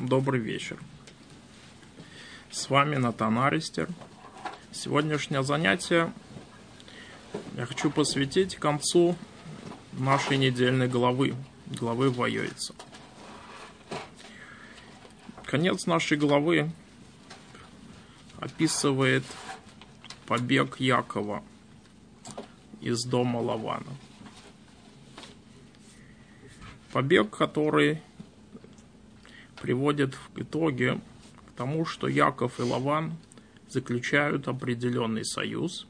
Добрый вечер. С вами Натан Аристер. Сегодняшнее занятие я хочу посвятить концу нашей недельной главы Вайоэцер. Конец нашей главы описывает побег Якова из дома Лавана. Побег, который приводит в итоге к тому, что Яков и Лаван заключают определенный союз.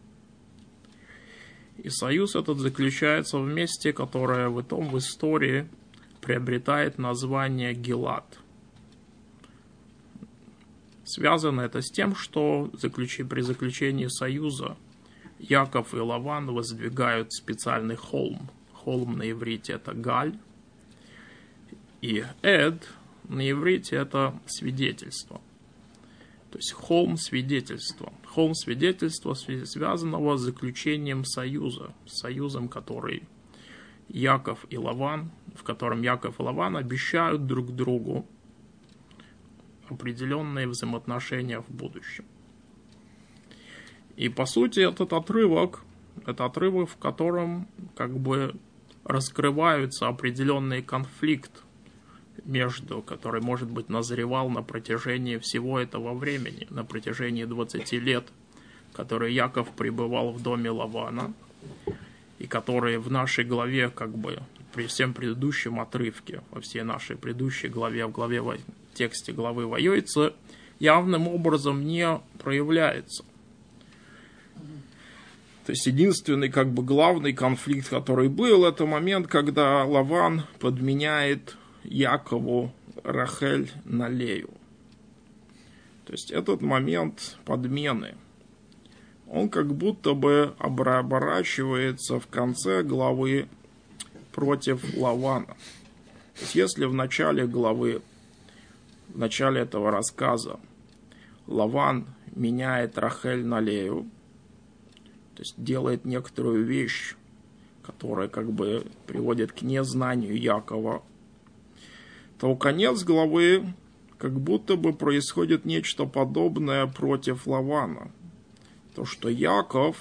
И союз этот заключается в месте, которое в истории приобретает название Гилад. Связано это с тем, что при заключении союза Яков и Лаван воздвигают специальный холм. Холм на иврите это Галь. И Эд на иврите это свидетельство. То есть холм свидетельства. Холм свидетельства, связанного с заключением союза. Союзом, в котором Яков и Лаван обещают друг другу определенные взаимоотношения в будущем. И по сути этот отрывок, в котором раскрывается определенный конфликт, который, может быть, назревал на протяжении всего этого времени, на протяжении 20 лет, который Яков пребывал в доме Лавана, и который в нашей главе, при всем предыдущем отрывке, во всей нашей предыдущей главе, в тексте главы Вайоэцер, явным образом не проявляется. То есть единственный главный конфликт, который был, это момент, когда Лаван подменяет Якову Рахель на Лею. То есть этот момент подмены, он как будто бы оборачивается в конце главы против Лавана. То есть если в начале главы, в начале этого рассказа Лаван меняет Рахель на Лею, то есть делает некоторую вещь, которая приводит к незнанию Якова, то конец главы как будто бы происходит нечто подобное против Лавана. То, что Яков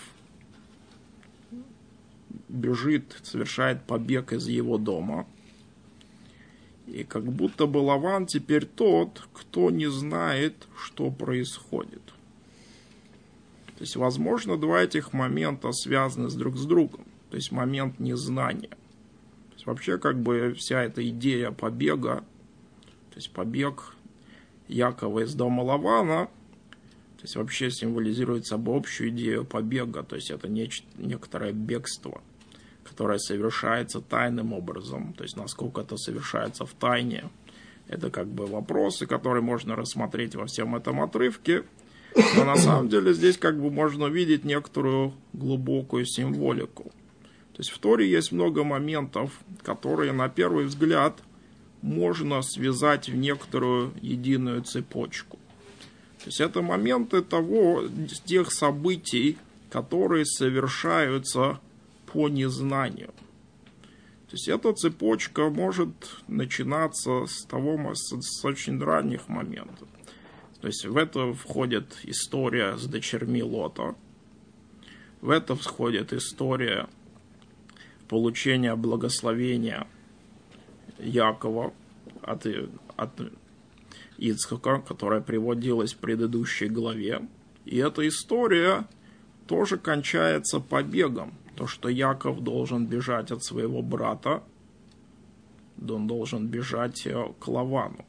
бежит, совершает побег из его дома. И как будто бы Лаван теперь тот, кто не знает, что происходит. То есть, возможно, два этих момента связаны друг с другом. То есть, момент незнания. То есть, вообще, вся эта идея побега, то есть, побег Якова из дома Лавана, то есть, вообще символизирует собой общую идею побега. То есть, это некоторое бегство, которое совершается тайным образом. То есть, насколько это совершается в тайне, это вопросы, которые можно рассмотреть во всем этом отрывке. Но на самом деле здесь можно увидеть некоторую глубокую символику. То есть в Торе есть много моментов, которые на первый взгляд можно связать в некоторую единую цепочку. То есть это моменты тех событий, которые совершаются по незнанию. То есть эта цепочка может начинаться с очень ранних моментов. То есть в это входит история с дочерьми Лота. В это входит история получения благословения Якова от Ицхака, которая приводилась в предыдущей главе. И эта история тоже кончается побегом. То, что Яков должен бежать от своего брата, он должен бежать к Лавану.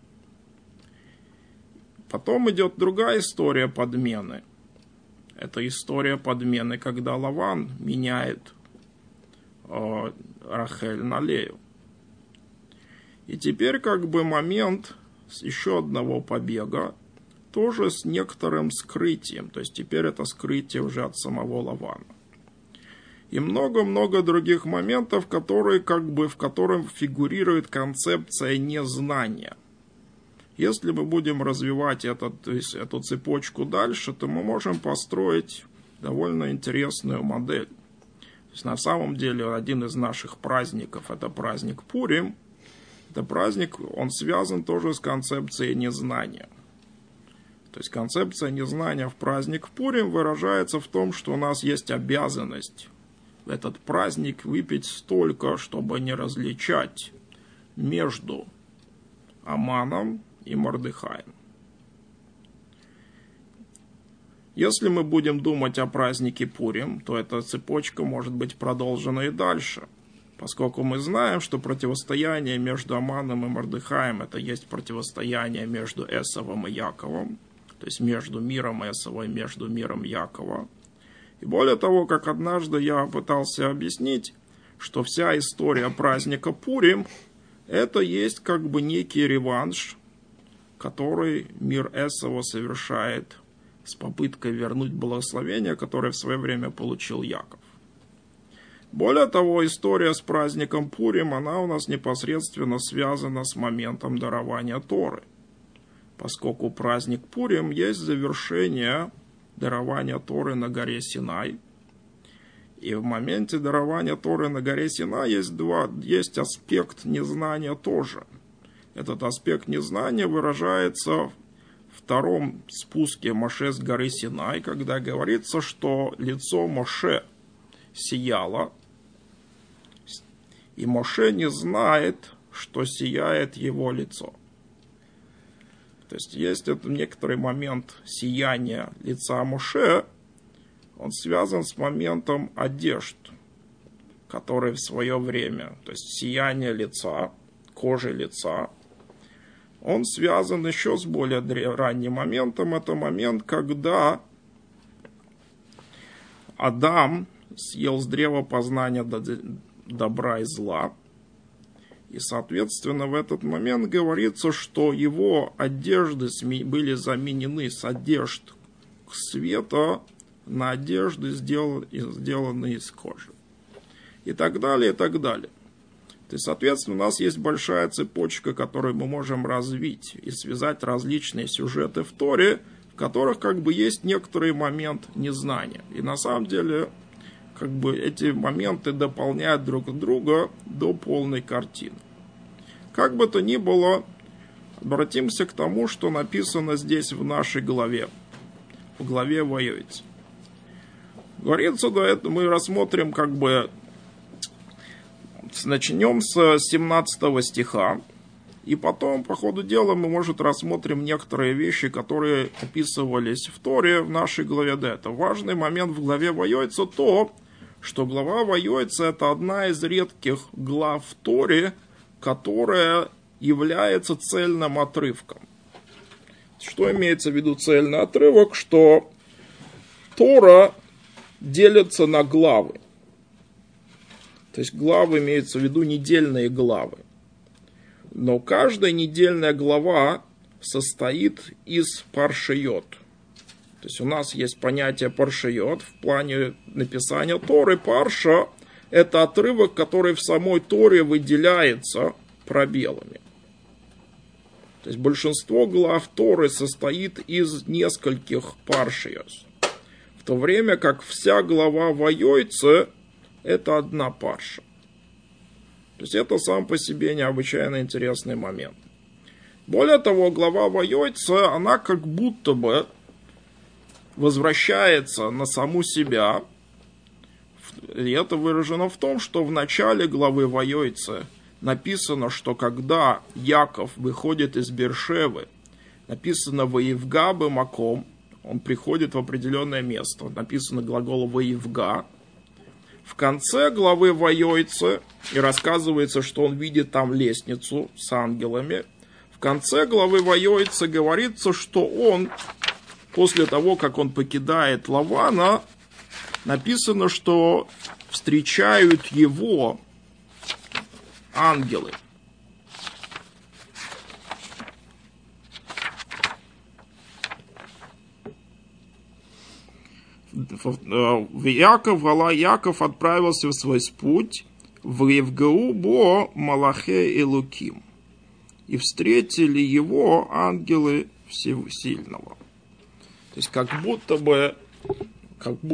Потом идет другая история подмены. Это история подмены, когда Лаван меняет Рахель на Лею. И теперь момент еще одного побега, тоже с некоторым скрытием. То есть теперь это скрытие уже от самого Лавана. И много-много других моментов, в котором фигурирует концепция незнания. Если мы будем развивать эту цепочку дальше, то мы можем построить довольно интересную модель. То есть на самом деле один из наших праздников – это праздник Пурим. Это праздник, он связан тоже с концепцией незнания. То есть концепция незнания в праздник Пурим выражается в том, что у нас есть обязанность в этот праздник выпить столько, чтобы не различать между Аманом и Мордехаем. Если мы будем думать о празднике Пурим, то эта цепочка может быть продолжена и дальше, поскольку мы знаем, что противостояние между Аманом и Мордехаем это есть противостояние между Эсавом и Яковом, то есть между миром Эсава и между миром Якова. И более того, как однажды я пытался объяснить, что вся история праздника Пурим это есть как бы некий реванш, который мир Эсава совершает с попыткой вернуть благословение, которое в свое время получил Яков. Более того, история с праздником Пурим, она у нас непосредственно связана с моментом дарования Торы, поскольку праздник Пурим есть завершение дарования Торы на горе Синай. И в моменте дарования Торы на горе Синай есть аспект незнания тоже. Этот аспект незнания выражается в втором спуске Моше с горы Синай, когда говорится, что лицо Моше сияло, и Моше не знает, что сияет его лицо. То есть это некоторый момент сияния лица Моше, он связан с моментом одежд, который в свое время, то есть сияние лица, кожи лица, он связан еще с более ранним моментом. Это момент, когда Адам съел с древа познания добра и зла. И, соответственно, в этот момент говорится, что его одежды были заменены с одежд света на одежды, сделанные из кожи. И так далее, и так далее. То есть, соответственно, у нас есть большая цепочка, которую мы можем развить и связать различные сюжеты в Торе, в которых как бы есть некоторый момент незнания. И на самом деле как бы эти моменты дополняют друг друга до полной картины. Как бы то ни было, обратимся к тому, что написано здесь в нашей главе, в главе Ваойц. Говорится, до этого мы рассмотрим как бы, начнем с 17 стиха, и потом по ходу дела мы, может, рассмотрим некоторые вещи, которые описывались в Торе в нашей главе до этого. Важный момент в главе Ваойца то, что глава Ваойца это одна из редких глав в Торе, которая является цельным отрывком. Что имеется в виду цельный отрывок? Что Тора делится на главы. То есть главы имеется в виду недельные главы. Но каждая недельная глава состоит из паршиот. То есть у нас есть понятие паршиот в плане написания Торы. Парша – это отрывок, который в самой Торе выделяется пробелами. То есть большинство глав Торы состоит из нескольких паршиот. В то время как вся глава Ваойца – это одна парша. То есть это сам по себе необычайно интересный момент. Более того, глава Ваойца, она как будто бы возвращается на саму себя. И это выражено в том, что в начале главы Ваойца написано, что когда Яков выходит из Бершевы, написано «Ваивга бемаком», он приходит в определенное место, написано глагол «Ваивга». В конце главы Ваойца и рассказывается, что он видит там лестницу с ангелами. В конце главы Ваойца говорится, что он, после того, как он покидает Лавана, написано, что встречают его ангелы. Яков отправился в свой путь в Евгау бо Малахе Элуким, и встретили его ангелы Всесильного. То есть как будто бы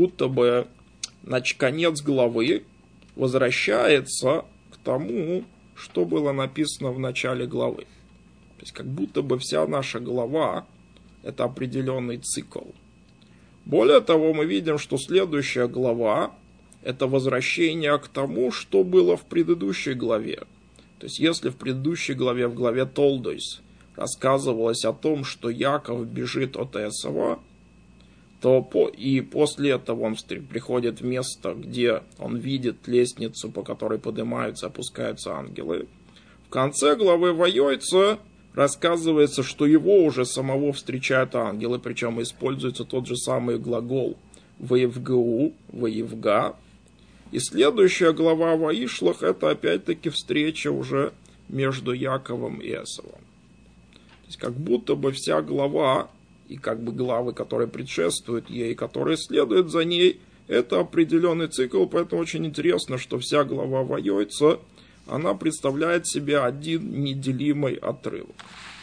конец главы возвращается к тому, что было написано в начале главы. То есть как будто бы вся наша глава – это определенный цикл. Более того, мы видим, что следующая глава – это возвращение к тому, что было в предыдущей главе. То есть если в предыдущей главе, в главе Толдойс, рассказывалось о том, что Яков бежит от Эсава, то и после этого он приходит в место, где он видит лестницу, по которой поднимаются и опускаются ангелы. В конце главы Вайойца рассказывается, что его уже самого встречают ангелы, причем используется тот же самый глагол «воевгу», «воевга». И следующая глава Ваишлах – это опять-таки встреча уже между Яковом и Эсавом. То есть как будто бы вся глава, и как бы главы, которые предшествуют ей, которые следуют за ней, это определенный цикл, поэтому очень интересно, что вся глава Вайойца, она представляет себе один неделимый отрывок.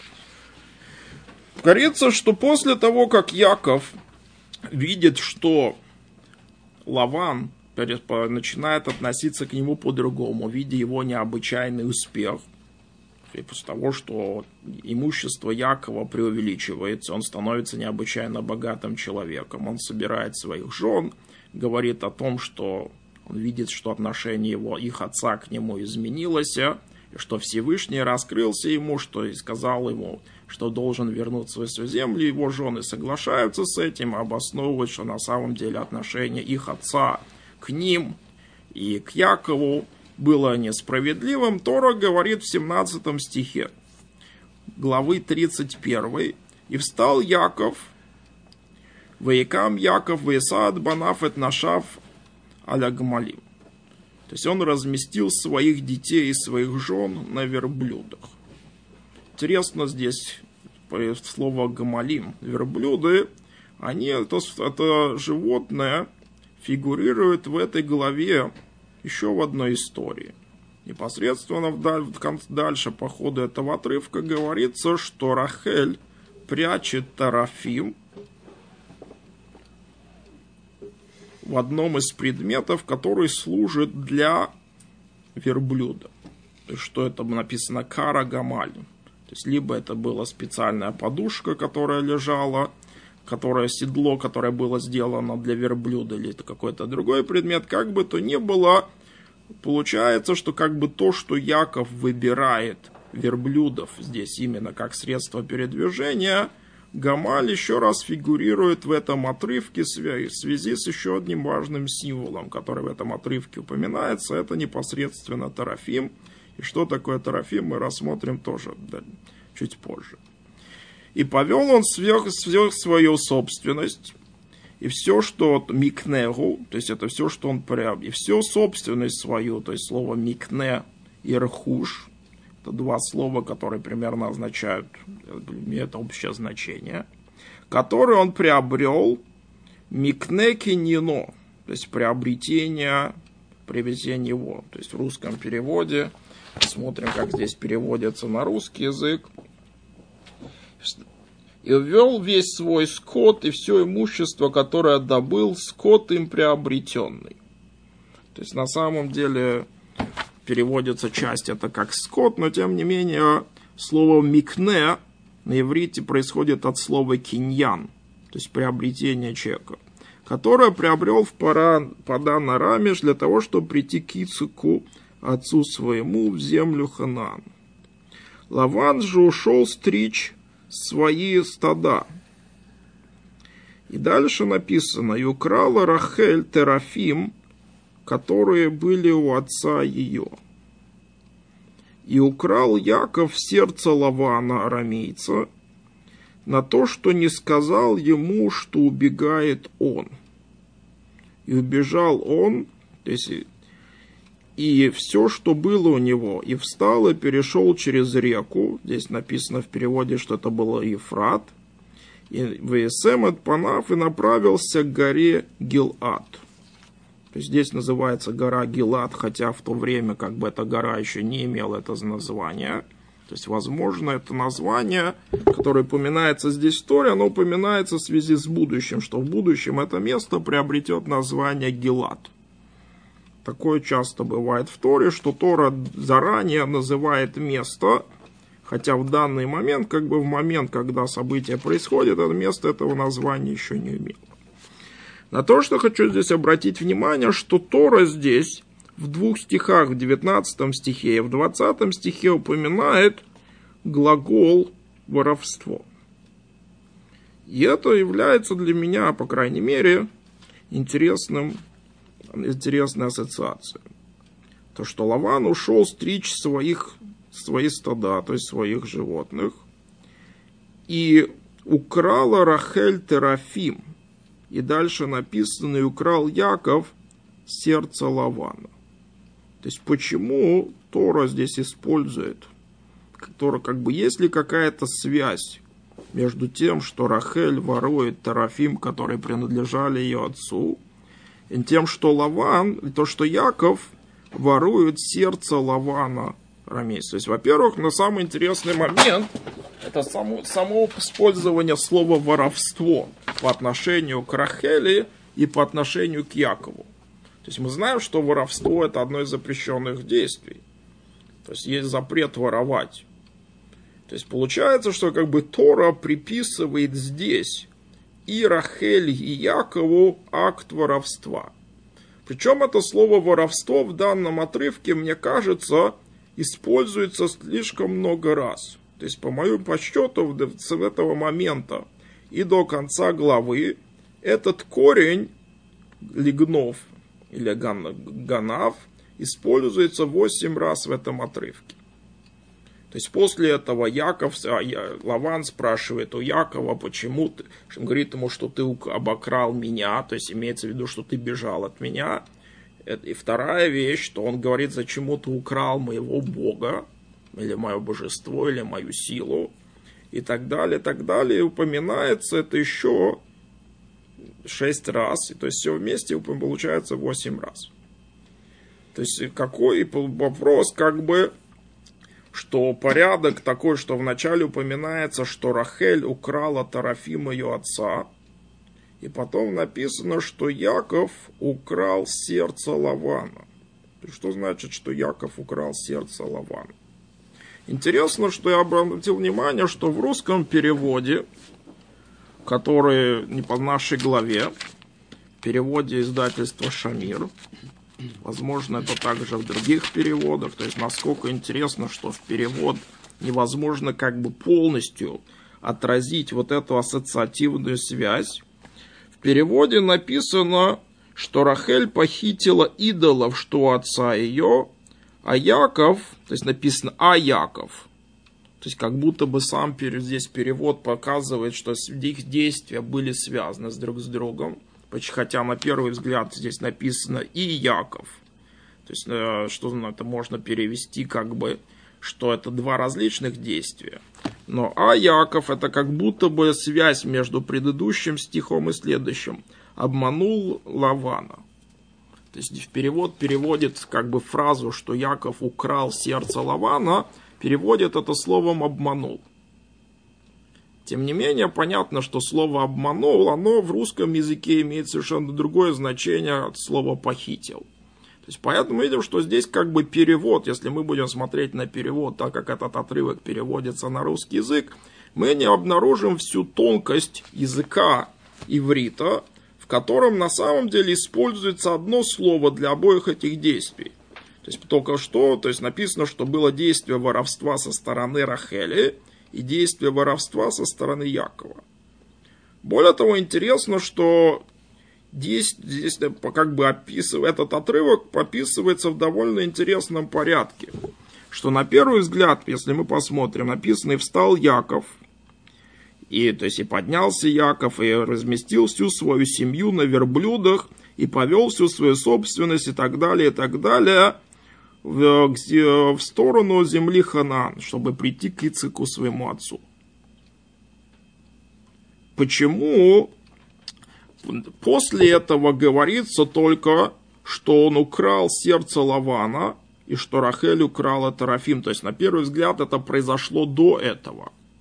Говорится, что после того, как Яков видит, что Лаван начинает относиться к нему по-другому, видя его необычайный успех, и после того, что имущество Якова преувеличивается, он становится необычайно богатым человеком, он собирает своих жен, говорит о том, что он видит, что отношение их отца к нему изменилось, и что Всевышний раскрылся ему, что и сказал ему, что должен вернуться в свою землю. Его жены соглашаются с этим, обосновывают, что на самом деле отношение их отца к ним и к Якову было несправедливым. Тора говорит в 17 стихе главы 31: «И встал Яков, воекам Яков, воесад банаф эт нашав аля гмалим». То есть он разместил своих детей и своих жен на верблюдах. Интересно здесь слово гмалим. Верблюды, это животное фигурирует в этой главе еще в одной истории. Непосредственно дальше по ходу этого отрывка говорится, что Рахель прячет Тарафим в одном из предметов, который служит для верблюда. То есть, что это написано «кара гамаль». То есть, либо это была специальная подушка, которая лежала, седло, которое было сделано для верблюда, или это какой-то другой предмет. Как бы то ни было, получается, что как бы то, что Яков выбирает верблюдов здесь именно как средство передвижения, Гамаль еще раз фигурирует в этом отрывке в связи с еще одним важным символом, который в этом отрывке упоминается. Это непосредственно Тарафим. И что такое Тарафим, мы рассмотрим тоже чуть позже. «И повел он свою собственность, и все, что микнегу, то есть это все, что он приобрел, и всю собственность свою, то есть слово микне и рхуш, это два слова, которые примерно означают, имеют общее значение, которые он приобрел микне кинино, то есть приобретение его, то есть в русском переводе, смотрим, как здесь переводится на русский язык, и ввел весь свой скот и все имущество, которое добыл, скот им приобретенный. То есть на самом деле переводится часть это как скот, но тем не менее слово микне на иврите происходит от слова киньян, то есть приобретение человека, которое приобрел в Падан Арамеш для того, чтобы прийти к Ицхаку, отцу своему, в землю Ханаан. Лаван же ушел стричь свои стада. И дальше написано: и украла Рахель Терафим, которые были у отца ее. И украл Яков сердце Лавана, арамейца, на то, что не сказал ему, что убегает он. И убежал он, то есть и все, что было у него, и встал, и перешел через реку. Здесь написано в переводе, что это было Ефрат. И Ваесем от Панав, и направился к горе Гилад. То есть здесь называется гора Гилад, хотя в то время как бы эта гора еще не имела это название. То есть, возможно, это название, которое упоминается здесь в Торе, оно упоминается в связи с будущим, что в будущем это место приобретет название Гилад. такое часто бывает в Торе, что Тора заранее называет место, хотя в данный момент, как бы в момент, когда событие происходит, это место этого названия еще не имело. На то, что хочу здесь обратить внимание, что Тора здесь в 2 стихах, в 19 стихе и в 20 стихе упоминает глагол воровство. И это является для меня, по крайней мере, интересной ассоциацией. То, что Лаван ушел стричь свои стада, то есть своих животных, и украла Рахель Терафим. И дальше написано: и украл Яков сердце Лавана. То есть почему Тора здесь использует? Тора, как бы, есть ли какая-то связь между тем, что Рахель ворует Терафим, которые принадлежали ее отцу, и тем, что Лаван, и то, что Яков ворует сердце Лавана рамейца. То есть, во-первых, на самый интересный момент это само использование слова воровство по отношению к Рахели и по отношению к Якову. То есть мы знаем, что воровство это одно из запрещенных действий. То есть есть запрет воровать. То есть получается, что как бы Тора приписывает здесь и Рахель, и Якову акт воровства. Причем это слово воровство в данном отрывке, мне кажется, используется слишком много раз. То есть по моему подсчету с этого момента и до конца главы этот корень лигнов или ганав используется 8 раз в этом отрывке. То есть после этого Лаван спрашивает у Якова, почему ты, он говорит ему, что ты обокрал меня, то есть имеется в виду, что ты бежал от меня. И вторая вещь, что он говорит, зачем ты украл моего Бога, или мое божество, или мою силу, и так далее, так далее. И упоминается это еще 6 раз, и то есть все вместе получается 8 раз. То есть какой вопрос, как бы, что порядок такой, что вначале упоминается, что Рахель украла Терафим ее отца, и потом написано, что Яков украл сердце Лавана. То есть, что значит, что Яков украл сердце Лавана? Интересно, что я обратил внимание, что в русском переводе, который не по нашей главе, в переводе издательства «Шамир», возможно, это также в других переводах. То есть, насколько интересно, что в перевод невозможно как бы полностью отразить вот эту ассоциативную связь. В переводе написано, что Рахель похитила идолов, что у отца ее, а Яков, то есть написано «а Яков». То есть, как будто бы сам здесь перевод показывает, что их действия были связаны друг с другом. Хотя на первый взгляд здесь написано «и Яков». То есть, что это можно перевести как бы, что это 2 различных действия. Но «а Яков» это как будто бы связь между предыдущим стихом и следующим. «Обманул Лавана». То есть в перевод переводит как бы фразу, что Яков украл сердце Лавана, переводит это словом «обманул». Тем не менее, понятно, что слово «обманул», оно в русском языке имеет совершенно другое значение от слова «похитил». То есть, поэтому видим, что здесь как бы перевод, если мы будем смотреть на перевод, так как этот отрывок переводится на русский язык, мы не обнаружим всю тонкость языка иврита, в котором на самом деле используется одно слово для обоих этих действий. То есть, только что, то есть написано, что было действие воровства со стороны Рахели, и действие воровства со стороны Якова. Более того, интересно, что здесь как бы этот отрывок описывается в довольно интересном порядке. Что на первый взгляд, если мы посмотрим, написано «и встал Яков», и, то есть, и поднялся Яков, и разместил всю свою семью на верблюдах, и повел всю свою собственность, и так далее, в сторону земли Ханаан, чтобы прийти к Ицхаку, своему отцу. Почему после этого говорится только, что он украл сердце Лавана, и что Рахель украла Терафим? То есть, на первый взгляд, это произошло до этого.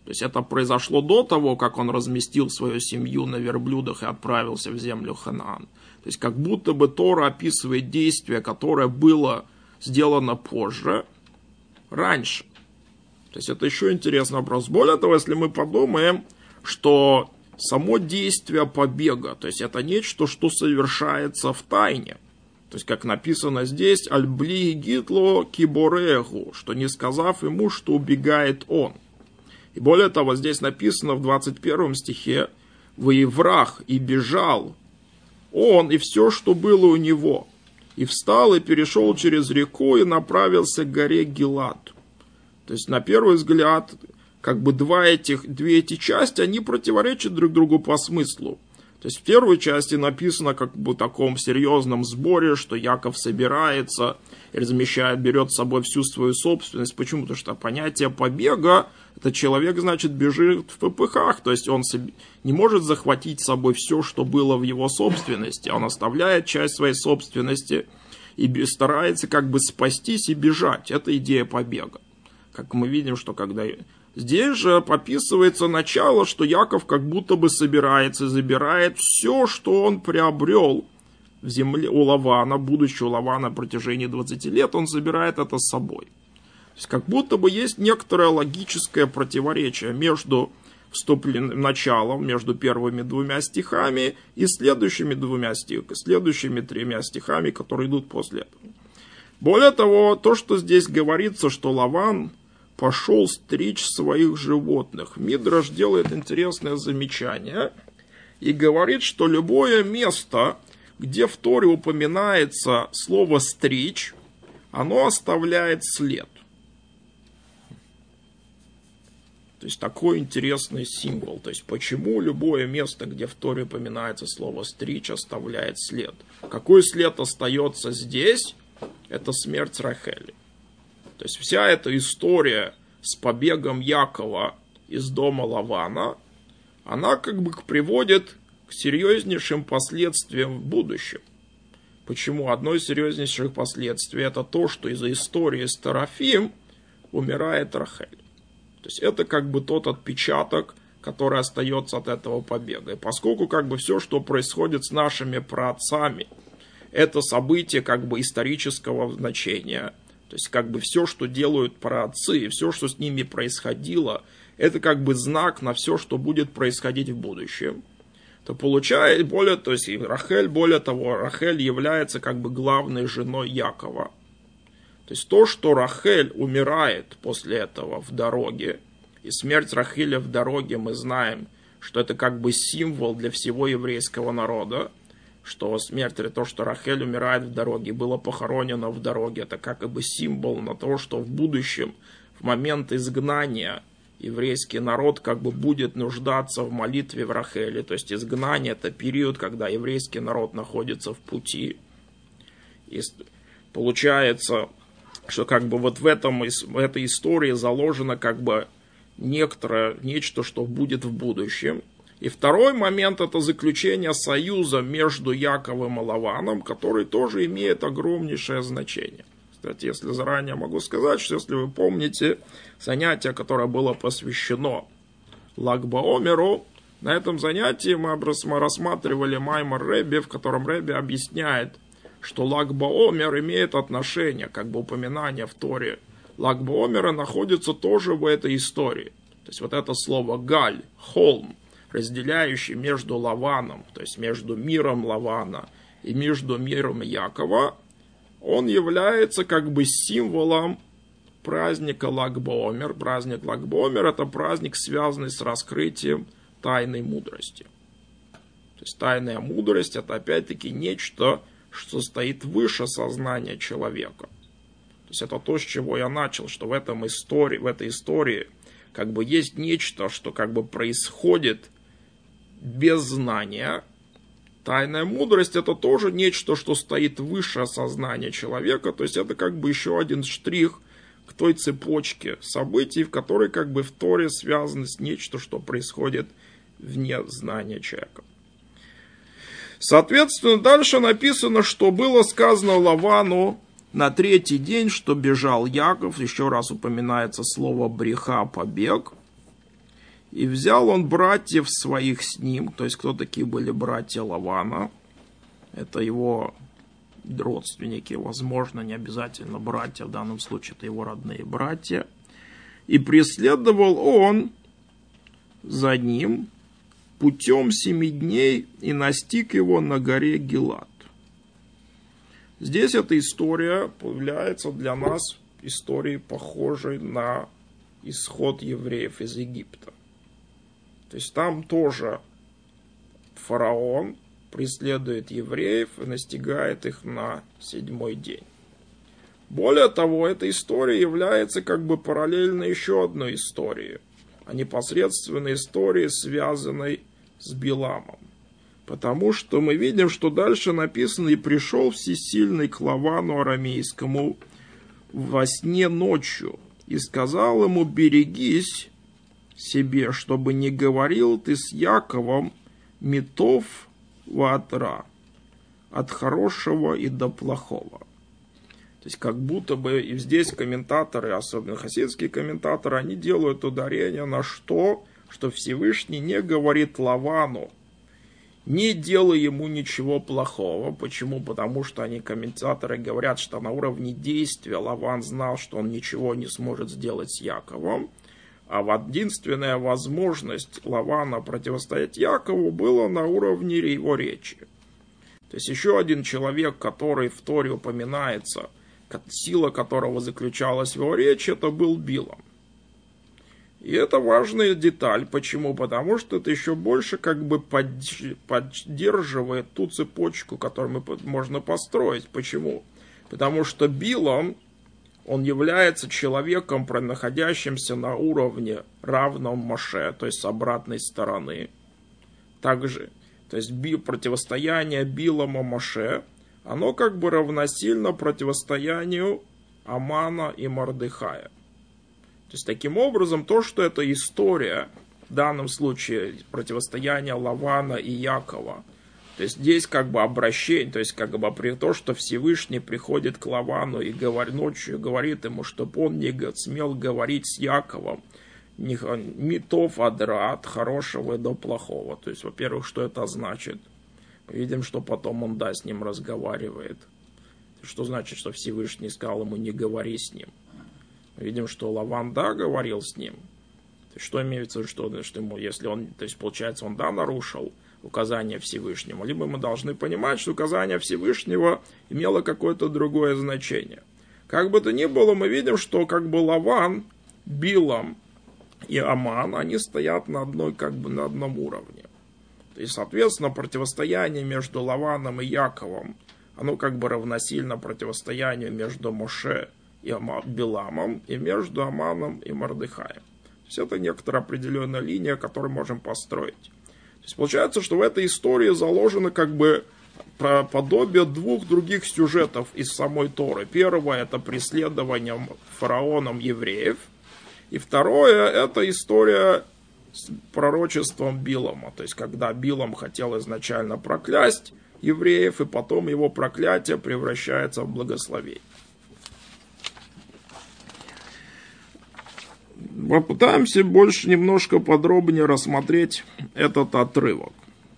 То есть это произошло до того, как он разместил свою семью на верблюдах и отправился в землю Ханаан. То есть как будто бы Тора описывает действие, которое было сделано позже, раньше. То есть это еще интересный вопрос. Более того, если мы подумаем, что само действие побега, то есть это нечто, что совершается в тайне. То есть, как написано здесь, «Альбли гитло киборегу», что не сказав ему, что убегает он. И более того, здесь написано в 21 стихе, «Воеврах и бежал он и все, что было у него, и встал и перешел через реку и направился к горе Гилад». То есть, на первый взгляд, как бы две эти части, они противоречат друг другу по смыслу. То есть в первой части написано как бы в таком серьезном сборе, что Яков собирается и размещает, берет с собой всю свою собственность. Почему? Потому что понятие побега, это человек, значит, бежит в попыхах, то есть он не может захватить с собой все, что было в его собственности, он оставляет часть своей собственности и старается как бы спастись и бежать. Это идея побега. Как мы видим, что когда... Здесь же описывается начало, что Яков как будто бы собирается и забирает все, что он приобрел в земле у Лавана, будучи у Лавана на протяжении 20 лет, он забирает это с собой. То есть как будто бы есть некоторое логическое противоречие между началом, между первыми двумя стихами и следующими следующими тремя стихами, которые идут после этого. Более того, то, что здесь говорится, что Лаван пошел стричь своих животных. Мидраш делает интересное замечание и говорит, что любое место, где в Торе упоминается слово «стричь», оно оставляет след. То есть такой интересный символ. То есть почему любое место, где в Торе упоминается слово «стричь», оставляет след. Какой след остается здесь? Это смерть Рахели. То есть вся эта история с побегом Якова из дома Лавана, она как бы приводит к серьезнейшим последствиям в будущем. Почему? Одно из серьезнейших последствий это то, что из-за истории с Терафим умирает Рахель. То есть это как бы тот отпечаток, который остается от этого побега. И поскольку как бы все, что происходит с нашими праотцами, это событие как бы исторического значения. То есть как бы все, что делают праотцы, и все, что с ними происходило, это как бы знак на все, что будет происходить в будущем. То получает, то есть Рахель, более того, Рахель является как бы главной женой Якова. То есть то, что Рахель умирает после этого в дороге, и смерть Рахеля в дороге, мы знаем, что это как бы символ для всего еврейского народа, что смерть или то, что Рахель умирает в дороге, было похоронено в дороге, это как бы символ на то, что в будущем, в момент изгнания, еврейский народ как бы будет нуждаться в молитве в Рахеле. То есть изгнание это период, когда еврейский народ находится в пути. И получается, что как бы вот в этой истории заложено как бы нечто, что будет в будущем. И второй момент это заключение союза между Яковом и Лаваном, который тоже имеет огромнейшее значение. Кстати, если заранее могу сказать, что если вы помните занятие, которое было посвящено Lag BaOmerу, на этом занятии мы рассматривали Маймор Ребби, в котором Ребби объясняет, что Lag BaOmer имеет отношение, как бы упоминание в Торе Lag BaOmera находится тоже в этой истории. То есть вот это слово Галь, холм, разделяющий между Лаваном, то есть между миром Лавана и между миром Якова, он является как бы символом праздника Lag BaOmer. Праздник Lag BaOmer это праздник, связанный с раскрытием тайной мудрости. То есть тайная мудрость это опять-таки нечто, что стоит выше сознания человека. То есть это то, с чего я начал, что в этой истории как бы есть нечто, что как бы происходит без знания. Тайная мудрость это тоже нечто, что стоит выше сознания человека. То есть это как бы еще один штрих к той цепочке событий, в которой как бы в Торе связано с нечто, что происходит вне знания человека. Соответственно, дальше написано, что было сказано Лавану на третий день, что бежал Яков. Еще раз упоминается слово бреха, побег. И взял он братьев своих с ним, то есть кто такие были братья Лавана? Это его родственники, возможно, не обязательно братья, в данном случае это его родные братья. И преследовал он за ним путем 7 дней и настиг его на горе Гилад. Здесь эта история появляется для нас историей, похожей на исход евреев из Египта. То есть там тоже фараон преследует евреев и настигает их на 7-й день. Более того, эта история является как бы параллельно еще одной истории, а непосредственно истории, связанной с Биламом. Потому что мы видим, что дальше написано: «И пришел всесильный к Лавану арамейскому во сне ночью, и сказал ему: берегись себе, чтобы не говорил ты с Яковом метов ватра, от хорошего и до плохого». То есть как будто бы и здесь комментаторы, особенно хасидские комментаторы, они делают ударение на что Всевышний не говорит Лавану: не делай ему ничего плохого. Почему? Потому что они, комментаторы, говорят, что на уровне действия Лаван знал, что он ничего не сможет сделать с Яковом. А единственная возможность Лавана противостоять Якову была на уровне его речи. То есть еще один человек, который в Торе упоминается, сила которого заключалась в его речи, это был Билам. И это важная деталь. Почему? Потому что это еще больше как бы поддерживает ту цепочку, которую можно построить. Почему? Потому что Билам, он является человеком, находящимся на уровне равном Моше, то есть с обратной стороны. Также, то есть противостояние Билама Моше, оно как бы равносильно противостоянию Амана и Мордехая. То есть, таким образом, то, что эта история, в данном случае противостояние Лавана и Якова, то есть здесь как бы обращение, то есть как бы при том, что Всевышний приходит к Лавану и ночью говорит ему, чтобы он не смел говорить с Яковом метов адра, от хорошего и до плохого. То есть, во-первых, что это значит? Мы видим, что потом он с ним разговаривает. Что значит, что Всевышний сказал ему: не говори с ним? Мы видим, что Лаван говорил с ним. То есть, что имеется в виду, что ему, если он, то есть получается, он нарушил указание Всевышнего, либо мы должны понимать, что указание Всевышнего имело какое-то другое значение. Как бы то ни было, мы видим, что как бы Лаван, Билам и Аман, они стоят на одном уровне. То есть, соответственно, противостояние между Лаваном и Яковом, оно как бы равносильно противостоянию между Моше и Биламом, и между Аманом и Мордехаем. То есть это некоторая определенная линия, которую можем построить. То есть получается, что в этой истории заложено как бы подобие двух других сюжетов из самой Торы. Первое — это преследование фараоном евреев. И второе — это история с пророчеством Билама. То есть когда Билам хотел изначально проклясть евреев, и потом его проклятие превращается в благословение. Попытаемся больше немножко подробнее рассмотреть этот отрывок.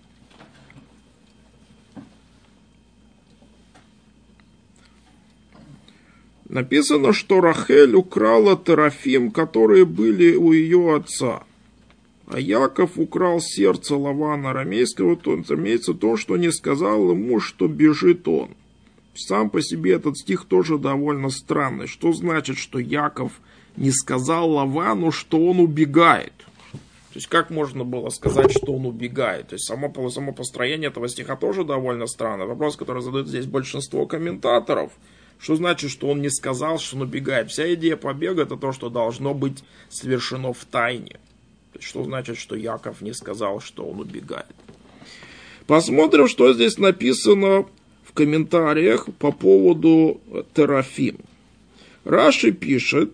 Написано, что Рахель украла терафим, которые были у ее отца. А Яков украл сердце Лавана арамейского, то имеется то, что не сказал ему, что бежит он. Сам по себе этот стих тоже довольно странный. Что значит, что Яков не сказал Лавану, что он убегает? То есть, как можно было сказать, что он убегает? То есть, само построение этого стиха тоже довольно странно. Вопрос, который задают здесь большинство комментаторов. Что значит, что он не сказал, что он убегает? Вся идея побега — это то, что должно быть совершено в тайне. То есть, что значит, что Яков не сказал, что он убегает? Посмотрим, что здесь написано в комментариях по поводу терафим. Раши пишет,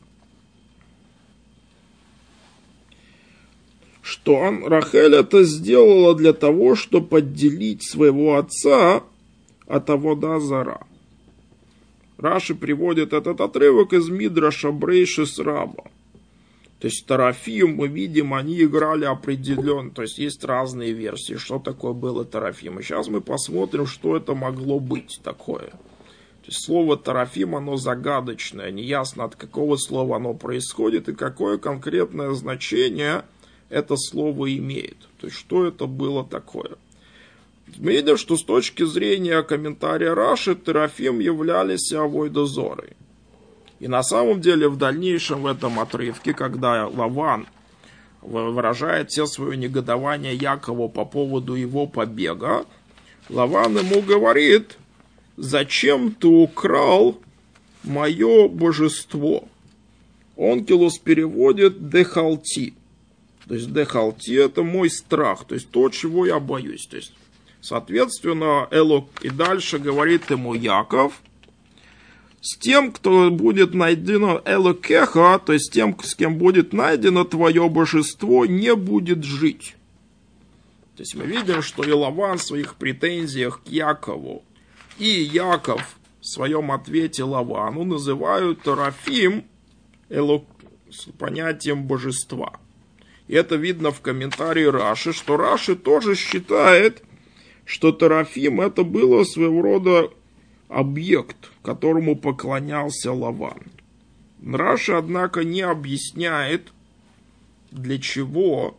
что Рахель это сделала для того, чтобы отделить своего отца от авода зара. Раши приводит этот отрывок из Мидраша Брейшис Раба. То есть Терафим, мы видим, они играли определенно, то есть есть разные версии, что такое было Терафим. И сейчас мы посмотрим, что это могло быть такое. То есть слово Терафим, оно загадочное, неясно от какого слова оно происходит и какое конкретное значение это слово имеет. То есть что это было такое. Мы видим, что с точки зрения комментария Раши, Терафим являлись авойда зорой. И на самом деле в дальнейшем в этом отрывке, когда Лаван выражает все свое негодование Якову по поводу его побега, Лаван ему говорит: «Зачем ты украл мое божество?» Онкилос переводит «дехалти». То есть «дехалти» — это мой страх, то есть то, чего я боюсь. То есть, соответственно, Элок и дальше говорит ему Яков: с тем, кто будет найдено Элокеха, то есть тем, с кем будет найдено твое божество, не будет жить. То есть мы видим, что и Лаван в своих претензиях к Якову, и Яков в своем ответе Лавану называют Терафим с понятием божества. И это видно в комментарии Раши, что Раши тоже считает, что Терафим это было своего рода объект, которому поклонялся Лаван. Раши, однако, не объясняет, для чего,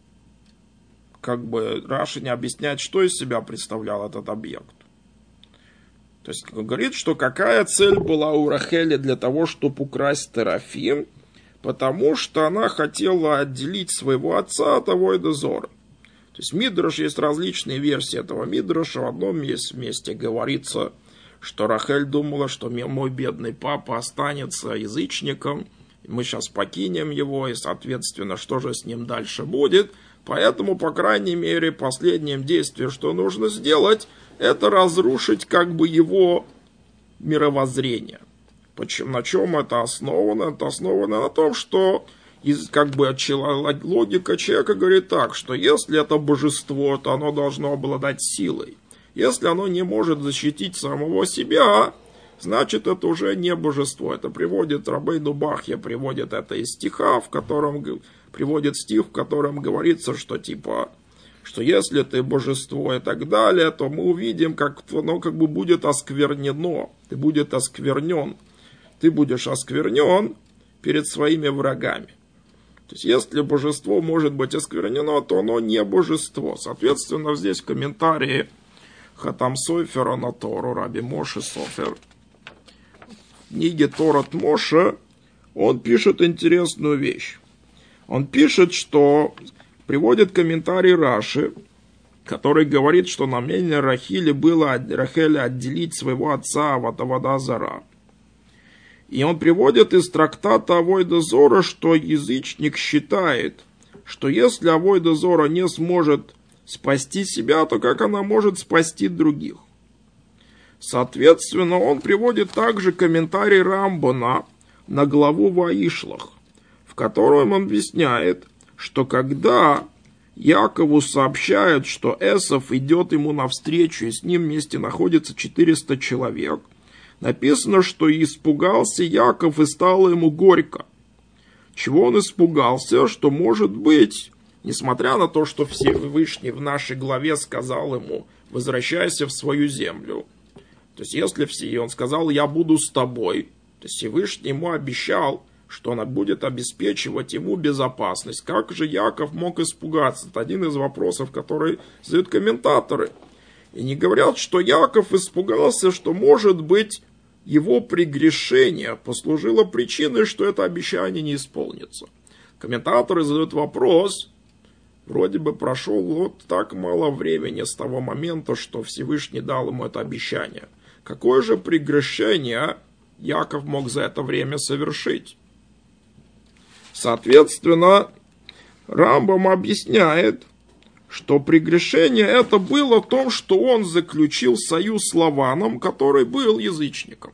Раши не объясняет, что из себя представлял этот объект. То есть, он говорит, что какая цель была у Рахели для того, чтобы украсть Терафим, потому что она хотела отделить своего отца от авойда зора. То есть, Мидраш, есть различные версии этого Мидраша. В одном месте говорится, что Рахель думала, что мой бедный папа останется язычником, мы сейчас покинем его, и, соответственно, что же с ним дальше будет. Поэтому, по крайней мере, последним действием, что нужно сделать, это разрушить его мировоззрение. На чем это основано? Это основано на том, что логика человека говорит так, что если это божество, то оно должно обладать силой. Если оно не может защитить самого себя, значит это уже не божество. Это приводит Рабейну Бахья, приводит это из стиха, в котором говорится, что что если ты божество и так далее, то мы увидим, как оно будет осквернено, ты будешь осквернен перед своими врагами. То есть, если божество может быть осквернено, то оно не божество. Соответственно, здесь в комментарии Хатам Софера на Тору, Раби Моше Софер, в книге Торат Моше, он пишет интересную вещь. Он пишет, что приводит комментарий Раши, который говорит, что намерение Рахили было Рахеля отделить своего отца от авойда зора. И он приводит из трактата авойда зора, что язычник считает, что если авойда зора не сможет спасти себя, то как она может спасти других? Соответственно, он приводит также комментарий Рамбана на главу Ваишлах, в котором он объясняет, что когда Якову сообщают, что Эсав идет ему навстречу, и с ним вместе находится 400 человек, написано, что испугался Яков и стало ему горько. Чего он испугался? Что, может быть, несмотря на то, что Всевышний в нашей главе сказал ему: возвращайся в свою землю. То есть, если он сказал: я буду с тобой, то Всевышний ему обещал, что он будет обеспечивать ему безопасность. Как же Яков мог испугаться? Это один из вопросов, которые задают комментаторы. И не говорят, что Яков испугался, что, может быть, его прегрешение послужило причиной, что это обещание не исполнится. Комментаторы задают вопрос: вроде бы прошло так мало времени с того момента, что Всевышний дал ему это обещание. Какое же прегрешение Яков мог за это время совершить? Соответственно, Рамбам объясняет, что прегрешение это было в том, что он заключил союз с Лаваном, который был язычником.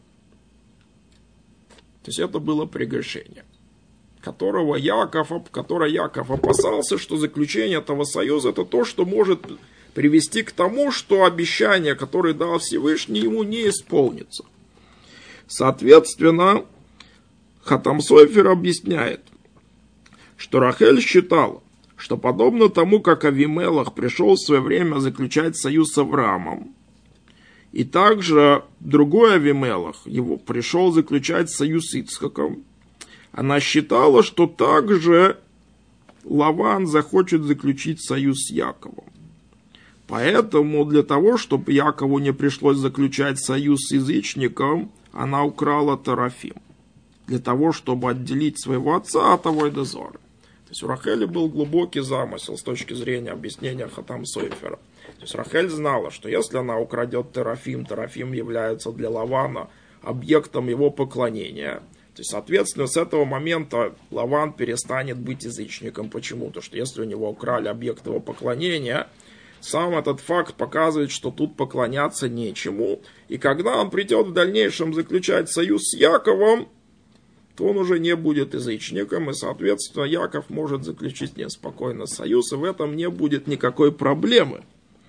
То есть это было прегрешение, которое Яков опасался, что заключение этого союза это то, что может привести к тому, что обещание, которое дал Всевышний, ему не исполнится. Соответственно, Хатам Софер объясняет, что Рахель считала, что подобно тому, как Авимелах пришел в свое время заключать союз с Авраамом, и также другой Авимелах его пришел заключать союз с Ицхаком, она считала, что также Лаван захочет заключить союз с Яковом. Поэтому для того, чтобы Якову не пришлось заключать союз с язычником, она украла Терафим. Для того, чтобы отделить своего отца от Авойда Зора. То есть у Рахели был глубокий замысел с точки зрения объяснения Хатам Софера. То есть Рахель знала, что если она украдет Терафим, Терафим является для Лавана объектом его поклонения. То есть, соответственно, с этого момента Лаван перестанет быть язычником. Почему? Потому что если у него украли объект его поклонения, сам этот факт показывает, что тут поклоняться нечему. И когда он придет в дальнейшем заключать союз с Яковом, то он уже не будет язычником, и, соответственно, Яков может заключить неспокойно союз, и в этом не будет никакой проблемы.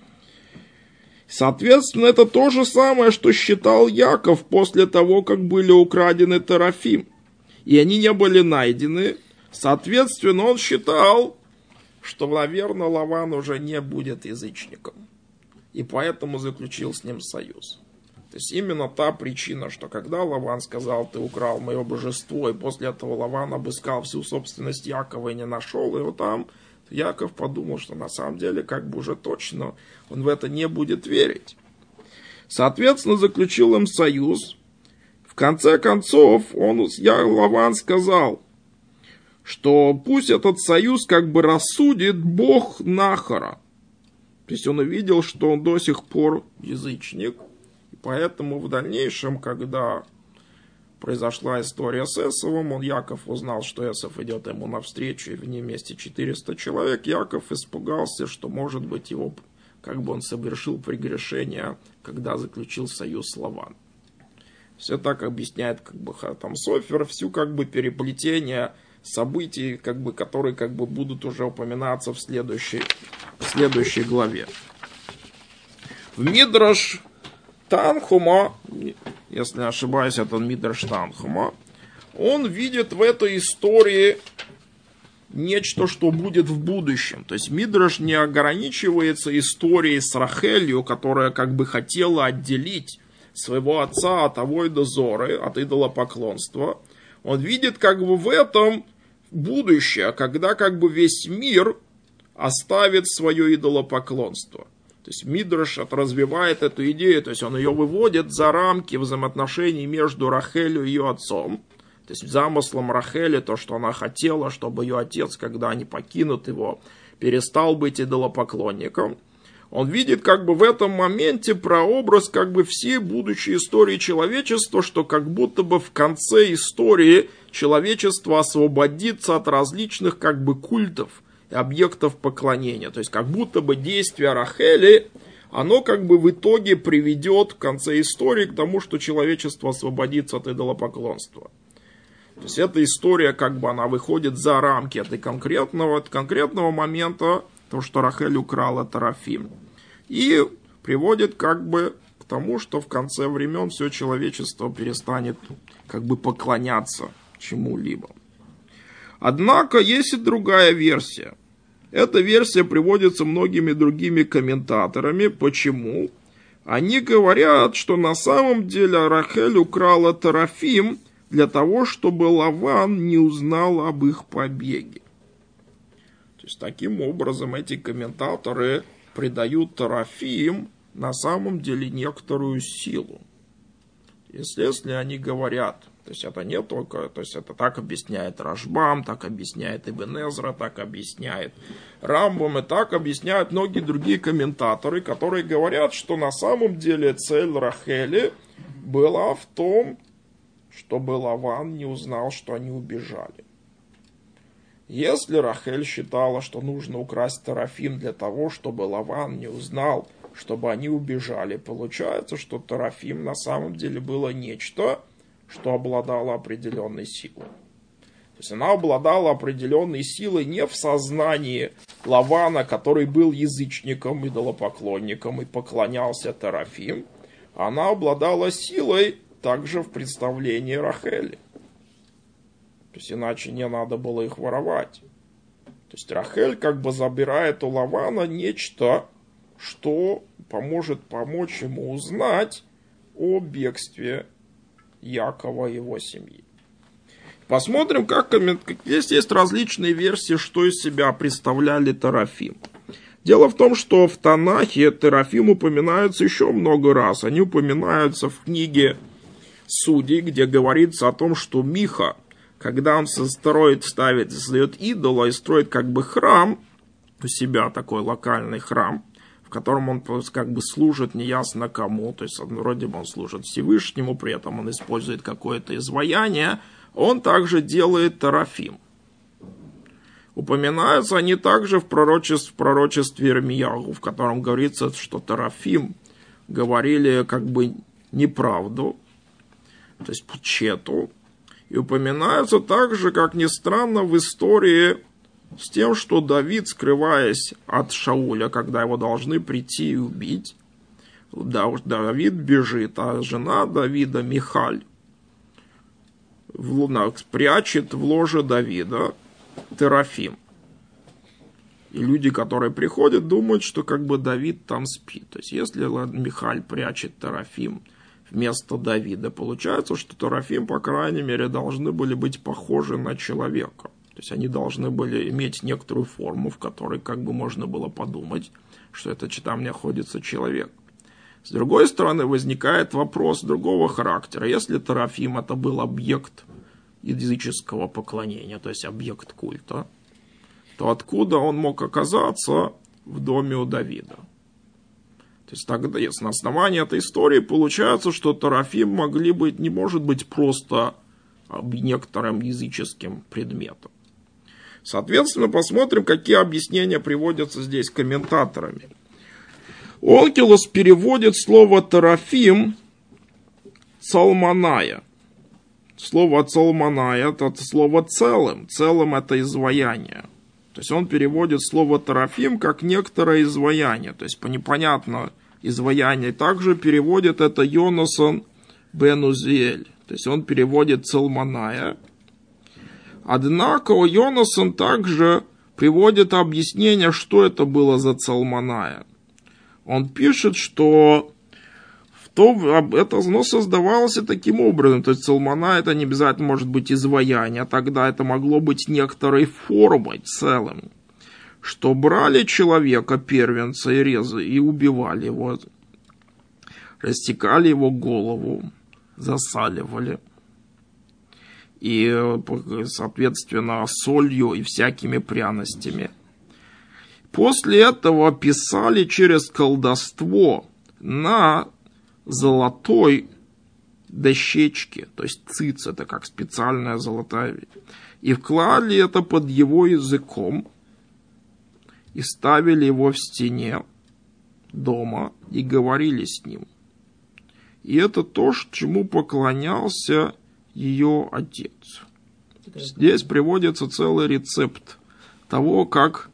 Соответственно, это то же самое, что считал Яков после того, как были украдены Терафим, и они не были найдены. Соответственно, он считал, что, наверное, Лаван уже не будет язычником, и поэтому заключил с ним союз. То есть именно та причина, что когда Лаван сказал: ты украл мое божество, и после этого Лаван обыскал всю собственность Якова и не нашел его там, то Яков подумал, что на самом деле как бы уже точно он в это не будет верить. Соответственно, заключил им союз. В конце концов, Лаван сказал, что пусть этот союз как бы рассудит Бог Нахора. То есть он увидел, что он до сих пор язычник. Поэтому в дальнейшем, когда произошла история с Эсовом, Яков узнал, что Эсов идет ему навстречу, и в ней вместе 400 человек, Яков испугался, что, может быть, его, как бы он совершил прегрешение, когда заключил союз с Лаваном. Все так объясняет как бы Хатам Софер, всю как бы переплетение событий, как бы, которые как бы будут уже упоминаться в следующей главе. В Мидраш Танхума, если не ошибаюсь, это Мидраш Танхума, он видит в этой истории нечто, что будет в будущем. То есть Мидраш не ограничивается историей с Рахелью, которая как бы хотела отделить своего отца от Авойда Зоры, от идолопоклонства. Он видит как бы в этом будущее, когда как бы весь мир оставит свое идолопоклонство. То есть Мидраш развивает эту идею, то есть он ее выводит за рамки взаимоотношений между Рахелью и ее отцом. То есть замыслом Рахели, то, что она хотела, чтобы ее отец, когда они покинут его, перестал быть идолопоклонником. Он видит как бы в этом моменте прообраз как бы всей будущей истории человечества, что как будто бы в конце истории человечество освободится от различных как бы культов и объектов поклонения. То есть как будто бы действие Рахели, оно как бы в итоге приведет в конце истории к тому, что человечество освободится от идолопоклонства. То есть эта история как бы она выходит за рамки от конкретного момента, то, что Рахель украла Терафим. И приводит как бы к тому, что в конце времен все человечество перестанет как бы поклоняться чему-либо. Однако есть и другая версия. Эта версия приводится многими другими комментаторами. Почему? Они говорят, что на самом деле Рахель украла Терафим для того, чтобы Лаван не узнал об их побеге. То есть таким образом эти комментаторы придают Терафим на самом деле некоторую силу. Если они говорят, то есть это не только, то есть это так объясняет Рашбам, так объясняет Ибн Эзра, так объясняет Рамбам, и так объясняют многие другие комментаторы, которые говорят, что на самом деле цель Рахели была в том, чтобы Лаван не узнал, что они убежали. Если Рахель считала, что нужно украсть Терафим для того, чтобы Лаван не узнал, чтобы они убежали, получается, что Терафим на самом деле было нечто, что обладало определенной силой. То есть она обладала определенной силой не в сознании Лавана, который был язычником, идолопоклонником и поклонялся Терафим, она обладала силой также в представлении Рахели. То есть иначе не надо было их воровать. есть Рахель как бы забирает у Лавана нечто, что поможет помочь ему узнать о бегстве Якова и его семьи. Посмотрим, как здесь есть различные версии, что из себя представляли Терафим. Дело в том, что в Танахе Терафим упоминаются еще много раз. Они упоминаются в книге Судей, где говорится о том, что Миха, когда он создает идола и строит как бы храм, у себя такой локальный храм, в котором он как бы служит неясно кому, то есть вроде бы он служит Всевышнему, при этом он использует какое-то изваяние, он также делает Терафим. Упоминаются они также в пророчестве Ирмияху, в котором говорится, что Терафим говорили как бы неправду, то есть пчету. И упоминаются также, как ни странно, в истории с тем, что Давид, скрываясь от Шауля, когда его должны прийти и убить, Давид бежит, а жена Давида, Михаль, прячет в ложе Давида Терафим. И люди, которые приходят, думают, что как бы Давид там спит. То есть, если Михаль прячет Терафим вместо Давида, получается, что Терафим, по крайней мере, должны были быть похожи на человека. То есть, они должны были иметь некоторую форму, в которой как бы можно было подумать, что это там находится человек. С другой стороны, возникает вопрос другого характера. Если Терафим это был объект языческого поклонения, то есть объект культа, то откуда он мог оказаться в доме у Давида? То есть тогда, на основании этой истории получается, что Терафим не может быть просто некоторым языческим предметом. Соответственно, посмотрим, какие объяснения приводятся здесь комментаторами. Онкилос переводит слово Терафим Цалманая. Слово Цалманая это слово целым. Целым это изваяние. То есть он переводит слово Терафим как некоторое изваяние. То есть по непонятно изваяние. Также переводит это Йонасон бен Узиэль. То есть он переводит Цалманая. Однако Йонасон также приводит объяснение, что это было за Цалманая. Он пишет, что это создавалось таким образом. То есть Цалмана это не обязательно может быть изваяние, а тогда это могло быть некоторой формой целым. Что брали человека, первенца, и резали, и убивали его, растекали его голову, засаливали. И, соответственно, солью и всякими пряностями. После этого писали через колдовство на золотой дощечке, то есть циц, это как специальная золотая вещь, и вклали это под его языком, и ставили его в стене дома, и говорили с ним. И это то, чему поклонялся ее отец. Здесь приводится целый рецепт того, как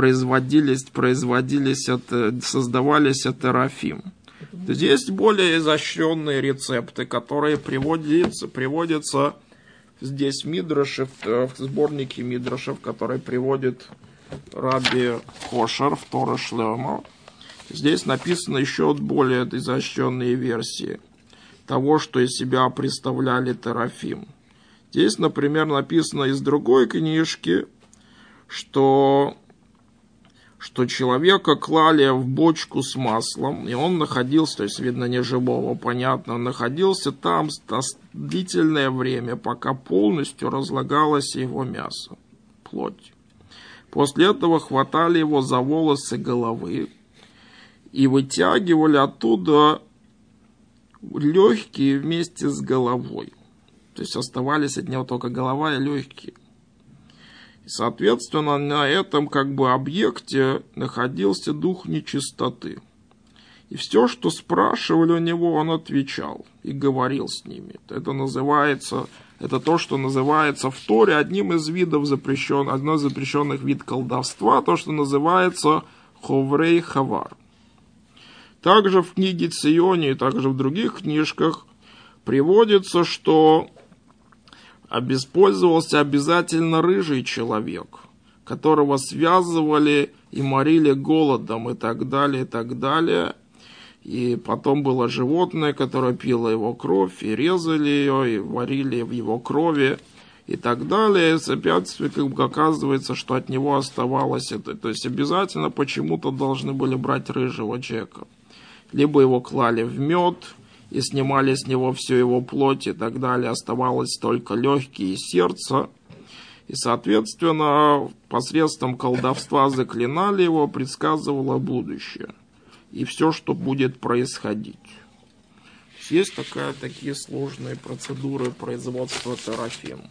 создавались Терафим. Здесь более изощренные рецепты, которые приводятся здесь в сборнике Мидрашев, который приводит Раби Хошер в Тора Шлема. Здесь написано еще более изощренные версии того, что из себя представляли Терафим. Здесь, например, написано из другой книжки, что человека клали в бочку с маслом, и он находился, то есть, видно, не живого, понятно, он находился там длительное время, пока полностью разлагалось его мясо, плоть. После этого хватали его за волосы головы и вытягивали оттуда легкие вместе с головой. То есть оставались от него только голова и легкие. И, соответственно, на этом как бы объекте находился дух нечистоты. И все, что спрашивали у него, он отвечал и говорил с ними. Это то, что называется в Торе одним из запрещенных видов колдовства, то, что называется ховрей хавар. Также в книге Ционе и также в других книжках приводится, что использовался обязательно рыжий человек, которого связывали и морили голодом и так далее, и так далее. И потом было животное, которое пило его кровь, и резали ее, и варили в его крови, и так далее. И опять как бы оказывается, что от него оставалось это. То есть обязательно почему-то должны были брать рыжего Джека. Либо его клали в мед и снимали с него всю его плоть и так далее. Оставалось только легкие и сердце. И, соответственно, посредством колдовства заклинали его, предсказывало будущее. И все, что будет происходить. Есть такие сложные процедуры производства терафим.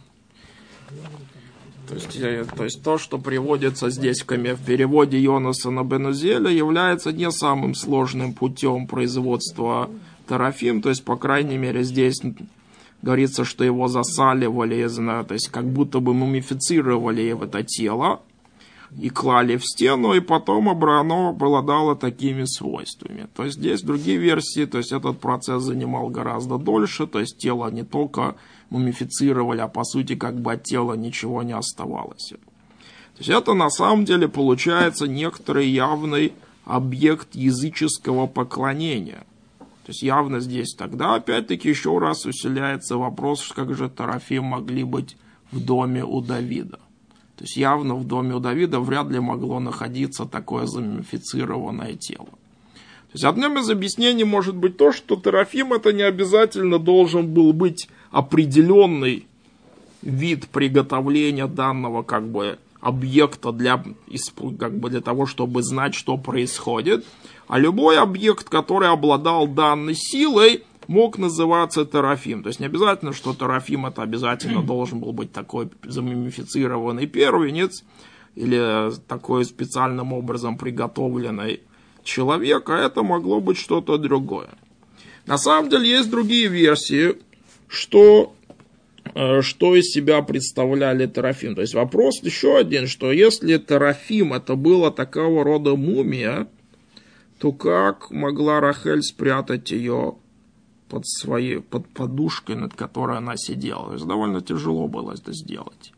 То есть то, что приводится здесь в переводе Йонасана бен Узиэля, является не самым сложным путем производства терафим. То есть, по крайней мере, здесь говорится, что его засаливали, то есть как будто бы мумифицировали в это тело и клали в стену, и потом оно обладало такими свойствами. То есть здесь другие версии, то есть этот процесс занимал гораздо дольше, то есть тело не только мумифицировали, а по сути как бы от тела ничего не оставалось. То есть это на самом деле получается некоторый явный объект языческого поклонения. То есть явно здесь тогда опять-таки еще раз усиляется вопрос, как же терафим могли быть в доме у Давида. То есть явно в доме у Давида вряд ли могло находиться такое замумифицированное тело. То есть одним из объяснений может быть то, что терафим это не обязательно должен был быть определенный вид приготовления данного как бы объекта для того, чтобы знать, что происходит. А любой объект, который обладал данной силой, мог называться терафим. То есть не обязательно, что терафим это обязательно должен был быть такой замумифицированный первенец или такой специальным образом приготовленный человек, а это могло быть что-то другое. На самом деле есть другие версии, что из себя представляли терафим. То есть вопрос еще один, что если терафим это была такого рода мумия, то как могла Рахель спрятать ее под подушкой, над которой она сидела? То есть довольно тяжело было это сделать.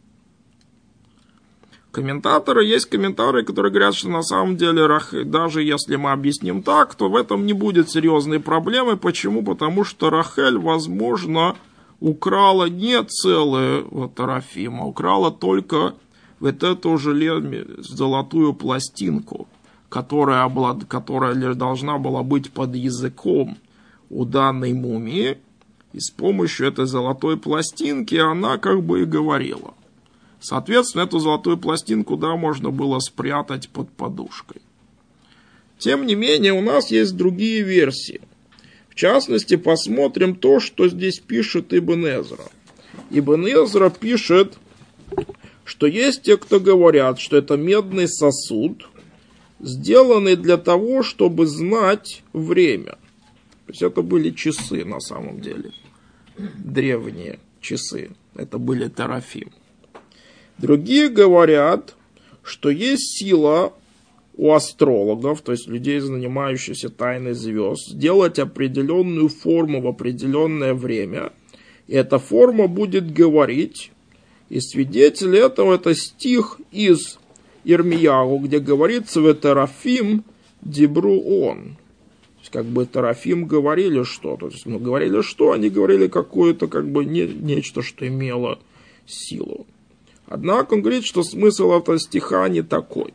Есть комментаторы, которые говорят, что на самом деле даже если мы объясним так, то в этом не будет серьезной проблемы. Почему? Потому что Рахель, возможно, украла не целую терафим, а украла только вот эту золотую пластинку, которая должна была быть под языком у данной мумии, и с помощью этой золотой пластинки она как бы и говорила. Соответственно, эту золотую пластинку, можно было спрятать под подушкой. Тем не менее, у нас есть другие версии. В частности, посмотрим то, что здесь пишет Ибн Эзра. Ибн Эзра пишет, что есть те, кто говорят, что это медный сосуд, сделанный для того, чтобы знать время. То есть это были часы на самом деле. Древние часы. Это были терафим. Другие говорят, что есть сила у астрологов, то есть людей, занимающихся тайной звезд, сделать определенную форму в определенное время. И эта форма будет говорить. И свидетель этого это стих из Ирмияу, где говорится в терафим дибру он. То есть терафим говорили что-то. То есть, говорили что? Они говорили какое-то нечто, что имело силу. Однако он говорит, что смысл этого стиха не такой.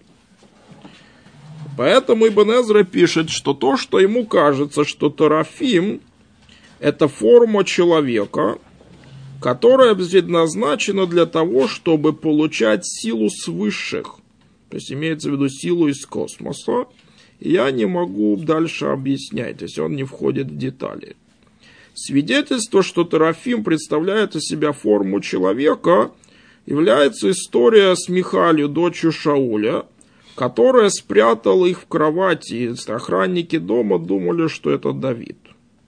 Поэтому Ибн Эзра пишет, что то, что ему кажется, что терафим это форма человека, которая предназначена для того, чтобы получать силу свысших. То есть имеется в виду силу из космоса. И я не могу дальше объяснять, то есть он не входит в детали. Свидетельство, что терафим представляет из себя форму человека, является история с Михалью, дочерью Шауля, которая спрятала их в кровати, и охранники дома думали, что это Давид.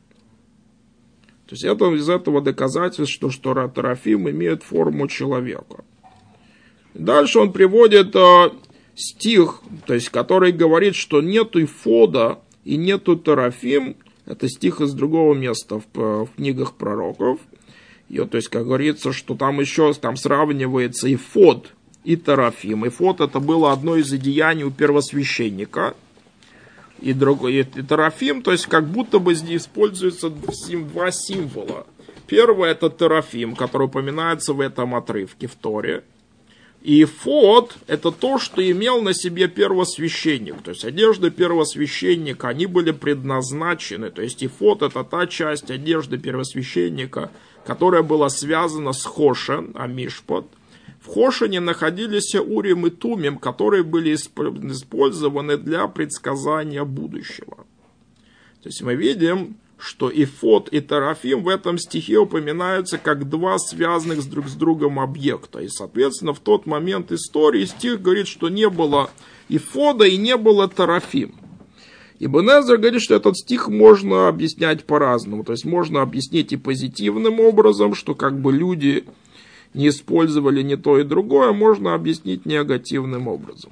То есть это из этого доказательство, что терафим имеет форму человека. Дальше он приводит стих, то есть который говорит, что нету эфода и нету терафим. Это стих из другого места в книгах пророков. И, то есть, как говорится, что там сравнивается эфод и терафим. Эфод это было одно из одеяний у первосвященника. И другой, и терафим, то есть как будто бы здесь используются два символа. Первое это терафим, который упоминается в этом отрывке в Торе. И эфод это то, что имел на себе первосвященник. То есть одежды первосвященника, они были предназначены. То есть эфод это та часть одежды первосвященника, которая была связана с Хошен, Амишпот. В Хошене находились Урим и Тумим, которые были использованы для предсказания будущего. То есть мы видим, что эфод и терафим в этом стихе упоминаются как два связанных друг с другом объекта. И, соответственно, в тот момент истории стих говорит, что не было эфода и не было терафим. Ибн Эзра говорит, что этот стих можно объяснять по-разному. То есть можно объяснить и позитивным образом, что как бы люди не использовали ни то и другое, можно объяснить негативным образом.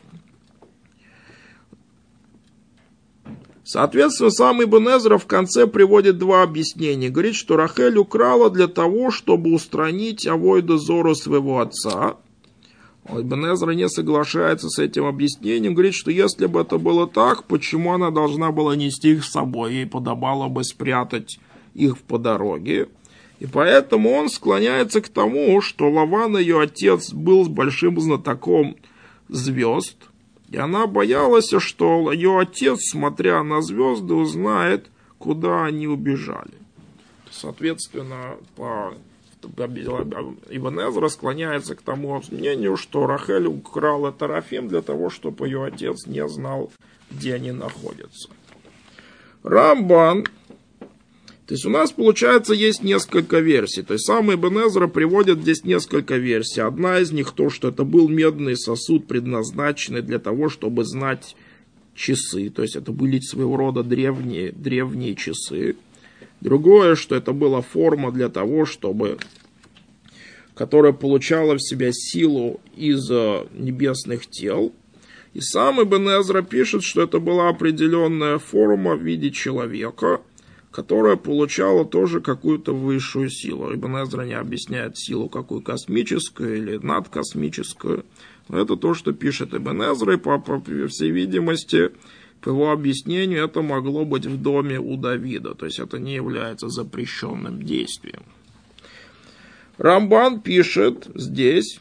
Соответственно, сам Ибн Эзра в конце приводит два объяснения. Говорит, что Рахель украла для того, чтобы устранить авойда зору своего отца. Ибн Эзра не соглашается с этим объяснением. Говорит, что если бы это было так, почему она должна была нести их с собой? Ей подобало бы спрятать их по дороге. И поэтому он склоняется к тому, что Лаван, ее отец, был большим знатоком звезд. И она боялась, что ее отец, смотря на звезды, узнает, куда они убежали. Соответственно, Ибн Эзра склоняется к тому мнению, что Рахель украла терафим для того, чтобы ее отец не знал, где они находятся. Рамбан. То есть у нас, получается, есть несколько версий. То есть сам Ибн Эзра приводит здесь несколько версий. Одна из них то, что это был медный сосуд, предназначенный для того, чтобы знать часы. То есть это были своего рода древние часы. Другое, что это была форма для того, чтобы, которая получала в себя силу из небесных тел. И сам Ибн Эзра пишет, что это была определенная форма в виде человека, которая получала тоже какую-то высшую силу. Ибн Эзра не объясняет силу какую космическую или надкосмическую. Но это то, что пишет Ибн Эзра, и по всей видимости, по его объяснению, это могло быть в доме у Давида. То есть это не является запрещенным действием. Рамбан пишет здесь,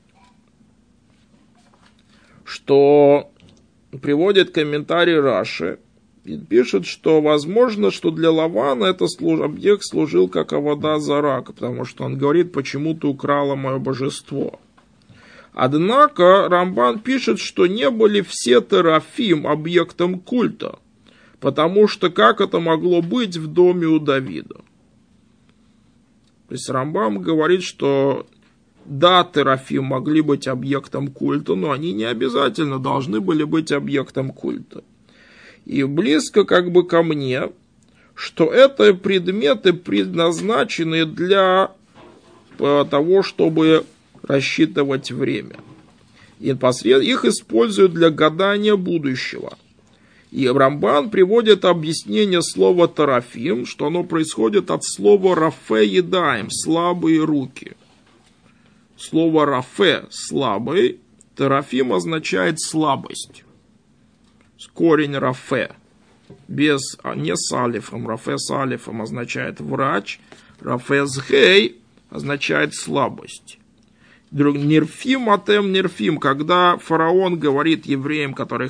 что приводит комментарий Раши, и пишет, что возможно, что для Лавана этот объект служил как авода зара, потому что он говорит, почему ты украла мое божество. Однако Рамбан пишет, что не были все терафим объектом культа, потому что как это могло быть в доме у Давида? То есть Рамбан говорит, что да, терафим могли быть объектом культа, но они не обязательно должны были быть объектом культа. И близко как бы ко мне, что это предметы, предназначенные для того, чтобы рассчитывать время. И их используют для гадания будущего. И Рамбан приводит объяснение слова терафим, что оно происходит от слова рафе едаем, слабые руки. Слово рафе, слабый, терафим означает слабость. Корень рафе, не с алифом, рафе с алифом означает врач, рафе с гей означает слабость. Нерфим атем нерфим, когда фараон говорит евреям, которые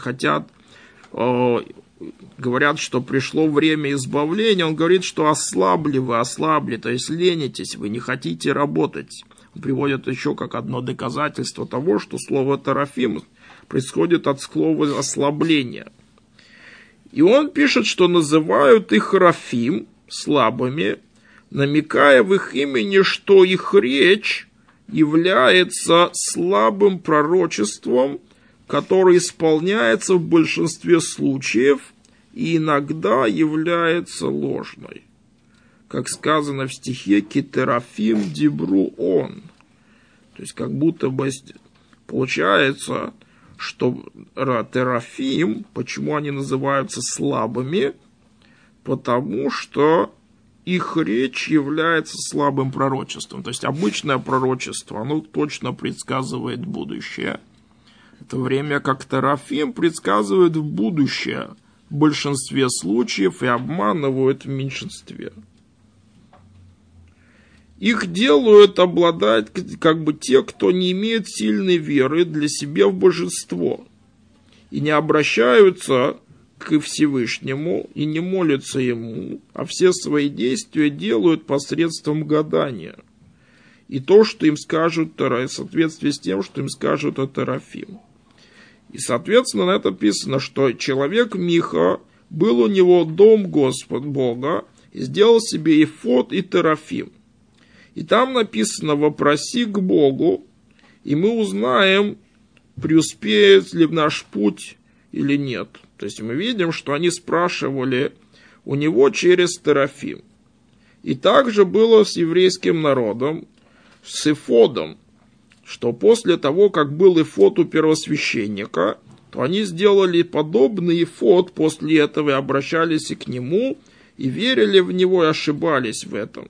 говорят, что пришло время избавления, он говорит, что ослабли вы, то есть ленитесь, вы не хотите работать. Он приводит еще как одно доказательство того, что слово терафим происходит от слова ослабления. И он пишет, что называют их рафим, слабыми, намекая в их имени, что их речь является слабым пророчеством, которое исполняется в большинстве случаев и иногда является ложной. Как сказано в стихе «Китерафим дибру он». То есть как будто бы получается, что терафим, почему они называются слабыми? Потому что их речь является слабым пророчеством. То есть обычное пророчество, оно точно предсказывает будущее. В то время как Терафим предсказывает будущее в большинстве случаев и обманывает в меньшинстве. Их делают обладать те, кто не имеет сильной веры для себя в божество и не обращаются к Всевышнему и не молятся Ему, а все свои действия делают посредством гадания. И то, что им скажут, в соответствии с тем, что им скажут о Терафим. И, соответственно, на это написано, что человек Миха, был у него дом Господь Бога, и сделал себе эфод и Терафим. И там написано: «Вопроси к Богу, и мы узнаем, преуспеет ли наш путь или нет». То есть мы видим, что они спрашивали у него через Терафим. И также было с еврейским народом, с эфодом, что после того, как был эфод у первосвященника, то они сделали подобный эфод после этого и обращались и к нему, и верили в него, и ошибались в этом.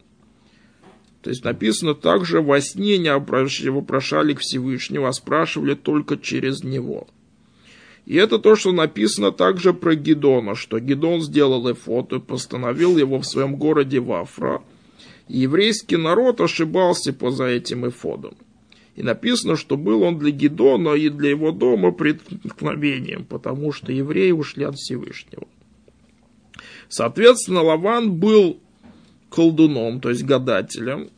То есть написано также: во сне не вопрошали к Всевышнему, а спрашивали только через него. И это то, что написано также про Гидона, что Гидон сделал эфод и постановил его в своем городе Вафра. И еврейский народ ошибался за этим эфодом. И написано, что был он для Гидона и для его дома преткновением, потому что евреи ушли от Всевышнего. Соответственно, Лаван был колдуном, то есть гадателем.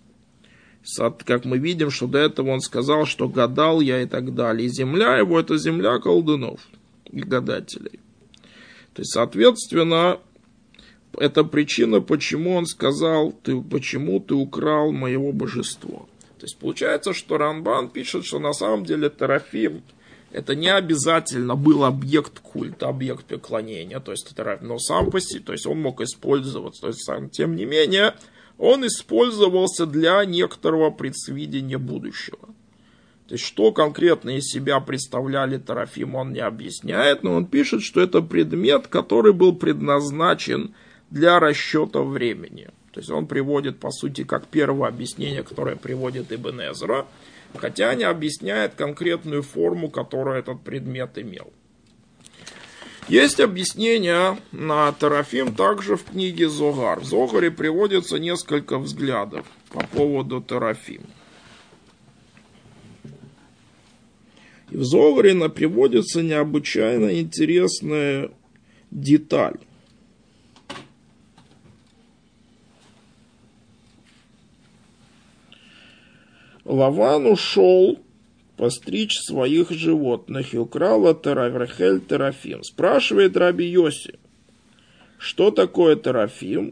Как мы видим, что до этого он сказал, что гадал я и так далее. И земля его — это земля колдунов и гадателей. То есть, соответственно, это причина, почему он сказал: почему ты украл моего божество. То есть, получается, что Рамбан пишет, что на самом деле Терафим — это не обязательно был объект культа, объект преклонения, то есть, но сам по себе, то есть, он мог использоваться. То есть, тем не менее, он использовался для некоторого предсвидения будущего. То есть, что конкретно из себя представляли Терафим, он не объясняет, но он пишет, что это предмет, который был предназначен для расчета времени. То есть, он приводит, по сути, как первое объяснение, которое приводит Ибн Эзра, хотя не объясняет конкретную форму, которую этот предмет имел. Есть объяснение на Терафим также в книге Зогар. В Зогаре приводится несколько взглядов по поводу Терафим. И в Зогаре приводится необычайно интересная деталь. Лаван ушел постричь своих животных и украл от Рахель Терафим. Спрашивает Раби Йоси: что такое Терафим?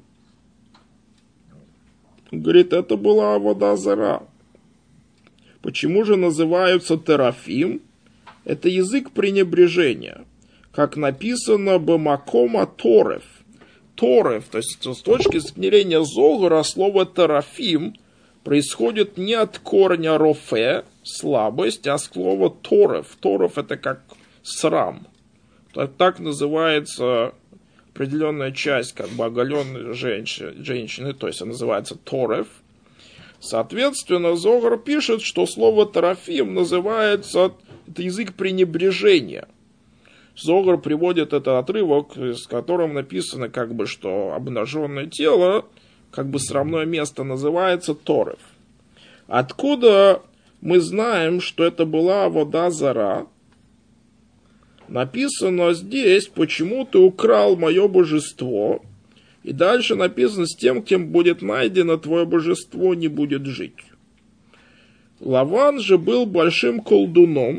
Говорит: это была авода зара. Почему же называются Терафим? Это язык пренебрежения. Как написано Бамакома Торев. Торев, то есть с точки зрения Зогара, слово Терафим происходит не от корня рофе, слабость, а слово торев. Торев — это как срам. Так называется определенная часть как бы оголенной женщины, то есть она называется торев. Соответственно, Зогар пишет, что слово Терафим называется, это язык пренебрежения. Зогар приводит этот отрывок, с которым написано, как бы, что обнаженное тело, как бы срамное место, называется Торев. Откуда мы знаем, что это была авода зара? Написано здесь: почему ты украл мое божество? И дальше написано: с тем, кем будет найдено твое божество, не будет жить. Лаван же был большим колдуном,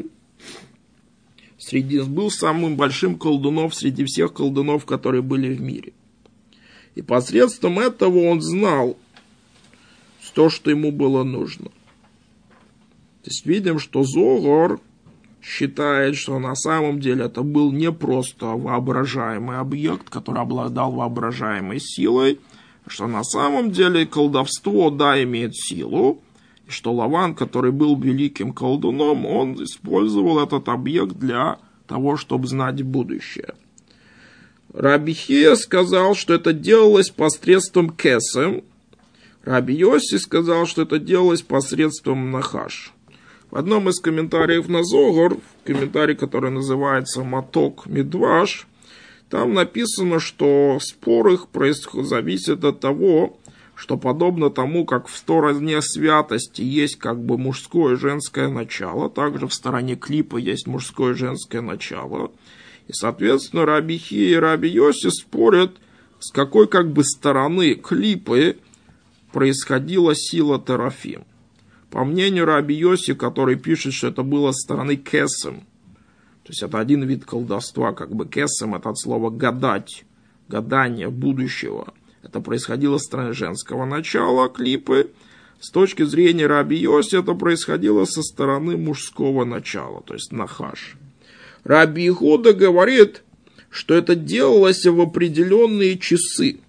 был самым большим колдуном среди всех колдунов, которые были в мире. И посредством этого он знал то, что ему было нужно. То есть видим, что Зогар считает, что на самом деле это был не просто воображаемый объект, который обладал воображаемой силой, что на самом деле колдовство, да, имеет силу, и что Лаван, который был великим колдуном, он использовал этот объект для того, чтобы знать будущее. Раби Хия сказал, что это делалось посредством кесем. Раби Йоси сказал, что это делалось посредством нахаш. В одном из комментариев на Зогар, комментарий, который называется Маток Мидваш, там написано, что спор их зависит от того, что подобно тому, как в стороне святости есть как бы мужское и женское начало, также в стороне клипа есть мужское и женское начало. И, соответственно, Раби Хия и Раби Йоси спорят, с какой как бы стороны клипы происходила сила терафим. По мнению Раби Йоси, который пишет, что это было со стороны кесем, то есть это один вид колдовства, как бы кесем, это от слова гадать, гадание будущего. Это происходило со стороны женского начала клипы. С точки зрения Раби Йоси это происходило со стороны мужского начала, то есть нахаш. Раби Ихуда говорит, что это делалось в определенные часы.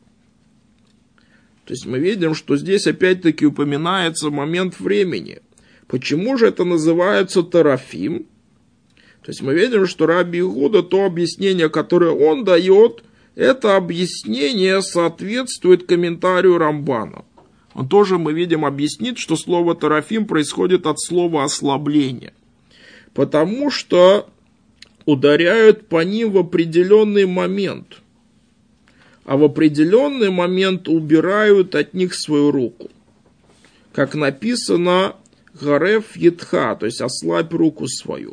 То есть мы видим, что здесь опять-таки упоминается момент времени. Почему же это называется терафим? То есть мы видим, что Раби Ихуда, то объяснение, которое он дает, это объяснение соответствует комментарию Рамбана. Он тоже, мы видим, объяснит, что слово терафим происходит от слова ослабление. Потому что ударяют по ним в определенный момент. А в определенный момент убирают от них свою руку. Как написано, гареф едха, то есть ослабь руку свою.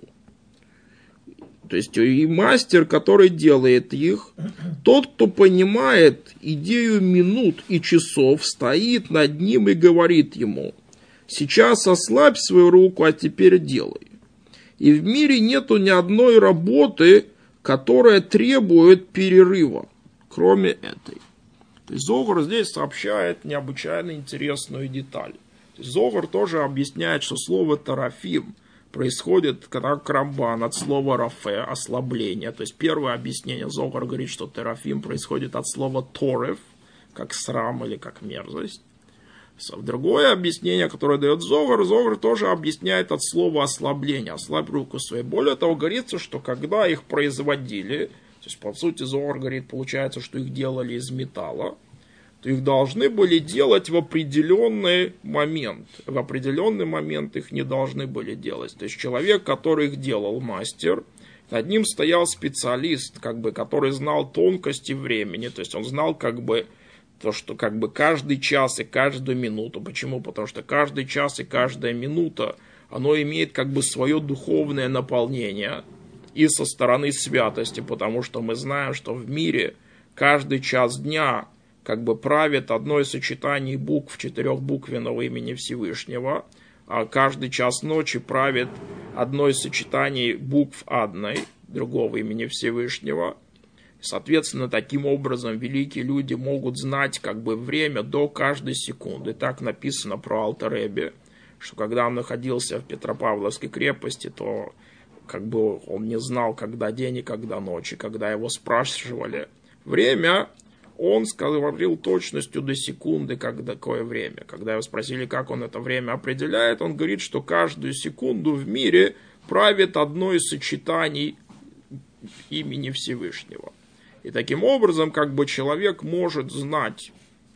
То есть и мастер, который делает их, тот, кто понимает идею минут и часов, стоит над ним и говорит ему: сейчас ослабь свою руку, а теперь делай. И в мире нету ни одной работы, которая требует перерыва, кроме этой. То есть Зогар здесь сообщает необычайно интересную деталь. То есть Зогар тоже объясняет, что слово терафим происходит, как Рамбан, от слова рафе, ослабление. То есть первое объяснение Зогар говорит, что терафим происходит от слова торев, как срам или как мерзость. Другое объяснение, которое дает Зогар, Зогар тоже объясняет от слова ослабление, ослабь руку свою. Более того, говорится, что когда их производили, то есть по сути Зогар говорит, получается, что их делали из металла, то их должны были делать в определенный момент. В определенный момент их не должны были делать. То есть человек, который их делал, мастер, над ним стоял специалист, который знал тонкости времени. То есть он знал то, что каждый час и каждую минуту. Почему? Потому что каждый час и каждая минута, оно имеет свое духовное наполнение и со стороны святости. Потому что мы знаем, что в мире каждый час дня правит одно из сочетаний букв четырехбуквенного имени Всевышнего, а каждый час ночи правит одно из сочетаний букв одной, другого имени Всевышнего. Соответственно, таким образом великие люди могут знать время до каждой секунды. Так написано про Алтер Ребе, что когда он находился в Петропавловской крепости, то он не знал, когда день и когда ночь. И когда его спрашивали время, он говорил точностью до секунды, какое время. Когда его спросили, как он это время определяет, он говорит, что каждую секунду в мире правит одно из сочетаний имени Всевышнего. И таким образом, человек может знать,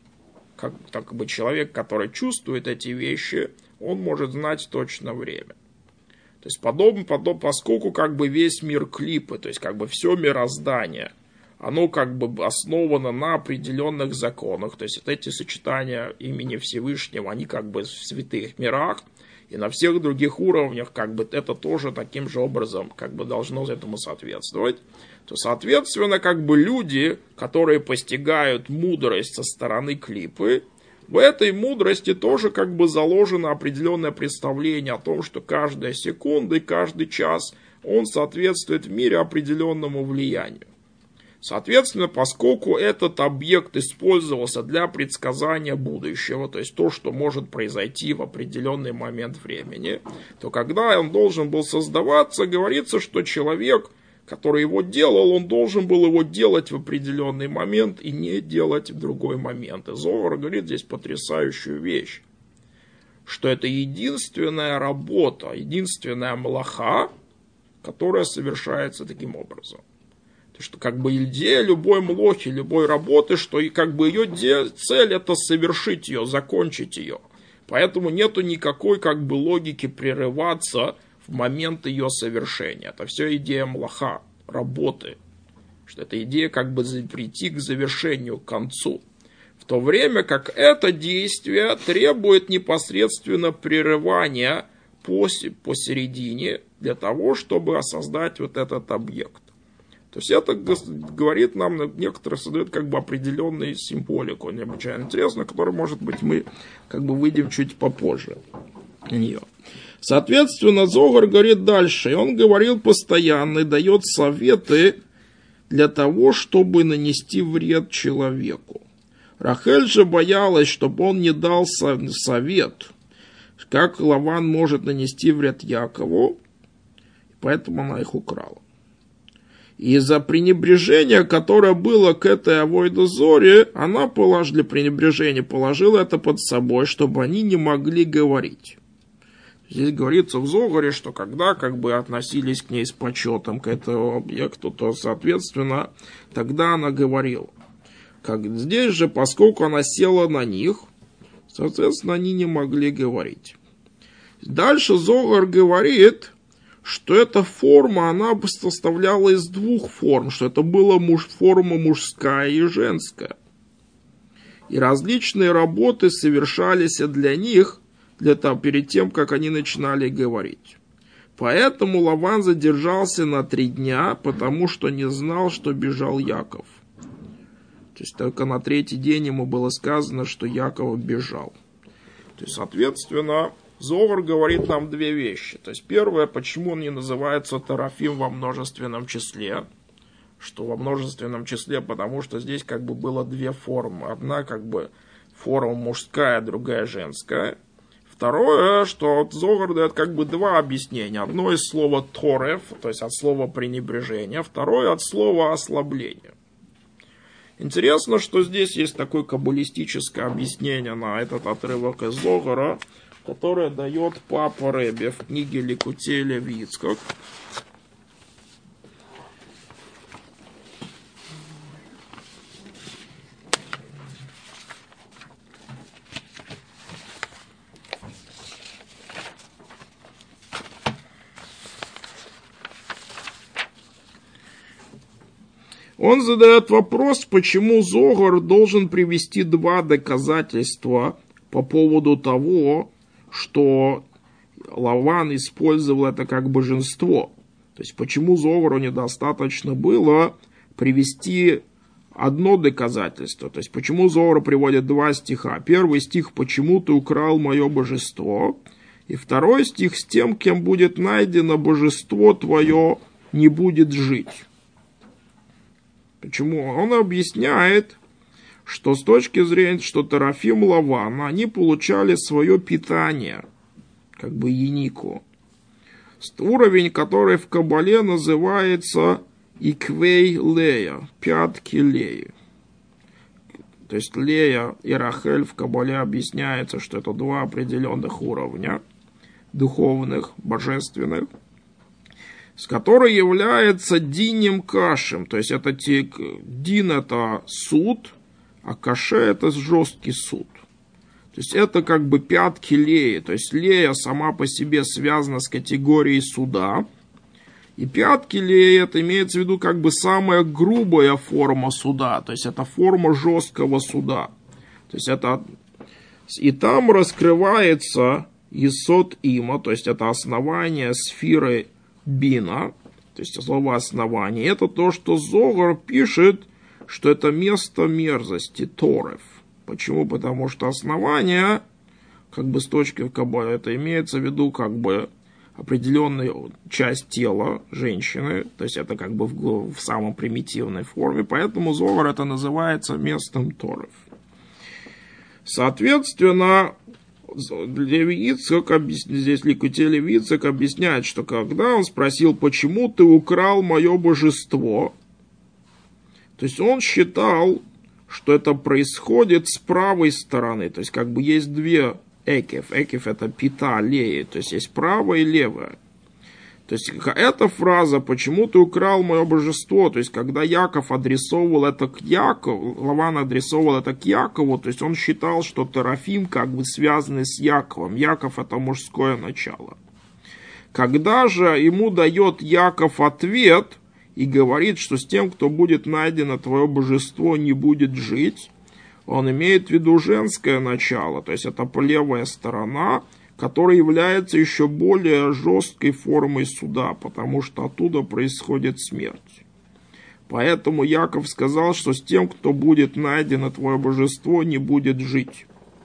человек, который чувствует эти вещи, он может знать точно время. То есть, поскольку весь мир клипы, то есть, все мироздание, оно основано на определенных законах. То есть, эти сочетания имени Всевышнего, они в святых мирах, и на всех других уровнях, это тоже таким же образом, должно этому соответствовать. То, соответственно, люди, которые постигают мудрость со стороны клипы, в этой мудрости тоже заложено определенное представление о том, что каждая секунда и каждый час, он соответствует в мире определенному влиянию. Соответственно, поскольку этот объект использовался для предсказания будущего, то есть то, что может произойти в определенный момент времени, то когда он должен был создаваться, говорится, что человек, который его делал, он должен был его делать в определенный момент и не делать в другой момент. И Зоар говорит здесь потрясающую вещь, что это единственная работа, единственная млаха, которая совершается таким образом. То Что как бы идея любой млохи, любой работы, что и как бы ее цель это совершить ее, закончить ее. Поэтому нету никакой как бы логики прерываться в момент ее совершения. Это все идея млоха, работы. Что это идея как бы прийти к завершению, к концу. В то время как это действие требует непосредственно прерывания посередине для того, чтобы создать вот этот объект. То есть это говорит нам, некоторые создают как бы определенную символику, необычайно интересную, которую, может быть, мы как бы выйдем чуть попозже на нее. Соответственно, Зогар говорит дальше, и он говорил постоянно и дает советы для того, чтобы нанести вред человеку. Рахель же боялась, чтобы он не дал совет, как Лаван может нанести вред Якову, поэтому она их украла. И из-за пренебрежения, которое было к этой авойдо зоре, она для пренебрежения положила это под собой, чтобы они не могли говорить. Здесь говорится в Зогаре, что когда как бы относились к ней с почетом, к этому объекту, то, соответственно, тогда она говорила. Как здесь же, поскольку она села на них, соответственно, они не могли говорить. Дальше Зогар говорит, что эта форма, она составляла из двух форм, что это была форма мужская и женская. И различные работы совершались для них, перед тем, как они начинали говорить. Поэтому Лаван задержался на 3 дня, потому что не знал, что бежал Яков. То есть только на 3-й день ему было сказано, что Яков бежал. То есть, соответственно, Зогар говорит нам 2 вещи. То есть, первое, почему он не называется Терафим во множественном числе. Что во множественном числе, потому что здесь как бы было 2 формы. Одна как бы форма мужская, другая женская. Второе, что Зогар дает как бы 2 объяснения. Одно из слова тореф, то есть от слова пренебрежение. Второе от слова ослабление. Интересно, что здесь есть такое каббалистическое объяснение на этот отрывок из Зогара, которое дает Папа Ребе в книге Ликутей Лев Йицхак. Он задает вопрос, почему Зогар должен привести 2 доказательства по поводу того, что Лаван использовал это как божество. То есть, почему Зогару недостаточно было привести одно доказательство. То есть, почему Зогар приводит 2 стиха. Первый стих «Почему ты украл мое божество?» И второй стих «С тем, кем будет найдено божество твое, не будет жить». Почему? Он объясняет, что с точки зрения, что Терафим Лаван, они получали свое питание, как бы янику. Уровень, который в Кабале называется Иквей Лея, пятки Леи. То есть Лея и Рахель в Кабале объясняется, что это 2 определенных уровня, духовных, божественных, с которой является динем кашем, то есть это дин это суд, а каше это жесткий суд. То есть это как бы пятки Леи, то есть Лея сама по себе связана с категорией суда, и пятки Леи это имеется в виду как бы самая грубая форма суда, то есть это форма жесткого суда. То есть это и там раскрывается Есод Има, то есть это основание сферы Бина, то есть слово основание, это то, что Зогар пишет, что это место мерзости, Тореф. Почему? Потому что основание, как бы с точки в Кабале, это имеется в виду как бы определенную часть тела женщины, то есть это как бы в самой примитивной форме, поэтому Зогар это называется местом Тореф. Соответственно, Лев Йицхак, здесь Ликутей Лев Йицхак объясняет, что когда он спросил, почему ты украл мое божество, то есть он считал, что это происходит с правой стороны, то есть как бы есть 2 экев. Экев это пита, леи, то есть есть правая и левая. То есть эта фраза «почему ты украл мое божество», то есть когда Яков адресовывал это к Якову, Лаван адресовывал это к Якову, то есть он считал, что Терафим как бы связаны с Яковом. Яков это мужское начало. Когда же ему дает Яков ответ и говорит, что с тем, кто будет найдено твое божество, не будет жить, он имеет в виду женское начало, то есть это левая сторона, которая является еще более жесткой формой суда, потому что оттуда происходит смерть. Поэтому Яков сказал, что с тем, кто будет найдено твое божество, не будет жить.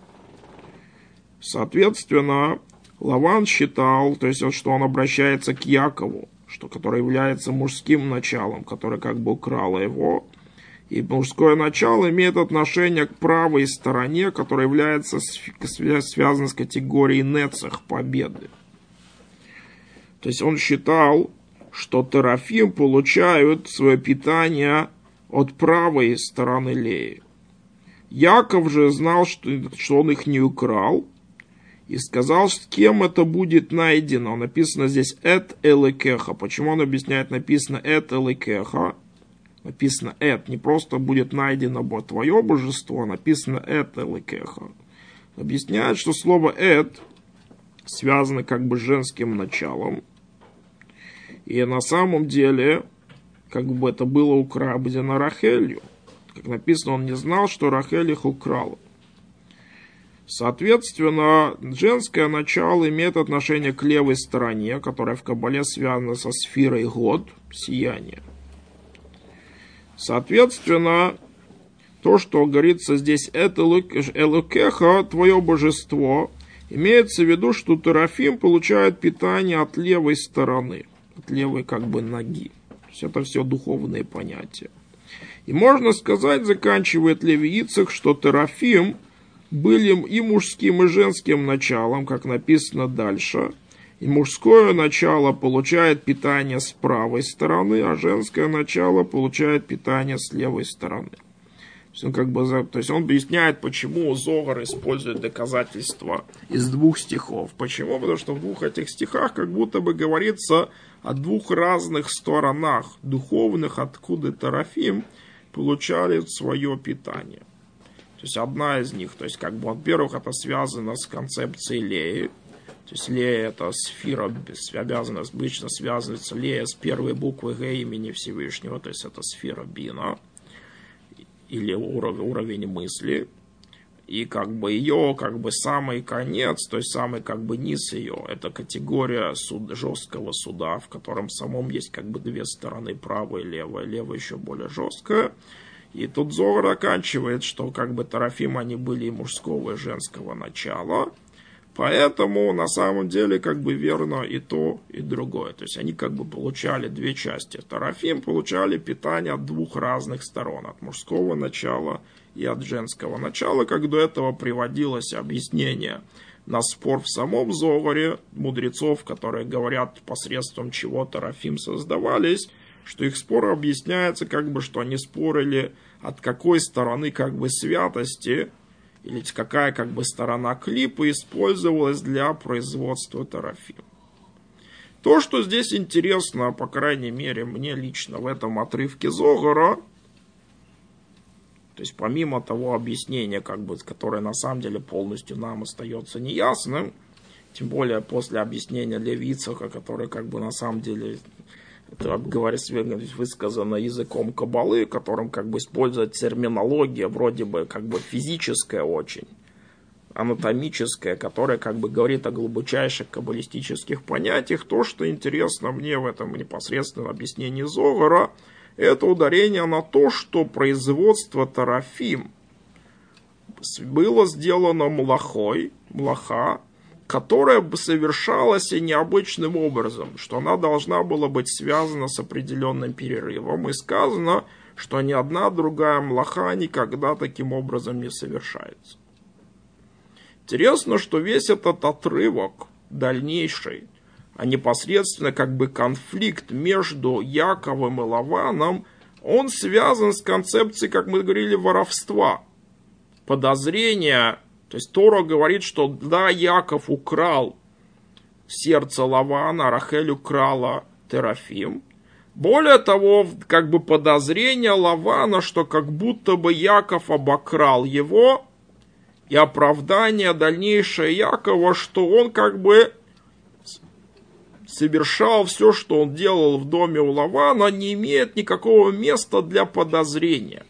Соответственно, Лаван считал, то есть, что он обращается к Якову, который является мужским началом, который как бы украло его. И мужское начало имеет отношение к правой стороне, которая является связана с категорией нецех, победы. То есть он считал, что Терафим получают свое питание от правой стороны Леи. Яков же знал, что он их не украл, и сказал, с кем это будет найдено. Написано здесь «эт элекеха». Почему он объясняет, написано «эт элекеха»? Написано «эт», не просто будет найдено твое божество, написано «эт элекеха». Объясняет, что слово «эт» связано как бы с женским началом. И на самом деле, как бы это было украдено Рахелью. Как написано, он не знал, что Рахель их украла. Соответственно, женское начало имеет отношение к левой стороне, которая в Кабале связана со сферой Год, сияние. Соответственно, то, что говорится здесь, это Элокеха, твое божество, имеется в виду, что Терафим получает питание от левой стороны, от левой как бы ноги. То есть это все духовные понятия. И можно сказать, заканчивает Леви Ицхак, что Терафим были и мужским, и женским началом, как написано дальше. И мужское начало получает питание с правой стороны, а женское начало получает питание с левой стороны. То есть он объясняет, почему Зогар использует доказательства из двух стихов. Почему? Потому что в двух этих стихах как будто бы говорится о двух разных сторонах духовных, откуда Терафим получали свое питание. То есть одна из них, то есть как бы, во-первых, это связано с концепцией Леи. То есть Лея это сфера, обычно связывается Лея с первой буквы Г имени Всевышнего, то есть это сфера Бина, или уровень мысли. И как бы ее как бы самый конец, то есть самый как бы низ ее, это категория жесткого суда, в котором самом есть как бы две стороны, правая и левая. Левая еще более жесткая. И тут Зогар оканчивает, что как бы Терафим они были и мужского, и женского начала. Поэтому на самом деле как бы верно и то, и другое. То есть они как бы получали две части. Терафим получали питание от двух разных сторон. От мужского начала и от женского начала. Как до этого приводилось объяснение на спор в самом Зогаре мудрецов, которые говорят, посредством чего Терафим создавались, что их спор объясняется как бы, что они спорили от какой стороны как бы святости или какая как бы сторона клипа использовалась для производства Терафим. То, что здесь интересно, по крайней мере, мне лично в этом отрывке Зогара, то есть помимо того объяснения, как бы, которое на самом деле полностью нам остается неясным, тем более после объяснения Леви Ицхака, которое как бы на самом деле это высказано языком Кабалы, которым как бы использует терминология вроде бы как бы физическая очень, анатомическая, которая как бы говорит о глубочайших каббалистических понятиях. То, что интересно мне в этом непосредственном объяснении Зогара, это ударение на то, что производство Терафим было сделано млаха, которая бы совершалась необычным образом, что она должна была быть связана с определенным перерывом. И сказано, что ни одна другая млаха никогда таким образом не совершается. Интересно, что весь этот отрывок дальнейший, а непосредственно как бы конфликт между Яковом и Лаваном, он связан с концепцией, как мы говорили, воровства, подозрения. То есть Тора говорит, что да, Яков украл сердце Лавана, Рахель украла Терафим. Более того, как бы подозрение Лавана, что как будто бы Яков обокрал его, и оправдание дальнейшее Якова, что он как бы совершал все, что он делал в доме у Лавана, не имеет никакого места для подозрения.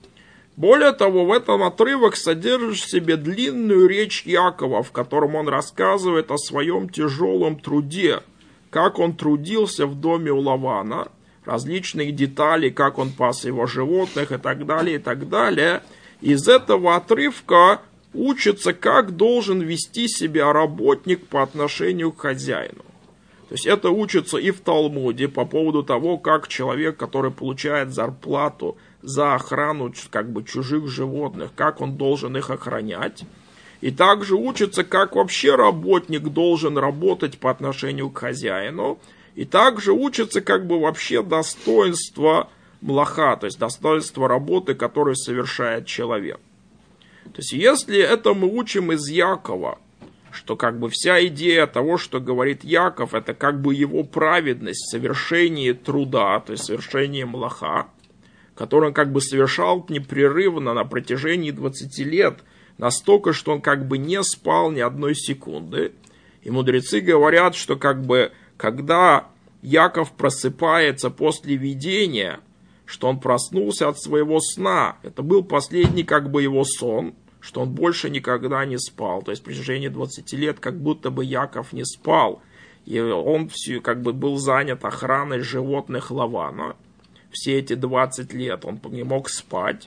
Более того, в этом отрывок содержит в себе длинную речь Якова, в котором он рассказывает о своем тяжелом труде, как он трудился в доме у Лавана, различных деталей, как он пас его животных и так далее, и так далее. Из этого отрывка учится, как должен вести себя работник по отношению к хозяину. То есть это учится и в Талмуде по поводу того, как человек, который получает зарплату за охрану как бы чужих животных, как он должен их охранять. И также учится, как вообще работник должен работать по отношению к хозяину. И также учится как бы вообще достоинство млаха, то есть достоинство работы, которую совершает человек. То есть если это мы учим из Якова, что как бы вся идея того, что говорит Яков, это как бы его праведность в совершении труда, то есть в совершении млаха, который он как бы совершал непрерывно на протяжении 20 лет, настолько, что он как бы не спал ни одной секунды. И мудрецы говорят, что как бы когда Яков просыпается после видения, что он проснулся от своего сна, это был последний как бы его сон, что он больше никогда не спал. То есть в протяжении 20 лет как будто бы Яков не спал. И он как бы был занят охраной животных Лавана. Все эти 20 лет он не мог спать.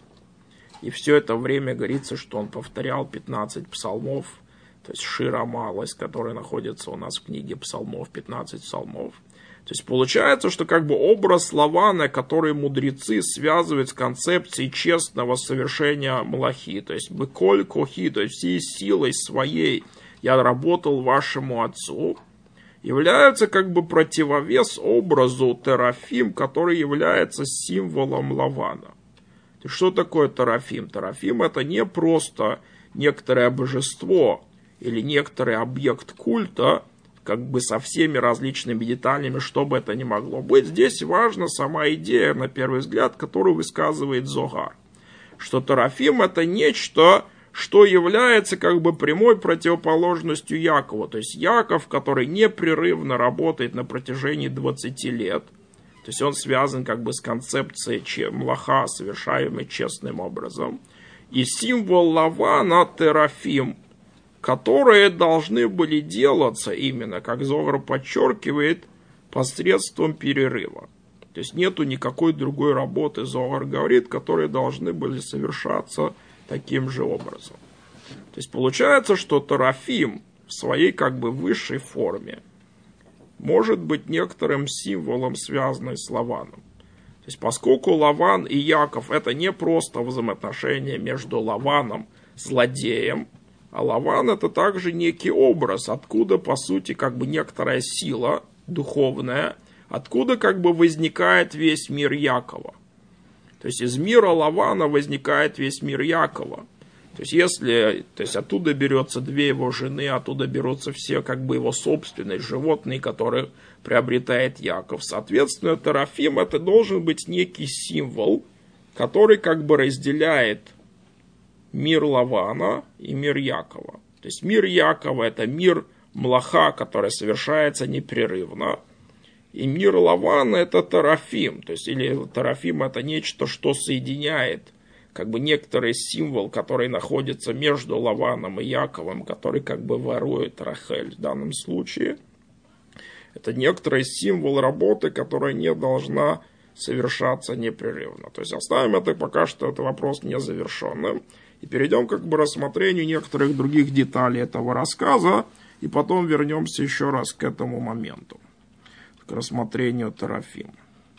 И все это время говорится, что он повторял 15 псалмов. То есть Шира Малость, которая находится у нас в книге псалмов, 15 псалмов. То есть получается, что как бы образ Лавана, который мудрецы связывают с концепцией честного совершения млахи, то есть беколь кохи, то есть всей силой своей я работал вашему отцу, является как бы противовес образу Терафим, который является символом Лавана. То есть что такое Терафим? Терафим это не просто некоторое божество или некоторый объект культа, как бы со всеми различными деталями, что бы это ни могло быть. Здесь важна сама идея, на первый взгляд, которую высказывает Зогар. Что Терафим это нечто, что является как бы прямой противоположностью Якова. То есть Яков, который непрерывно работает на протяжении 20 лет, то есть он связан как бы с концепцией млаха, совершаемой честным образом. И символ Лавана Терафим, которые должны были делаться именно, как Зогар подчеркивает, посредством перерыва. То есть нету никакой другой работы, Зогар говорит, которые должны были совершаться таким же образом. То есть получается, что Терафим в своей как бы высшей форме может быть некоторым символом, связанным с Лаваном. То есть поскольку Лаван и Яков это не просто взаимоотношения между Лаваном, злодеем, а Лаван это также некий образ, откуда по сути как бы некоторая сила духовная, откуда как бы возникает весь мир Якова. То есть из мира Лавана возникает весь мир Якова. То есть оттуда берется две его жены, оттуда берутся все как бы его собственные животные, которые приобретает Яков. Соответственно, Терафим это должен быть некий символ, который как бы разделяет мир Лавана и мир Якова. То есть мир Якова это мир млаха, который совершается непрерывно. И мир Лавана это Терафим. То есть или Терафим это нечто, что соединяет как бы некоторый символ, который находится между Лаваном и Яковом, который как бы ворует Рахель в данном случае. Это некоторый символ работы, которая не должна совершаться непрерывно. То есть оставим это пока что, это вопрос незавершенным. И перейдем как бы к рассмотрению некоторых других деталей этого рассказа. И потом вернемся еще раз к этому моменту. К рассмотрению Терафима.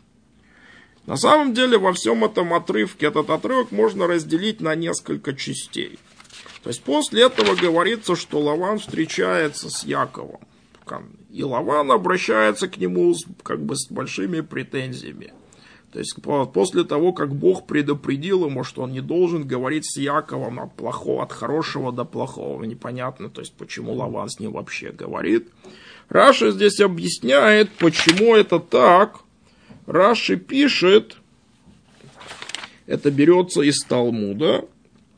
На самом деле во всем этом отрывке, этот отрывок можно разделить на несколько частей. То есть после этого говорится, что Лаван встречается с Яковом. И Лаван обращается к нему как бы с большими претензиями. То есть после того, как Бог предупредил ему, что он не должен говорить с Яковом от хорошего до плохого, непонятно, то есть почему Лаван с ним вообще говорит. Раши здесь объясняет, почему это так. Раши пишет, это берется из Талмуда,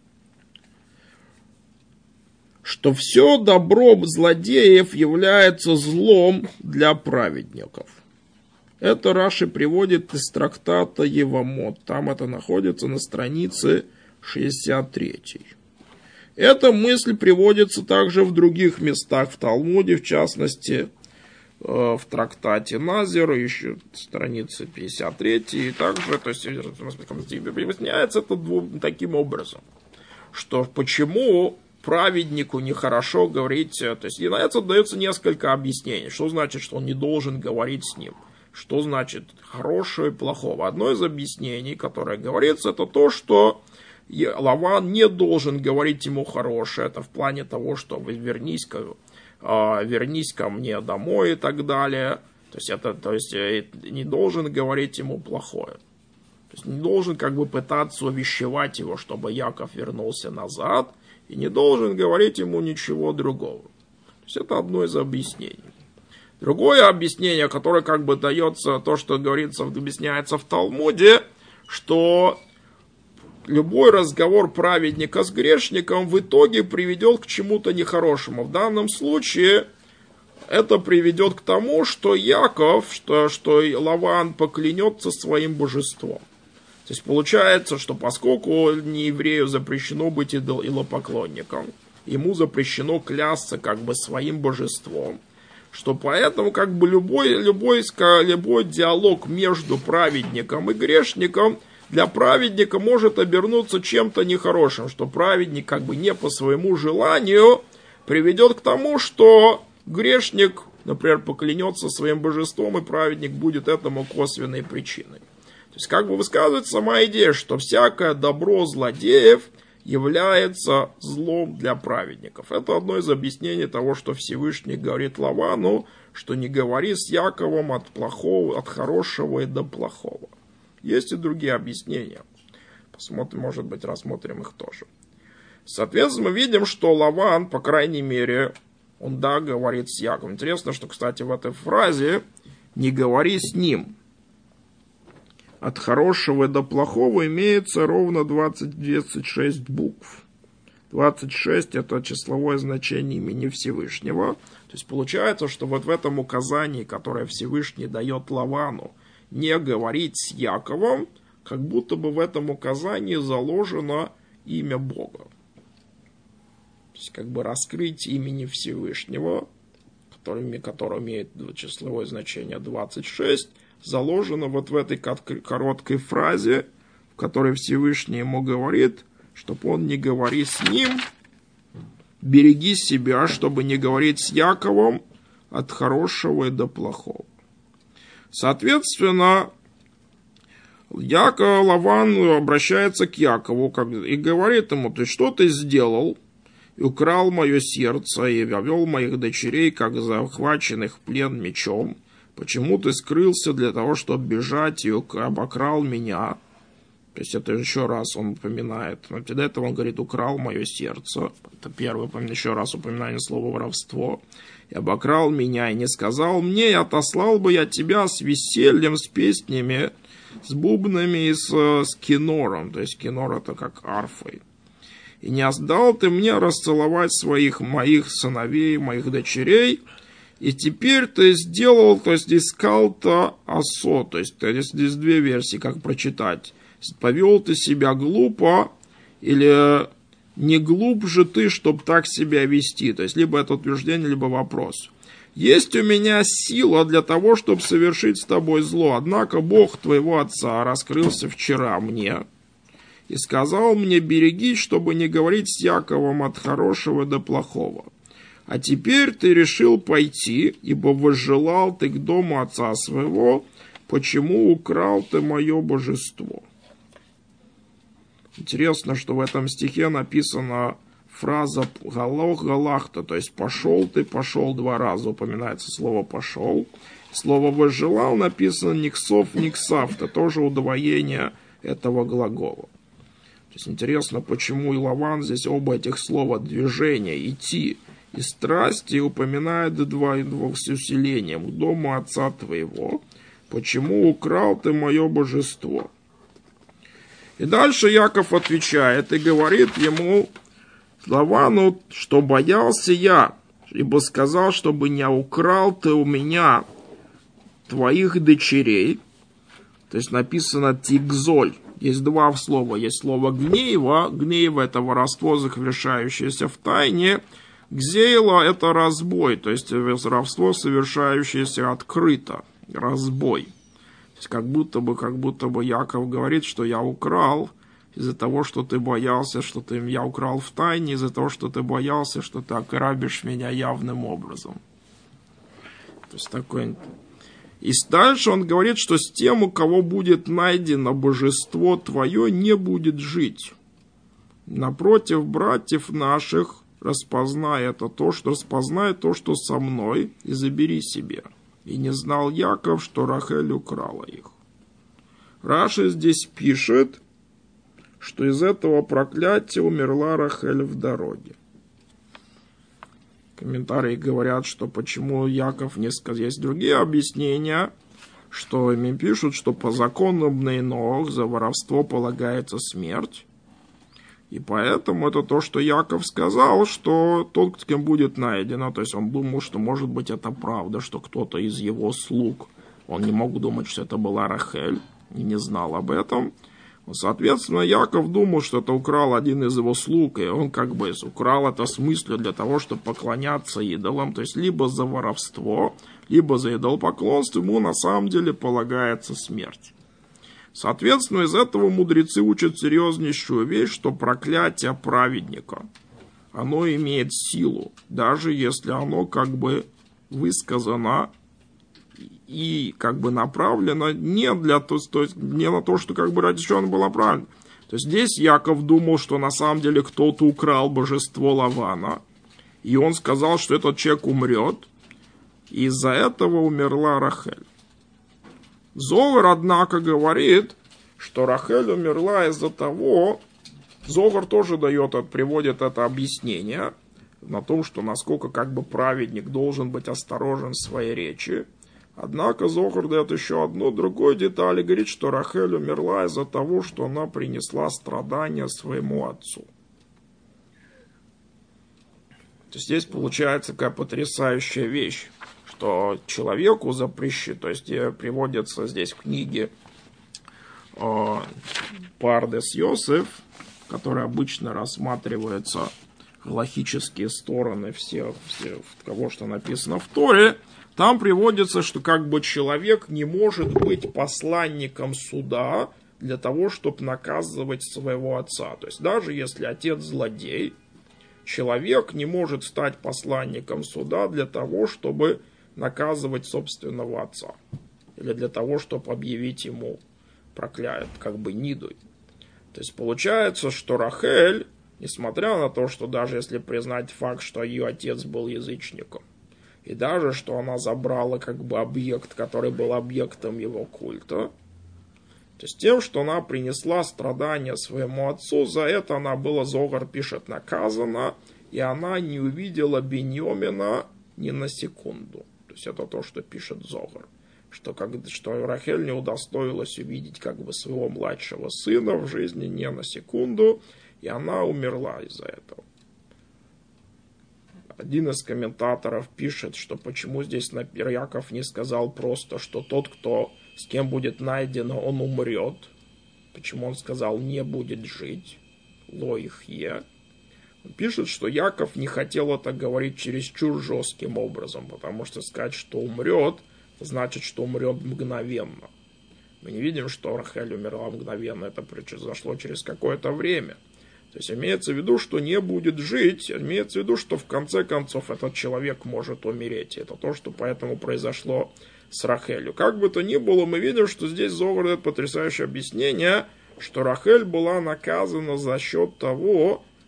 что все добро злодеев является злом для праведников. Это Раши приводит из трактата Евамот. Там это находится на странице 63. Эта мысль приводится также в других местах в Талмуде, в частности, в трактате Назир, еще страница 53. И также, то есть, объясняется это таким образом, что почему праведнику нехорошо говорить, то есть, и на это дается несколько объяснений. Что значит, что он не должен говорить с ним? Что значит хорошего и плохого? Одно из объяснений, которое говорится, это то, что Лаван не должен говорить ему хорошее. Это в плане того, что вернись ко мне домой и так далее. То есть не должен говорить ему плохое. То есть не должен пытаться увещевать его, чтобы Яков вернулся назад. И не должен говорить ему ничего другого. То есть это одно из объяснений. Другое объяснение, которое дается, то, что объясняется в Талмуде, что любой разговор праведника с грешником в итоге приведет к чему-то нехорошему. В данном случае это приведет к тому, что Яков, что Лаван поклянется своим божеством. То есть получается, что поскольку нееврею запрещено быть идолопоклонником, ему запрещено клясться своим божеством, что поэтому любой диалог между праведником и грешником для праведника может обернуться чем-то нехорошим, что праведник не по своему желанию приведет к тому, что грешник, например, поклянется своим божеством, и праведник будет этому косвенной причиной. То есть высказывается сама идея, что всякое добро злодеев является злом для праведников. Это одно из объяснений того, что Всевышний говорит Лавану, что не говори с Яковом от хорошего и до плохого. Есть и другие объяснения. Посмотрим, может быть, рассмотрим их тоже. Соответственно, мы видим, что Лаван, по крайней мере, он говорит с Яковом. Интересно, что, кстати, в этой фразе «не говори с ним». От хорошего до плохого имеется ровно 26 букв. 26 это числовое значение имени Всевышнего. То есть получается, что в этом указании, которое Всевышний дает Лавану, не говорить с Яковом, как будто бы в этом указании заложено имя Бога. То есть раскрыть имени Всевышнего, которое имеет числовое значение 26, заложено в этой короткой фразе, в которой Всевышний ему говорит, чтобы он не говори с ним, береги себя, чтобы не говорить с Яковом от хорошего и до плохого. Соответственно, Лаван обращается к Якову и говорит ему: ты что ты сделал? И украл мое сердце, и вел моих дочерей, как захваченных в плен мечом. Почему ты скрылся для того, чтобы бежать, и обокрал меня? То есть это еще раз он упоминает. Но до этого он говорит: украл мое сердце. Это первое, еще раз упоминание слова воровство. И обокрал меня, и не сказал мне, и отослал бы я тебя с весельем, с песнями, с бубнами и с кинором. То есть кинор это как арфой. И не отдал ты мне расцеловать моих сыновей, моих дочерей. И теперь ты сделал, то есть искал-то осо, то есть здесь две версии, как прочитать. Повел ты себя глупо, или не глуп же ты, чтобы так себя вести. То есть либо это утверждение, либо вопрос. Есть у меня сила для того, чтобы совершить с тобой зло, однако Бог твоего отца раскрылся вчера мне и сказал мне: берегись, чтобы не говорить с Яковом от хорошего до плохого. А теперь ты решил пойти, ибо возжелал ты к дому отца своего, почему украл ты мое божество. Интересно, что в этом стихе написана фраза «галох галахта», то есть «пошел ты», «пошел» 2 раза упоминается слово «пошел». Слово «возжелал» написано «никсов», «никсавта», тоже удвоение этого глагола. То есть интересно, почему и Лаван здесь оба этих слова «движение», «идти» и «страсти» упоминает с усилением «к дому отца твоего». Почему украл ты мое божество? И дальше Яков отвечает и говорит ему, Лавану, что боялся я, ибо сказал, чтобы не украл ты у меня твоих дочерей. То есть написано тигзоль. Есть 2 слова. Есть слово гнева. Гнева — это воровство, совершающееся в тайне. Гзейла — это разбой, то есть воровство, совершающееся открыто. Разбой. То есть как будто бы Яков говорит, что я украл из-за того, что ты боялся, я украл в тайне, из-за того, что ты боялся, что ты ограбишь меня явным образом. То есть такой... И дальше он говорит, что с тем, у кого будет найдено божество твое, не будет жить. Напротив, братьев наших, распознай то, что со мной, и забери себе. И не знал Яков, что Рахель украла их. Раши здесь пишет, что из этого проклятия умерла Рахель в дороге. Комментарии говорят, что почему Яков не сказал. Есть другие объяснения, что им пишут, что по закону Бней-Ноах за воровство полагается смерть. И поэтому это то, что Яков сказал, что тот, с кем будет найдено, то есть он думал, что может быть это правда, что кто-то из его слуг, он не мог думать, что это была Рахель, и не знал об этом. Соответственно, Яков думал, что это украл один из его слуг, и он украл это с мыслью для того, чтобы поклоняться идолам, то есть либо за воровство, либо за идолопоклонство, ему на самом деле полагается смерть. Соответственно, из этого мудрецы учат серьезнейшую вещь, что проклятие праведника, оно имеет силу, даже если оно высказано и направлено не на то, что ради чего оно было направлено. То есть здесь Яков думал, что на самом деле кто-то украл божество Лавана, и он сказал, что этот человек умрет, и из-за этого умерла Рахель. Зогар, однако, говорит, что Рахель умерла из-за того, Зогар тоже приводит это объяснение на том, что насколько праведник должен быть осторожен в своей речи. Однако Зогар дает еще одну другую деталь и говорит, что Рахель умерла из-за того, что она принесла страдания своему отцу. То есть здесь получается такая потрясающая вещь, что человеку запрещено, то есть приводится здесь в книге Пардес Йосеф, который обычно рассматривается галахические стороны того, что написано в Торе. Там приводится, что человек не может быть посланником суда для того, чтобы наказывать своего отца. То есть даже если отец злодей, человек не может стать посланником суда для того, чтобы наказывать собственного отца. Или для того, чтобы объявить ему нидой. То есть получается, что Рахель, несмотря на то, что даже если признать факт, что ее отец был язычником, и даже что она забрала объект, который был объектом его культа, то есть тем, что она принесла страдания своему отцу, за это она была, Зогар пишет, наказана, и она не увидела Беньямина ни на секунду. То есть это то, что пишет Зогар. Что Рахель не удостоилась увидеть своего младшего сына в жизни ни на секунду, и она умерла из-за этого. Один из комментаторов пишет, что почему здесь Яков не сказал просто, что тот, с кем будет найдено, он умрет. Почему он сказал не будет жить. Лоихе. Он пишет, что Яков не хотел это говорить чересчур жестким образом, потому что сказать, что умрет, значит, что умрет мгновенно. Мы не видим, что Рахель умерла мгновенно, это произошло через какое-то время. То есть имеется в виду, что не будет жить, имеется в виду, что в конце концов этот человек может умереть. Это то, что поэтому произошло с Рахелью. Как бы то ни было, мы видим, что здесь Зогар дает потрясающее объяснение, что Рахель была наказана за счет того,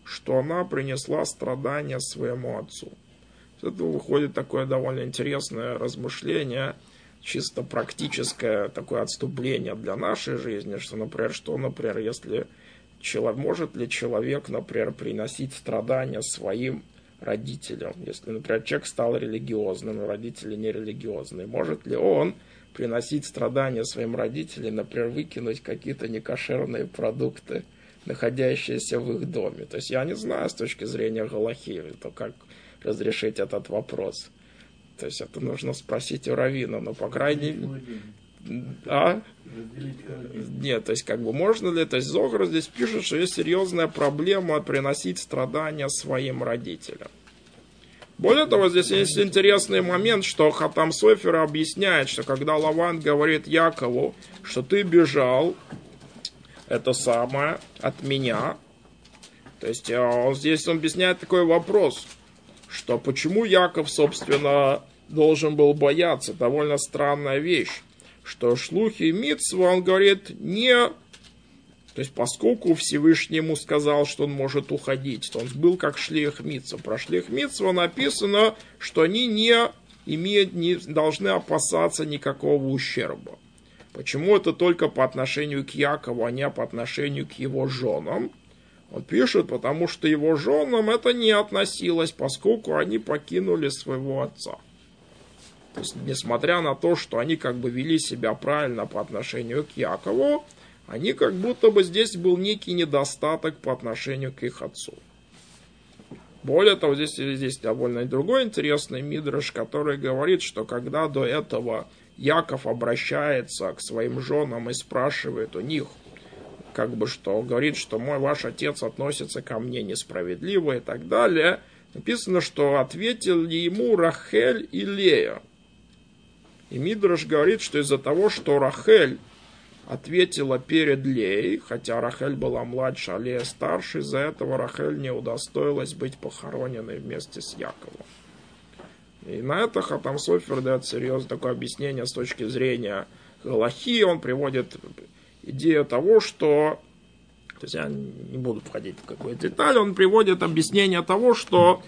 что она принесла страдания своему отцу. Из этого выходит такое довольно интересное размышление, чисто практическое такое отступление для нашей жизни, что, например, если может ли человек, например, приносить страдания своим родителям, если, например, человек стал религиозным, родители нерелигиозные, может ли он приносить страдания своим родителям, например, выкинуть какие-то некошерные продукты, находящиеся в их доме? То есть я не знаю с точки зрения галахи, то как разрешить этот вопрос. То есть это нужно спросить у раввина, но по крайней мере... Нет, то есть можно ли... То есть Зогар здесь пишет, что есть серьезная проблема приносить страдания своим родителям. Более того, здесь есть интересный момент, что Хатам Софер объясняет, что когда Лаван говорит Якову, что ты бежал, это самое, от меня, то есть здесь он объясняет такой вопрос, что почему Яков, собственно, должен был бояться. Довольно странная вещь, что шлухи мицва, он говорит, не... То есть, поскольку Всевышний ему сказал, что он может уходить, то он был как шлих мицва. Про шлих мицва написано, что они не должны опасаться никакого ущерба. Почему это только по отношению к Якову, а не по отношению к его женам? Он пишет, потому что его женам это не относилось, поскольку они покинули своего отца. То есть, несмотря на то, что они вели себя правильно по отношению к Якову, они как будто бы здесь был некий недостаток по отношению к их отцу. Более того, здесь довольно другой интересный мидраш, который говорит, что когда до этого Яков обращается к своим женам и спрашивает у них, что говорит, что ваш отец относится ко мне несправедливо и так далее, написано, что ответили ему Рахель и Лея. И Мидраш говорит, что из-за того, что Рахель ответила перед Леей, хотя Рахель была младше, а Лея старше, из-за этого Рахель не удостоилась быть похороненной вместе с Яковом. И на это Хатам Софер дает серьезное такое объяснение с точки зрения галахи. Он приводит идею того, что... То есть я не буду входить в какую-то деталь. Он приводит объяснение того, что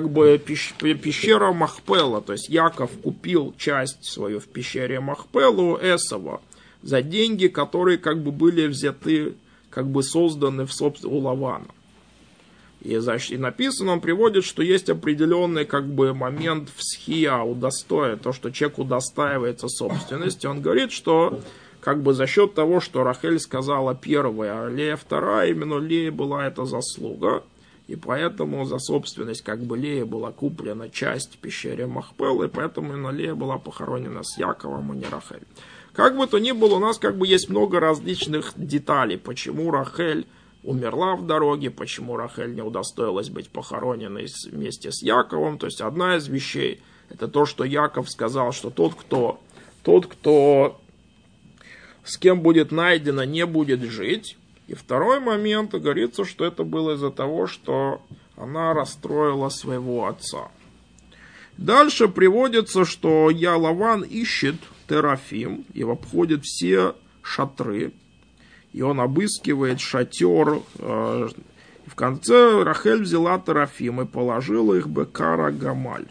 пещера Махпела, то есть Яков купил часть свою в пещере Махпелу Эсава за деньги, которые были взяты, созданы у Лавана. И написано, он приводит, что есть определенный момент в схия, то, что человек удостаивается собственности. Он говорит, что за счет того, что Рахель сказала первая, а Лея вторая, именно Лея была эта заслуга. И поэтому за собственность Лея была куплена часть в пещере Махпел, и поэтому именно Лея была похоронена с Яковом, а не Рахель. Как бы то ни было, у нас есть много различных деталей, почему Рахель умерла в дороге, почему Рахель не удостоилась быть похороненной вместе с Яковом. То есть одна из вещей, это то, что Яков сказал, что тот, кто с кем будет найдено, не будет жить. И второй момент, говорится, что это было из-за того, что она расстроила своего отца. Дальше приводится, что Лаван ищет Терафим и обходит все шатры. И он обыскивает шатер. И в конце Рахель взяла Терафим и положила их Бекара Гамаль.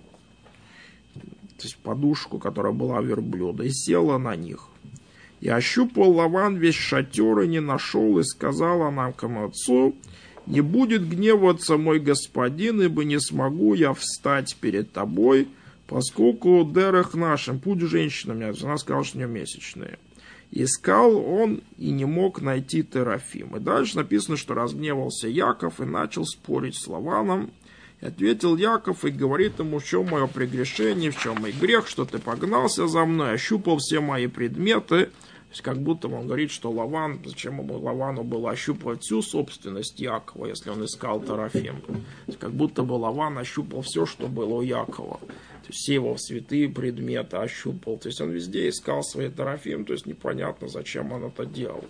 То есть подушку, которая была верблюда, и села на них. И ощупал Лаван весь шатер и не нашел, и сказал она к отцу: не будет гневаться мой господин, ибо не смогу я встать перед тобой, поскольку дерех нашим, путь женщины, она сказала, что у нее месячные. Искал он и не мог найти Терафим. И дальше написано, что разгневался Яков и начал спорить с Лаваном. И ответил Яков и говорит ему: в чем мое прегрешение, в чем мой грех, что ты погнался за мной, ощупал все мои предметы. То есть как будто он говорит, что зачем Лавану было ощупывать всю собственность Якова, если он искал Терафим. То есть как будто бы Лаван ощупал все, что было у Якова. То есть все его святые предметы ощупал. То есть он везде искал свои Терафим, то есть непонятно, зачем он это делал.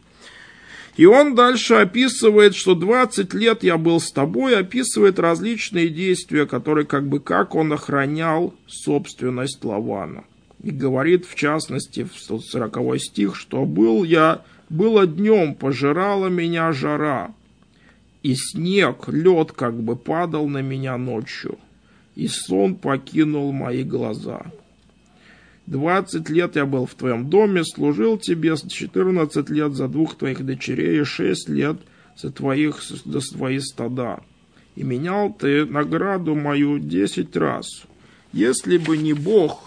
И он дальше описывает, что 20 лет я был с тобой, описывает различные действия, которые как он охранял собственность Лавана. И говорит, в частности, в 140 стих, что было днем, пожирала меня жара, и снег, лед как бы падал на меня ночью, и сон покинул мои глаза. 20 лет я был в твоем доме, служил тебе, 14 лет за 2 твоих дочерей, и 6 лет за твои стада. И менял ты награду мою 10 раз. Если бы не Бог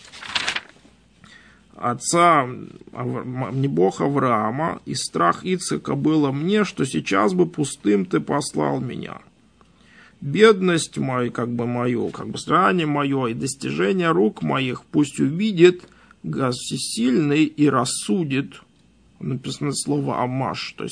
отца, не Бог Авраама, и страх Ицхака было мне, что сейчас бы пустым ты послал меня. Бедность мою, мою, страдание мое и достижение рук моих пусть увидит Всесильный и рассудит. Написано слово Амаш, то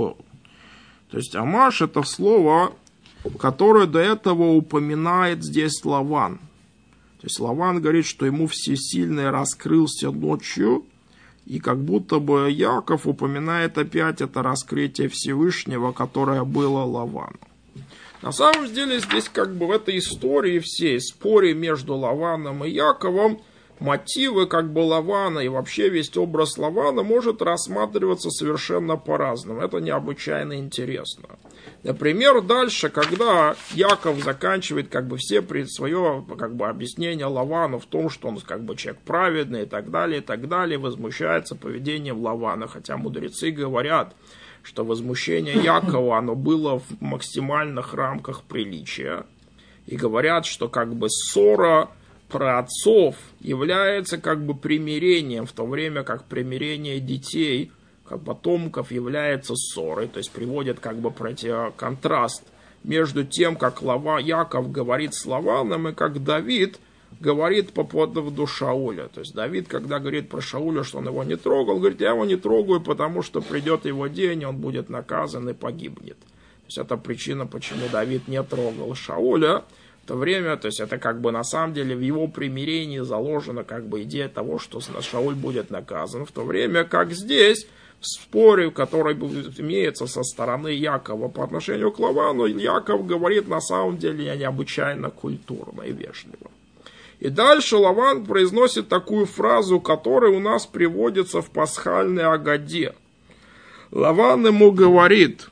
есть Амаш это слово, которое до этого упоминает здесь Лаван. То есть Лаван говорит, что ему Всесильный раскрылся ночью, и как будто бы Яков упоминает опять это раскрытие Всевышнего, которое было Лавану. На самом деле здесь в этой истории всей, споре между Лаваном и Яковом, мотивы Лавана и вообще весь образ Лавана может рассматриваться совершенно по-разному. Это необычайно интересно. Например, дальше, когда Яков заканчивает все свое объяснение Лавану в том, что он человек праведный и так далее, возмущается поведением Лавана. Хотя мудрецы говорят, что возмущение Якова, оно было в максимальных рамках приличия. И говорят, что ссора праотцов является примирением, в то время как примирение детей, потомков, является ссорой. То есть приводит контраст между тем, как Яков говорит с Лаваном, и как Давид говорит по поводу Шауля. То есть Давид, когда говорит про Шауля, что он его не трогал, он говорит, я его не трогаю, потому что придет его день, и он будет наказан и погибнет. То есть это причина, почему Давид не трогал Шауля. В то время, то есть это на самом деле в его примирении заложена идея того, что Шауль будет наказан. В то время как здесь, в споре, который имеется со стороны Якова по отношению к Лавану, Яков говорит на самом деле необычайно культурно и вежливо. И дальше Лаван произносит такую фразу, которая у нас приводится в пасхальной Агаде. Лаван ему говорит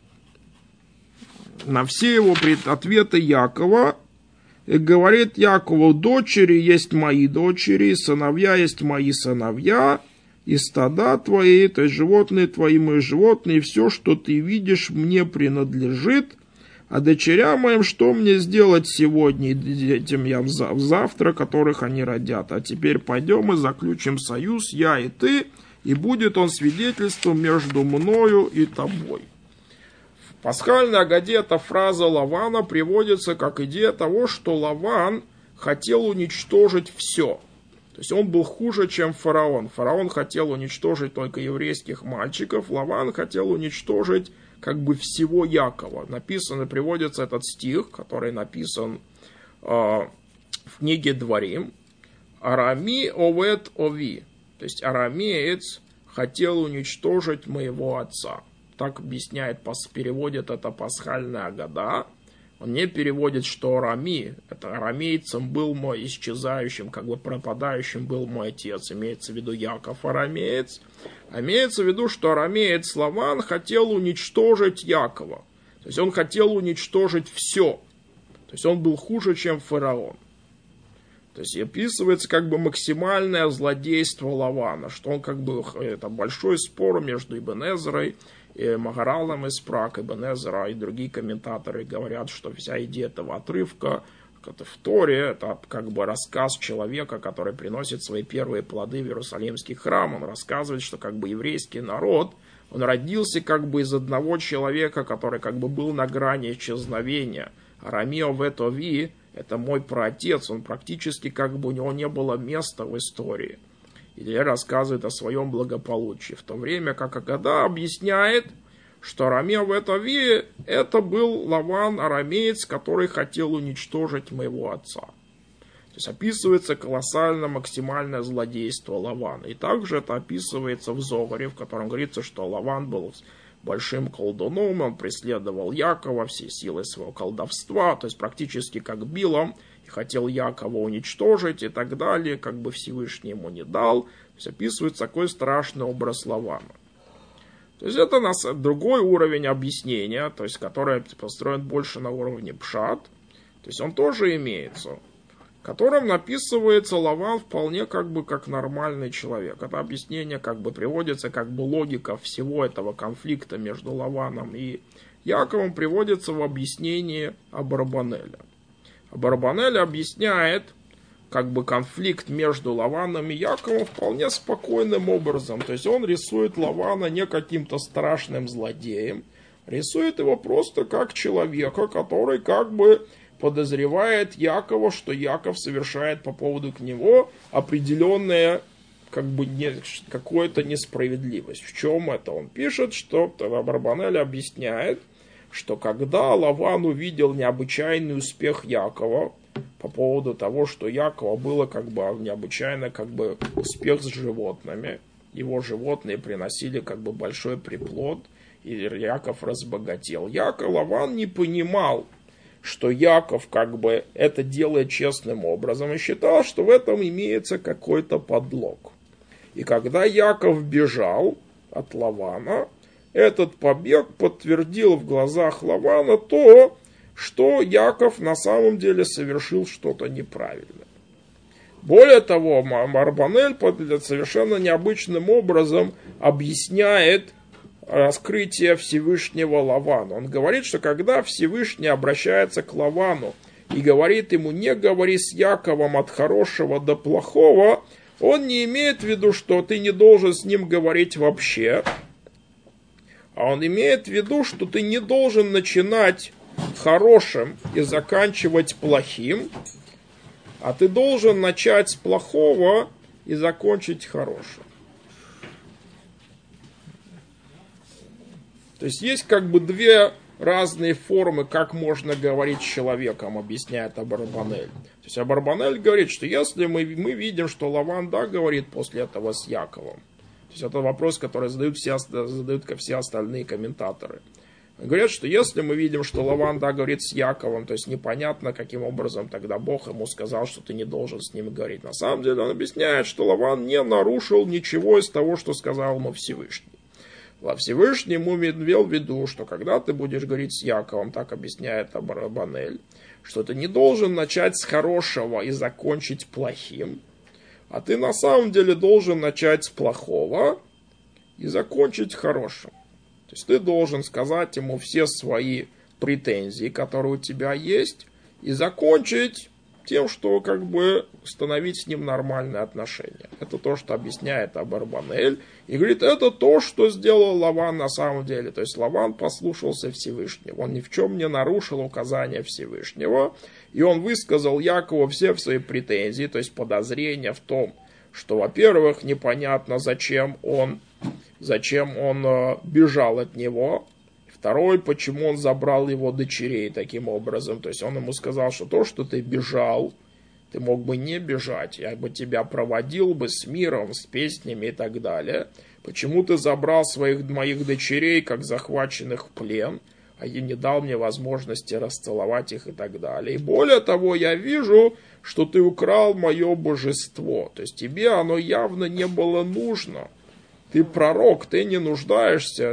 на все его ответы Якова, и говорит Якову, дочери есть мои дочери, сыновья есть мои сыновья, и стада твои, то есть животные твои, мои животные, и все, что ты видишь, мне принадлежит. А дочерям моим, что мне сделать сегодня, и детям я завтра, которых они родят? А теперь пойдем и заключим союз, я и ты, и будет он свидетельством между мною и тобой. В пасхальной Агаде эта фраза Лавана приводится как идея того, что Лаван хотел уничтожить все. То есть он был хуже, чем фараон. Фараон хотел уничтожить только еврейских мальчиков, Лаван хотел уничтожить всего Якова. Приводится этот стих, который написан в книге Дворим. Арами овет ови. То есть арамеец хотел уничтожить моего отца. Так объясняет, переводит это пасхальная Агада. Он не переводит, что Арами, это арамейцем был мой исчезающим, пропадающим был мой отец. Имеется в виду Яков арамеец. А имеется в виду, что арамеец Лаван хотел уничтожить Якова. То есть он хотел уничтожить все. То есть он был хуже, чем фараон. То есть описывается максимальное злодейство Лавана, что он это большой спор между Ибн Эзрой и Магаралом из Прак. Ибн Эзра и другие комментаторы говорят, что вся идея этого отрывка в Торе, это рассказ человека, который приносит свои первые плоды в Иерусалимский храм. Он рассказывает, что еврейский народ, он родился из одного человека, который был на грани исчезновения. Арамио ветови, это мой праотец, он практически у него не было места в истории. И рассказывает о своем благополучии. В то время как Агада объясняет, что Арамео ветови это был Лаван, арамеец, который хотел уничтожить моего отца. То есть описывается колоссально максимальное злодейство Лавана. И также это описывается в Зогаре, в котором говорится, что Лаван был большим колдуном, он преследовал Якова всей силой своего колдовства, то есть практически как Билам, и хотел Якова уничтожить и так далее, Всевышний ему не дал. То есть описывается такой страшный образ Лавана. То есть это другой уровень объяснения, то есть который построен больше на уровне пшат. То есть он тоже имеется, в котором написывается Лаван вполне как нормальный человек. Это объяснение приводится, логика всего этого конфликта между Лаваном и Яковом приводится в объяснении Абарбанеля. Абарбанель объясняет конфликт между Лаваном и Яковом вполне спокойным образом. То есть он рисует Лавана не каким-то страшным злодеем, рисует его просто как человека, который подозревает Якова, что Яков совершает по поводу к него определенное какую-то несправедливость. В чем это? Он пишет, что Абарбанель объясняет, что когда Лаван увидел необычайный успех Якова по поводу того, что Якова было необычайно успех с животными, его животные приносили большой приплод, и Яков разбогател. Лаван не понимал, что Яков это делает честным образом, и считал, что в этом имеется какой-то подлог. И когда Яков бежал от Лавана, этот побег подтвердил в глазах Лавана то, что Яков на самом деле совершил что-то неправильное. Более того, Абарбанель совершенно необычным образом объясняет раскрытие Всевышнего Лавану. Он говорит, что когда Всевышний обращается к Лавану и говорит ему: не говори с Яковом от хорошего до плохого, он не имеет в виду, что ты не должен с ним говорить вообще, а он имеет в виду, что ты не должен начинать хорошим и заканчивать плохим, а ты должен начать с плохого и закончить хорошим. То есть есть две разные формы, как можно говорить с человеком, объясняет Абарбанель. То есть Абарбанель говорит, что если мы видим, что Лаван говорит после этого с Яковом, то есть это вопрос, который задают все остальные комментаторы. Говорят, что если мы видим, что Лаван говорит с Яковом, то есть непонятно, каким образом тогда Бог ему сказал, что ты не должен с ним говорить. На самом деле он объясняет, что Лаван не нарушил ничего из того, что сказал ему Всевышний. Всевышний ему имел в виду, что когда ты будешь говорить с Яковом, так объясняет Абарбанель, что ты не должен начать с хорошего и закончить плохим, а ты на самом деле должен начать с плохого и закончить хорошим. То есть ты должен сказать ему все свои претензии, которые у тебя есть, и закончить тем, что установить с ним нормальные отношения. Это то, что объясняет Абарбанель. И говорит, это то, что сделал Лаван на самом деле. То есть Лаван послушался Всевышнего. Он ни в чем не нарушил указания Всевышнего. И он высказал Якову все свои претензии, то есть подозрения в том, что, во-первых, непонятно, зачем он бежал от него. Второй, почему он забрал его дочерей таким образом. То есть он ему сказал, что то, что ты бежал, ты мог бы не бежать. Я бы тебя проводил бы с миром, с песнями и так далее. Почему ты забрал моих дочерей, как захваченных в плен, а не дал мне возможности расцеловать их и так далее. И более того, я вижу, что ты украл мое божество. То есть тебе оно явно не было нужно. Ты пророк, ты не нуждаешься,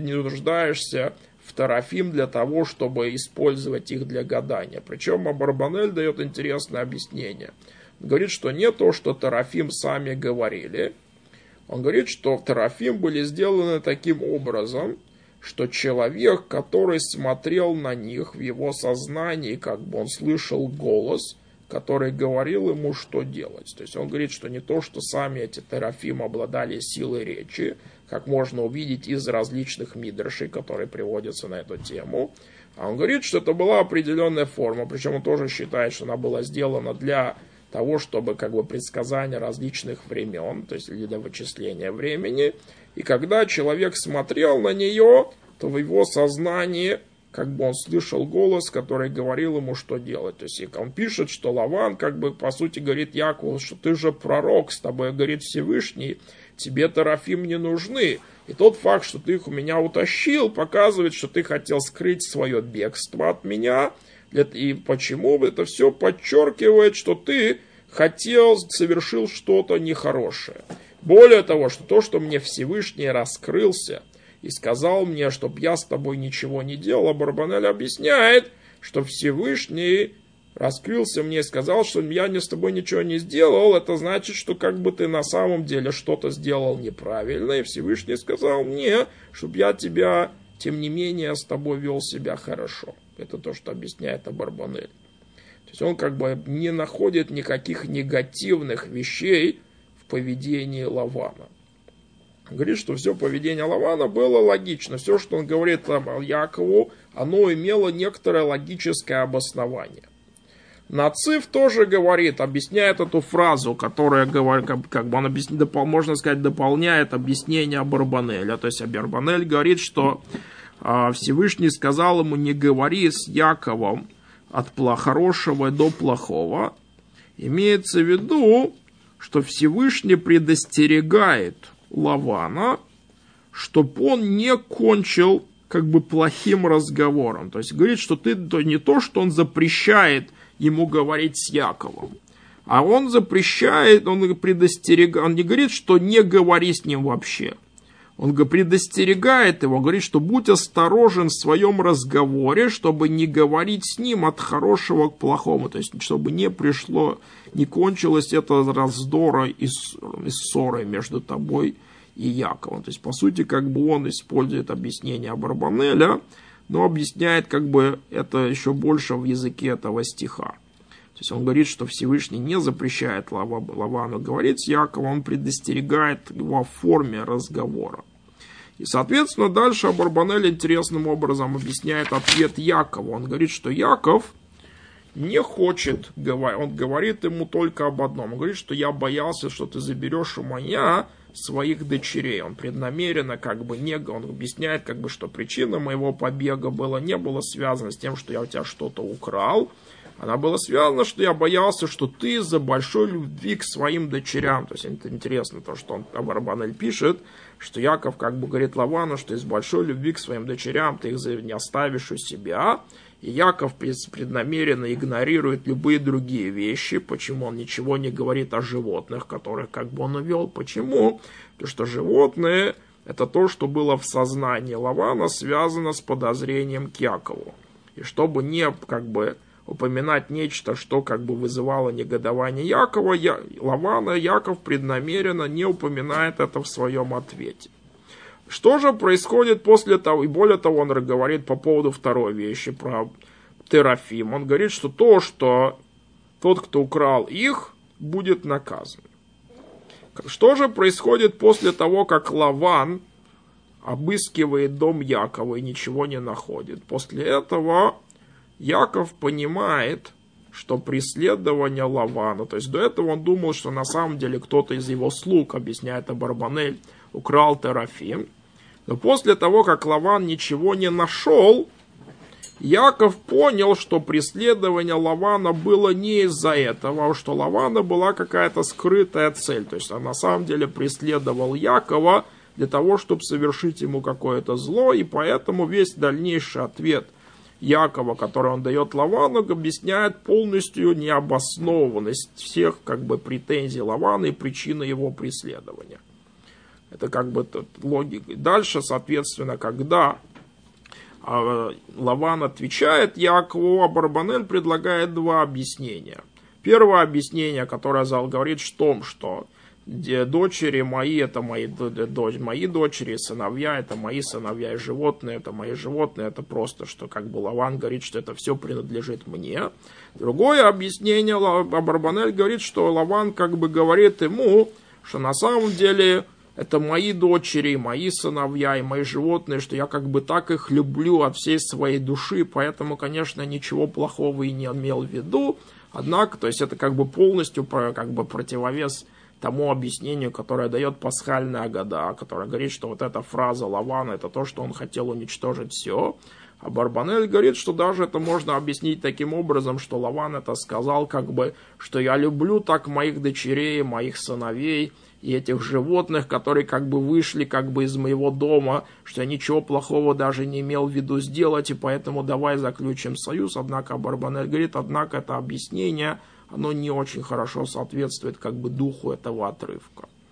в терафим для того, чтобы использовать их для гадания. Причем Абарбанель дает интересное объяснение. Он говорит, что не то, что терафим сами говорили. Он говорит, что терафим были сделаны таким образом, что человек, который смотрел на них в его сознании, он слышал голос, который говорил ему, что делать. То есть он говорит, что не то, что сами эти терафим обладали силой речи, как можно увидеть из различных мидрашей, которые приводятся на эту тему, а он говорит, что это была определенная форма, причем он тоже считает, что она была сделана для того, чтобы предсказание различных времен, то есть для вычисления времени, и когда человек смотрел на нее, то в его сознании он слышал голос, который говорил ему, что делать. То есть он пишет, что Лаван, по сути, говорит Якову, что ты же пророк, с тобой говорит Всевышний, тебе терафим не нужны. И тот факт, что ты их у меня утащил, показывает, что ты хотел скрыть свое бегство от меня. И почему это все подчеркивает, что ты совершил что-то нехорошее. Более того, что то, что мне Всевышний раскрылся, и сказал мне, чтоб я с тобой ничего не делал. Абарбанель объясняет, что Всевышний раскрылся мне и сказал, что я с тобой ничего не сделал. Это значит, что как бы ты на самом деле что-то сделал неправильно. И Всевышний сказал мне, чтобы я тебя, тем не менее, с тобой вел себя хорошо. Это то, что объясняет Абарбанель. То есть он как бы не находит никаких негативных вещей в поведении Лавана. Он говорит, что все поведение Лавана было логично. Все, что он говорит Якову, оно имело некоторое логическое обоснование. Нацив тоже говорит, объясняет эту фразу, которая, как бы он можно сказать, дополняет объяснение Абарбанеля. То есть Абарбанель говорит, что Всевышний сказал ему: не говори с Яковом от хорошего до плохого. Имеется в виду, что Всевышний предостерегает Лавана, чтобы он не кончил как бы плохим разговором. То есть говорит, что не то, что он запрещает ему говорить с Яковом, а он запрещает, он предостерегает, он не говорит, что не говори с ним вообще. Он предостерегает его, говорит, что будь осторожен в своем разговоре, чтобы не говорить с ним от хорошего к плохому. То есть, чтобы не кончилось это раздора и ссоры между тобой и Яковом. То есть, по сути, как бы он использует объяснение Абарбанеля, но объясняет как бы это еще больше в языке этого стиха. То есть он говорит, что Всевышний не запрещает Лавану говорить с Яковом, он предостерегает его в форме разговора. И, соответственно, дальше Абарбанель интересным образом объясняет ответ Якова. Он говорит, что Яков не хочет говорить, он говорит ему только об одном. Он говорит, что я боялся, что ты заберешь у меня своих дочерей. Он преднамеренно он объясняет, что причина моего побега не была связана с тем, что я у тебя что-то украл. Она была связана, что я боялся, что ты из-за большой любви к своим дочерям. То есть это интересно, то, что Абарбанель пишет, что Яков говорит Лавану, что из большой любви к своим дочерям ты их не оставишь у себя. И Яков преднамеренно игнорирует любые другие вещи. Почему он ничего не говорит о животных, которых он увел? Почему? Потому что животные — это то, что было в сознании Лавана, связано с подозрением к Якову. И чтобы не упоминать нечто, что вызывало негодование Якова, Лавана, Яков преднамеренно не упоминает это в своем ответе. Что же происходит после того, и более того, он говорит по поводу второй вещи, про Терафим. Он говорит, что тот, кто украл их, будет наказан. Что же происходит после того, как Лаван обыскивает дом Якова и ничего не находит? После этого Яков понимает, что преследование Лавана, то есть до этого он думал, что на самом деле кто-то из его слуг, объясняет Абарбанель, украл Терафим. Но после того, как Лаван ничего не нашел, Яков понял, что преследование Лавана было не из-за этого, а что Лавана была какая-то скрытая цель. То есть он на самом деле преследовал Якова для того, чтобы совершить ему какое-то зло, и поэтому весь дальнейший ответ Якова, который он дает Лавану, объясняет полностью необоснованность всех претензий Лавана и причины его преследования. Это логика. Дальше, соответственно, когда Лаван отвечает Якову, Абарбанель предлагает два объяснения. Первое объяснение, которое говорит в том, что дочери мои — это мои дочери, сыновья — это мои сыновья, и животные — это мои животные, это просто, что Лаван говорит, что это все принадлежит мне. Другое объяснение, Абарбанель говорит, что Лаван говорит ему, что на самом деле это мои дочери, мои сыновья и мои животные, что я так их люблю от всей своей души, поэтому, конечно, ничего плохого и не имел в виду. Однако, то есть это полностью противовес тому объяснению, которое дает пасхальная Агада, которая говорит, что эта фраза Лавана — это то, что он хотел уничтожить все. А Абарбанель говорит, что даже это можно объяснить таким образом, что Лаван это сказал, что я люблю так моих дочерей, моих сыновей и этих животных, которые вышли из моего дома, что я ничего плохого даже не имел в виду сделать, и поэтому давай заключим союз. Однако Абарбанель говорит, это объяснение, оно не очень хорошо соответствует духу этого отрывка.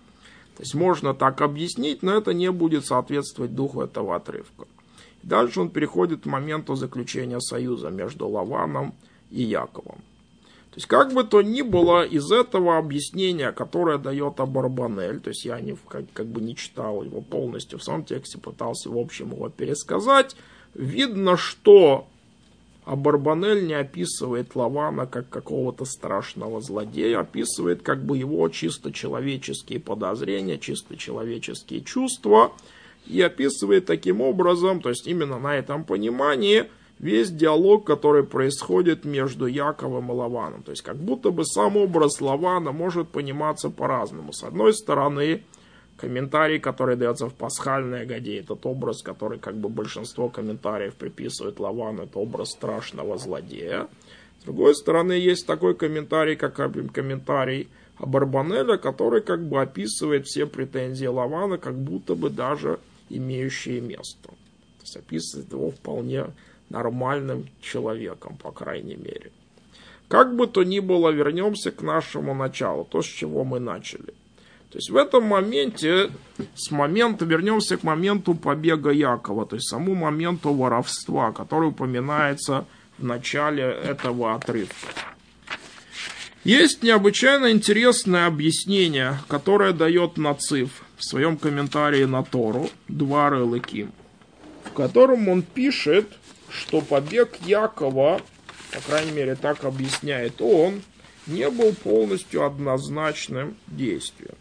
То есть можно так объяснить, но это не будет соответствовать духу этого отрывка. Дальше он переходит к моменту заключения союза между Лаваном и Яковом. То есть, как бы то ни было, из этого объяснения, которое дает Абарбанель, то есть я как бы не читал его полностью в самом тексте, пытался в общем его пересказать, видно, что Абарбанель не описывает Лавана как какого-то страшного злодея, описывает как бы его чисто человеческие подозрения, чисто человеческие чувства, и описывает таким образом, то есть именно на этом понимании, весь диалог, который происходит между Яковом и Лаваном. То есть как будто бы сам образ Лавана может пониматься по-разному. С одной стороны, комментарий, который дается в пасхальной Агаде, этот образ, который как бы большинство комментариев приписывает Лавану, это образ страшного злодея. С другой стороны, есть такой комментарий, как комментарий Абарбанеля, который как бы описывает все претензии Лавана, как будто бы даже имеющие место. То есть описывает его вполне нормальным человеком, по крайней мере. Как бы то ни было, вернемся к нашему началу, то, с чего мы начали. То есть в этом моменте, вернемся к моменту побега Якова, то есть самому моменту воровства, который упоминается в начале этого отрывка. Есть необычайно интересное объяснение, которое дает Нацив в своем комментарии на Тору «Двар Элоким», в котором он пишет, что побег Якова, по крайней мере так объясняет он, не был полностью однозначным действием.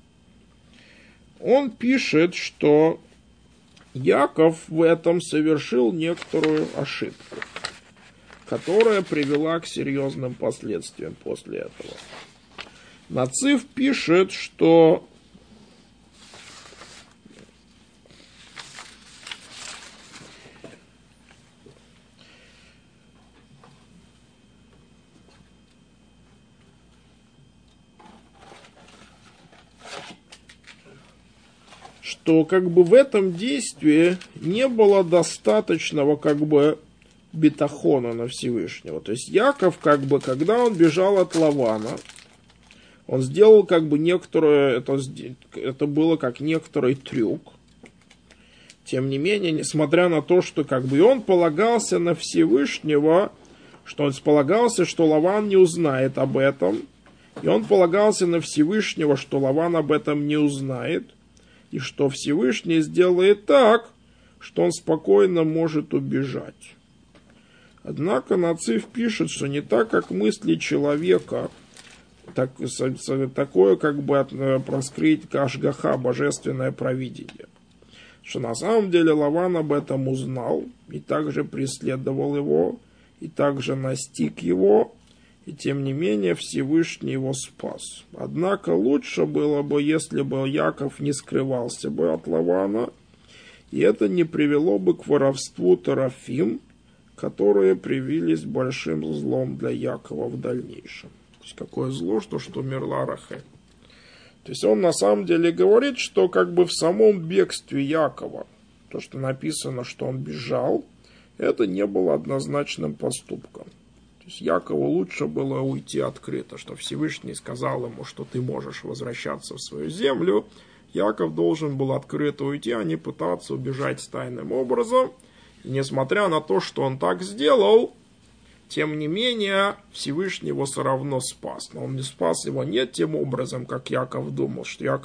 Он пишет, что Яков в этом совершил некоторую ошибку, которая привела к серьезным последствиям после этого. Нацив пишет, что как бы в этом действии не было достаточного как бы бетахона на Всевышнего. То есть Яков, как бы, когда он бежал от Лавана, он сделал как бы некоторое, это было как некоторый трюк. Тем не менее, несмотря на то, что как бы он полагался на Всевышнего, что он полагался, что Лаван не узнает об этом, и он полагался на Всевышнего, что Лаван об этом не узнает, и что Всевышний сделает так, что он спокойно может убежать. Однако Нацив пишет, что не так, как мысли человека, такое как бы проскрыть кашгаха, божественное провидение. Что на самом деле Лаван об этом узнал, и также преследовал его, и также настиг его, и тем не менее Всевышний его спас. Однако лучше было бы, если бы Яков не скрывался бы от Лавана, и это не привело бы к воровству Терафим, которые привились большим злом для Якова в дальнейшем. То есть какое зло, что умерла Рахель. То есть он на самом деле говорит, что как бы в самом бегстве Якова, то, что написано, что он бежал, это не было однозначным поступком. То есть Якову лучше было уйти открыто, что Всевышний сказал ему, что ты можешь возвращаться в свою землю. Яков должен был открыто уйти, а не пытаться убежать тайным образом. И несмотря на то, что он так сделал, тем не менее Всевышний его все равно спас. Но он не спас его не тем образом, как Яков думал,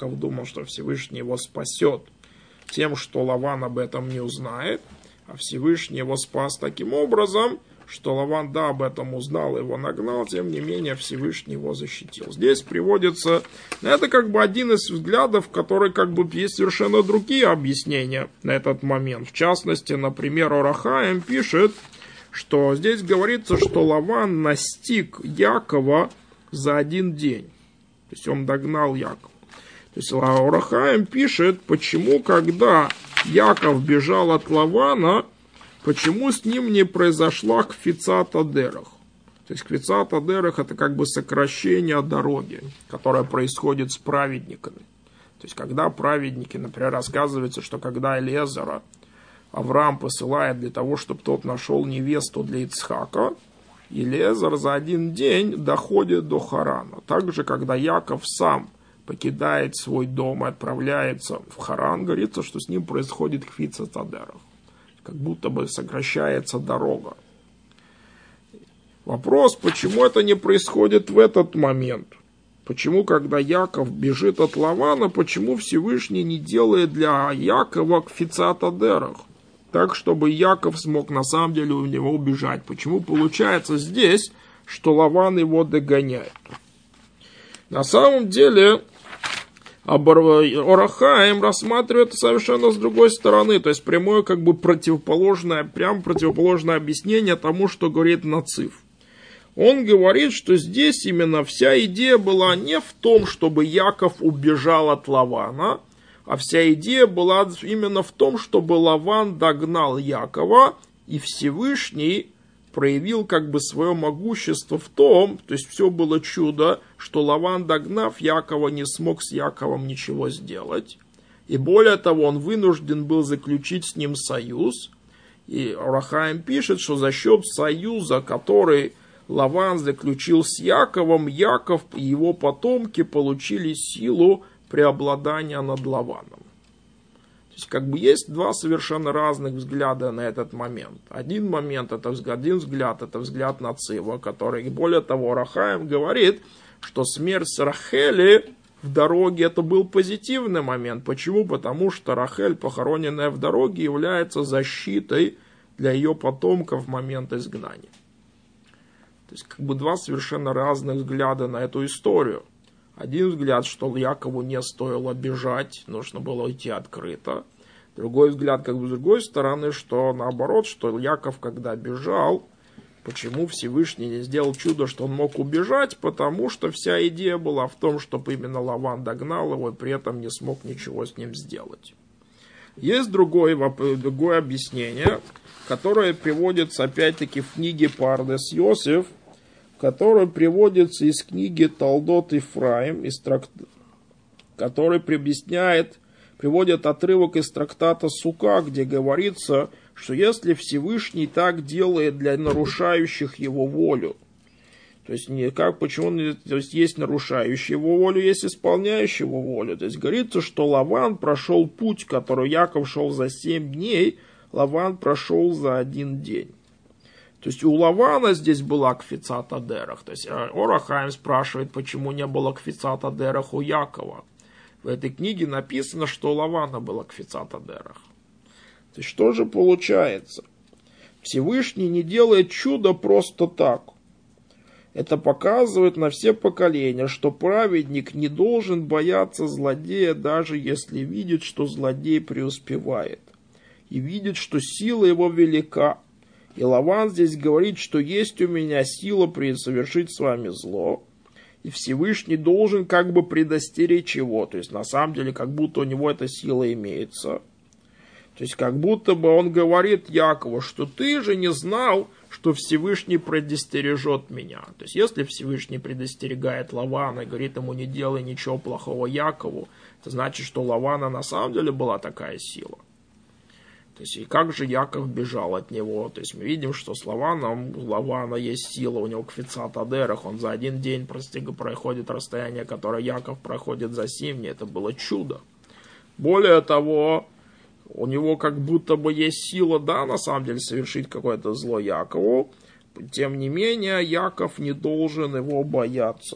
что Всевышний его спасет тем, что Лаван об этом не узнает, а Всевышний его спас таким образом, что Лаван, об этом узнал, его нагнал, тем не менее Всевышний его защитил. Здесь приводится, это как бы один из взглядов, который как бы есть совершенно другие объяснения на этот момент. В частности, например, Ор Хаим пишет, что здесь говорится, что Лаван настиг Якова за один день. То есть он догнал Якова. То есть Ор Хаим пишет, почему, когда Яков бежал от Лавана, почему с ним не произошла кфицат адерах? То есть кфицат адерах это как бы сокращение дороги, которое происходит с праведниками. То есть когда праведники, например, рассказывается, что когда Элиэзера Авраам посылает для того, чтобы тот нашел невесту для Ицхака, Элиэзер за один день доходит до Харана. Также, когда Яков сам покидает свой дом и отправляется в Харан, говорится, что с ним происходит квицат адерах. Как будто бы сокращается дорога. Вопрос, почему это не происходит в этот момент? Почему, когда Яков бежит от Лавана, почему Всевышний не делает для Якова квицат адерах? Так, чтобы Яков смог на самом деле у него убежать. Почему получается здесь, что Лаван его догоняет? На самом деле, Ор рассматривает это совершенно с другой стороны. То есть прямое как бы противоположное объяснение тому, что говорит Нацив. Он говорит, что здесь именно вся идея была не в том, чтобы Яков убежал от Лавана, а вся идея была именно в том, чтобы Лаван догнал Якова, и Всевышний проявил как бы свое могущество в том, то есть все было чудо, что Лаван, догнав Якова, не смог с Яковом ничего сделать. И более того, он вынужден был заключить с ним союз. И Ор ха-Хаим пишет, что за счет союза, который Лаван заключил с Яковом, Яков и его потомки получили силу преобладания над Лаваном. То есть, как бы есть два совершенно разных взгляда на этот момент. Один взгляд это взгляд Нацива, который, более того, Ор ха-Хаим говорит, что смерть Рахели в дороге это был позитивный момент. Почему? Потому что Рахель, похороненная в дороге, является защитой для ее потомков в момент изгнания. То есть, как бы два совершенно разных взгляда на эту историю. Один взгляд, что Якову не стоило бежать, нужно было идти открыто. Другой взгляд, как бы с другой стороны, что наоборот, что Яков, когда бежал, почему Всевышний не сделал чудо, что он мог убежать, потому что вся идея была в том, чтобы именно Лаван догнал его и при этом не смог ничего с ним сделать. Есть другое объяснение, которое приводится опять-таки в книге Пардес Йосеф, который приводится из книги Толдот Ифраим, который приводит отрывок из трактата Сука, где говорится, что если Всевышний так делает для нарушающих его волю, то есть есть нарушающий его волю, есть исполняющий его волю. То есть говорится, что Лаван прошел путь, который Яков шел за 7 дней, Лаван прошел за 1 день. То есть у Лавана здесь была квицат адерах. То есть Ор ха-Хаим спрашивает, почему не было квицат адерах у Якова. В этой книге написано, что у Лавана было квицат адерах. То есть что же получается? Всевышний не делает чудо просто так. Это показывает на все поколения, что праведник не должен бояться злодея, даже если видит, что злодей преуспевает. И видит, что сила его велика. И Лаван здесь говорит, что есть у меня сила совершить с вами зло. И Всевышний должен как бы предостеречь его. То есть на самом деле как будто у него эта сила имеется. То есть как будто бы он говорит Якову, что ты же не знал, что Всевышний предостережет меня. То есть если Всевышний предостерегает Лавана и говорит ему не делай ничего плохого Якову, это значит, что у Лавана на самом деле была такая сила. То есть, и как же Яков бежал от него? То есть, мы видим, что с Лаваном, у Лавана есть сила, у него квицат адерах, он за 1 день проходит расстояние, которое Яков проходит за 7 дней. Это было чудо. Более того, у него как будто бы есть сила, да, на самом деле, совершить какое-то зло Якову. Тем не менее, Яков не должен его бояться.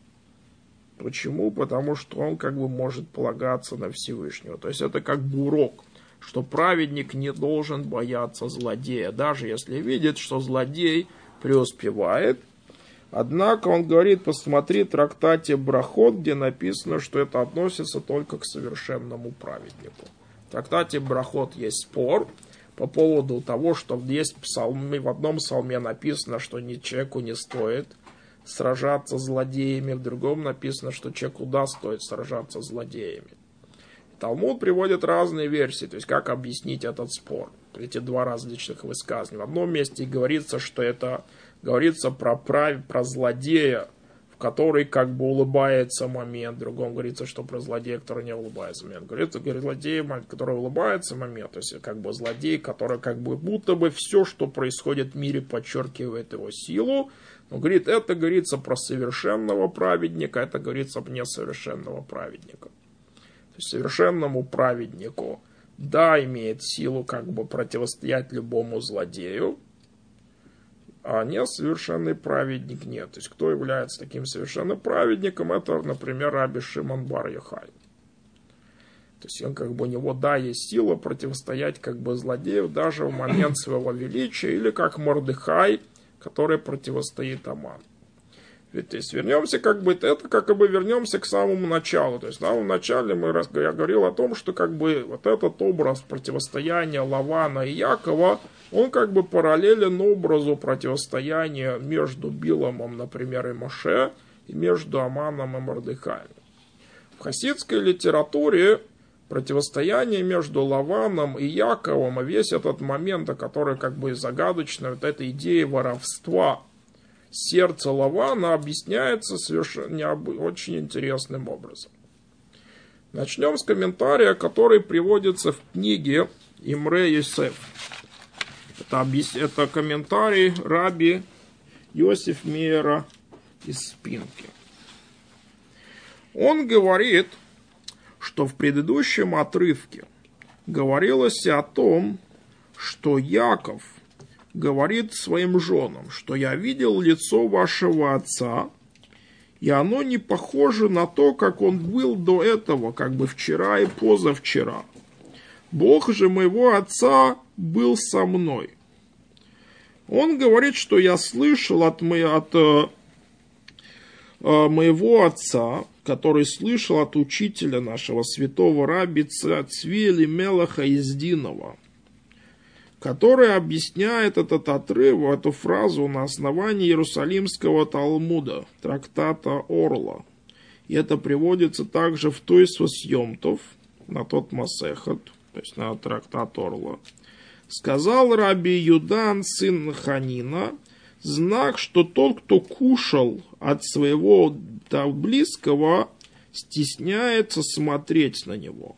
Почему? Потому что он как бы может полагаться на Всевышнего. То есть, это как бы урок, что праведник не должен бояться злодея, даже если видит, что злодей преуспевает. Однако он говорит, посмотри в трактате Брахот, где написано, что это относится только к совершенному праведнику. В трактате Брахот есть спор по поводу того, что есть в одном псалме написано, что человеку не стоит сражаться с злодеями, в другом написано, что человеку да, стоит сражаться с злодеями. Талмуд приводит разные версии, то есть как объяснить этот спор. Эти два различных высказывания. В одном месте говорится, что это говорится про злодея, в который как бы улыбается момент. В другом говорится, что про злодея, который не улыбается момент. Говорится, злодей, который улыбается момент. То есть как бы злодей, который как бы будто бы все, что происходит в мире, подчеркивает его силу. Он говорит, это говорится про совершенного праведника, это говорится про несовершенного праведника. То есть совершенному праведнику, да, имеет силу как бы противостоять любому злодею, а несовершенный праведник нет. То есть кто является таким совершенным праведником, это, например, Раби Шимон бар Йохай. То есть он как бы у него, да, есть сила противостоять как бы злодею даже в момент своего величия, или как Мордехай, который противостоит Аману. Ведь, то есть вернемся как бы, это как бы вернемся к самому началу. То есть в самом начале я говорил о том, что как бы вот этот образ противостояния Лавана и Якова, он как бы параллелен образу противостояния между Биломом, например, и Моше, и между Аманом и Мордехаем. В хасидской литературе противостояние между Лаваном и Яковом, и весь этот момент, который как бы загадочный, вот эта идея воровства сердца Лавана объясняется совершенно очень интересным образом. Начнем с комментария, который приводится в книге Имре Йосеф. Это комментарий раби Йосеф Мейера из Спинки. Он говорит, что в предыдущем отрывке говорилось о том, что Яков говорит своим женам, что я видел лицо вашего отца, и оно не похоже на то, как он был до этого, как бы вчера и позавчера. Бог же моего отца был со мной. Он говорит, что я слышал от моего отца, который слышал от учителя нашего святого раби Цви Элимелеха Издинова, который объясняет этот отрывок, эту фразу на основании Иерусалимского Талмуда, трактата Орла. И это приводится также в Тойсвос Йомтов, на тот Масехет, то есть на трактат Орла. Сказал раби Юдан, сын Ханина, знак, что тот, кто кушал от своего близкого, стесняется смотреть на него.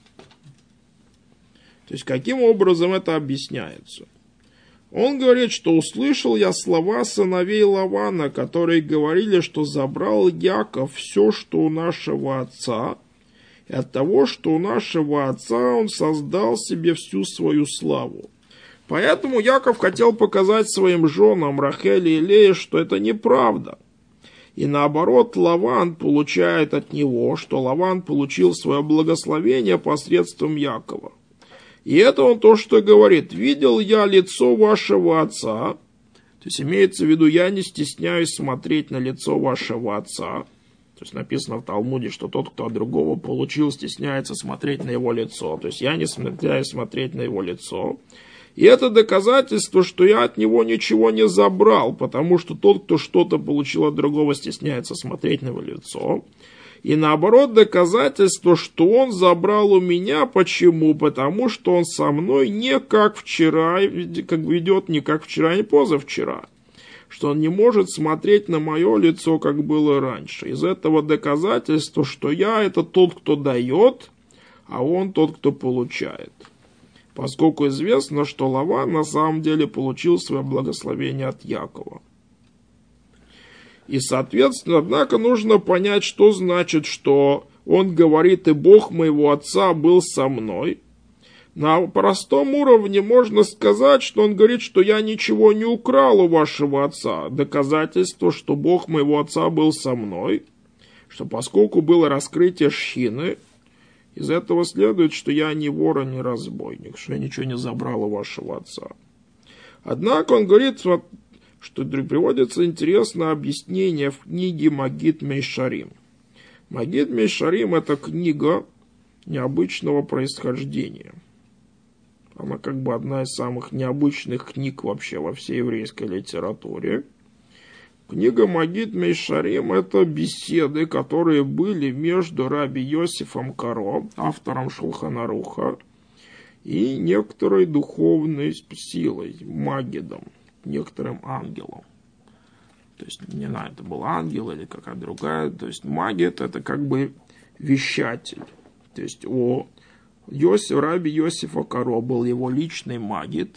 То есть, каким образом это объясняется? Он говорит, что услышал я слова сыновей Лавана, которые говорили, что забрал Яков все, что у нашего отца, и от того, что у нашего отца он создал себе всю свою славу. Поэтому Яков хотел показать своим женам Рахель и Лее, что это неправда. И наоборот, Лаван получает от него, что Лаван получил свое благословение посредством Якова. И это он то, что говорит. «Видел я лицо вашего отца». То есть имеется в виду, я не стесняюсь смотреть на лицо вашего отца. То есть написано в Талмуде, что тот, кто от другого получил, стесняется смотреть на его лицо. То есть я не стесняюсь смотреть на его лицо. И это доказательство, что я от него ничего не забрал, потому что тот, кто что-то получил от другого, стесняется смотреть на его лицо. И наоборот, доказательство, что он забрал у меня. Почему? Потому что он со мной не как вчера, как ведет не как вчера, не позавчера. Что он не может смотреть на мое лицо, как было раньше. Из этого доказательства, что я это тот, кто дает, а он тот, кто получает. Поскольку известно, что Лаван на самом деле получил свое благословение от Якова. И, соответственно, однако нужно понять, что значит, что он говорит, и Бог моего отца был со мной. На простом уровне можно сказать, что он говорит, что я ничего не украл у вашего отца. Доказательство, что Бог моего отца был со мной, что поскольку было раскрытие Шхины, из этого следует, что я не вор, не разбойник, что я ничего не забрал у вашего отца. Однако он говорит, что приводится интересное объяснение в книге Магид Мейшарим. Магид Мейшарим – это книга необычного происхождения. Она как бы одна из самых необычных книг вообще во всей еврейской литературе. Книга Магид Мейшарим – это беседы, которые были между раби Йосифом Каро, автором Шулхан Аруха, и некоторой духовной силой, Магидом, некоторым ангелом. То есть, не знаю, это был ангел или какая-то другая. То есть, Магид – это как бы вещатель. То есть, раби Йосифа Каро был его личный Магид,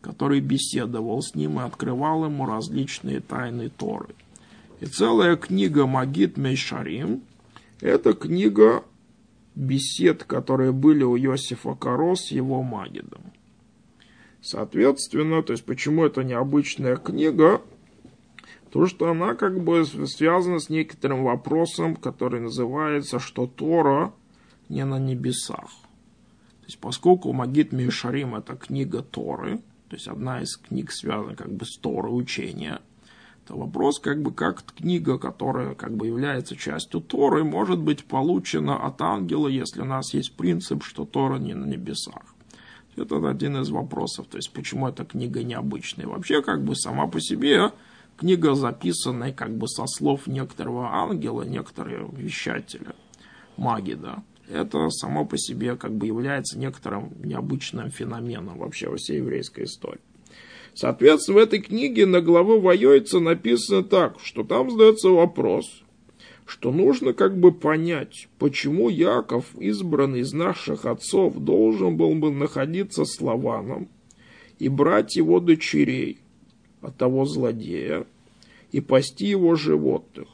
который беседовал с ним и открывал ему различные тайны Торы. И целая книга Магид Мейшарим – это книга бесед, которые были у Йосифа Каро с его Магидом. Соответственно, то есть почему это необычная книга? То, что она как бы связана с некоторым вопросом, который называется, что Тора не на небесах. То есть поскольку Магид Мейшарим – это книга Торы, то есть одна из книг связана как бы с Торой, учения, то вопрос, как бы, как книга, которая как бы является частью Торы, может быть получена от ангела, если у нас есть принцип, что Тора не на небесах. Это один из вопросов, то есть почему эта книга необычная. Вообще, как бы сама по себе книга, записанная как бы со слов некоторого ангела, некоторого вещателя, Магида, это само по себе как бы является некоторым необычным феноменом вообще во всей еврейской истории. Соответственно, в этой книге на главе Вайойца написано так, что там задается вопрос, что нужно как бы понять, почему Яков, избранный из наших отцов, должен был бы находиться с Лаваном и брать его дочерей от того злодея и пасти его животных.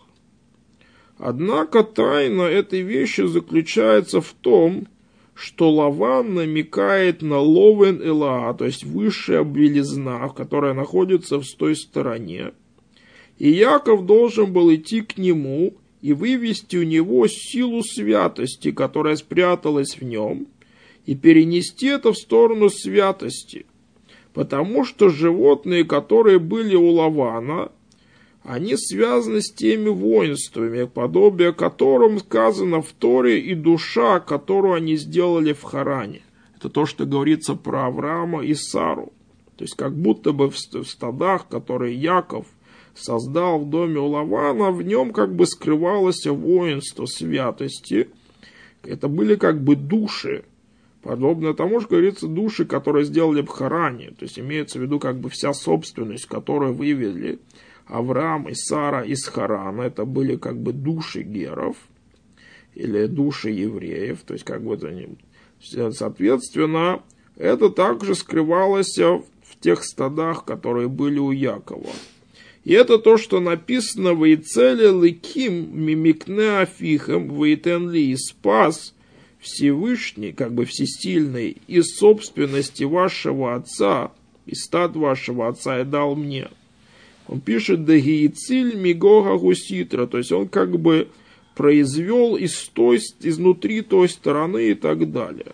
Однако тайна этой вещи заключается в том, что Лаван намекает на Ловен Элаа, то есть высшая белизна, которая находится в той стороне. И Яков должен был идти к нему и вывести у него силу святости, которая спряталась в нем, и перенести это в сторону святости. Потому что животные, которые были у Лавана, они связаны с теми воинствами, подобие которым сказано в Торе, и душа, которую они сделали в Харане. Это то, что говорится про Авраама и Сару. То есть как будто бы в стадах, которые Яков создал в доме у Лавана, в нем как бы скрывалось воинство святости. Это были как бы души, подобно тому, что говорится, души, которые сделали в Харане. То есть имеется в виду как бы вся собственность, которую вывели Авраам и Сара из Харана. Это были как бы души геров или души евреев. То есть как бы это не... Соответственно, это также скрывалось в тех стадах, которые были у Якова. И это то, что написано в Ицеле Ликим Мимикне Афихем Вейтен Ли, спас Всевышний, как бы всесильный, из собственности вашего отца, из стад вашего отца и дал мне. Он пишет Дагиициль Мигога Гуситра, то есть он как бы произвел изнутри той стороны и так далее.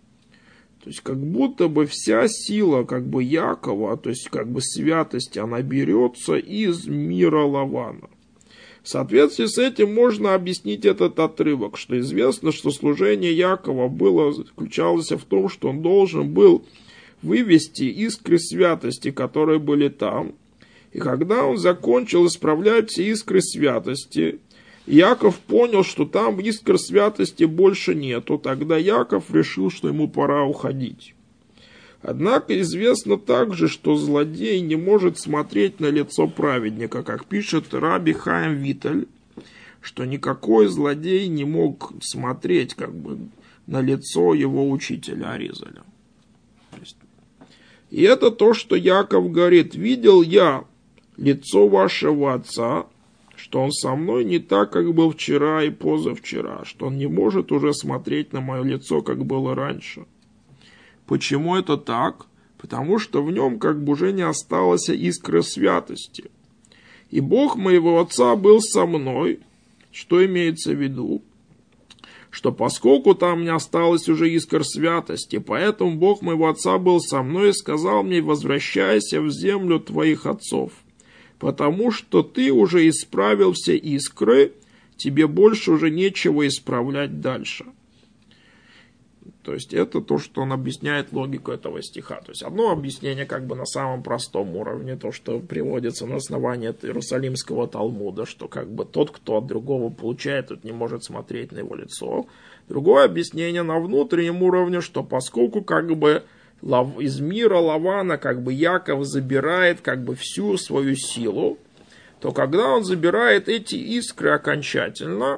То есть как будто бы вся сила как бы Якова, то есть как бы святости, она берется из мира Лавана. В соответствии с этим можно объяснить этот отрывок, что известно, что служение Якова заключалось в том, что он должен был вывести искры святости, которые были там. И когда он закончил исправлять все искры святости, Яков понял, что там искр святости больше нету. Тогда Яков решил, что ему пора уходить. Однако известно также, что злодей не может смотреть на лицо праведника, как пишет Раби Хаим Виталь, что никакой злодей не мог смотреть как бы на лицо его учителя Аризаля. И это то, что Яков говорит: видел я лицо вашего отца, что он со мной не так, как был вчера и позавчера, что он не может уже смотреть на мое лицо, как было раньше. Почему это так? Потому что в нем как бы уже не осталось искры святости. И Бог моего отца был со мной. Что имеется в виду? Что поскольку там не осталось уже искр святости, поэтому Бог моего отца был со мной и сказал мне: возвращайся в землю твоих отцов, потому что ты уже исправил все искры, тебе больше уже нечего исправлять дальше. То есть это то, что он объясняет логику этого стиха. То есть одно объяснение как бы на самом простом уровне, то, что приводится на основании Иерусалимского Талмуда, что как бы тот, кто от другого получает, тот не может смотреть на его лицо. Другое объяснение на внутреннем уровне, что поскольку как бы из мира Лавана как бы Яков забирает как бы всю свою силу, то когда он забирает эти искры окончательно,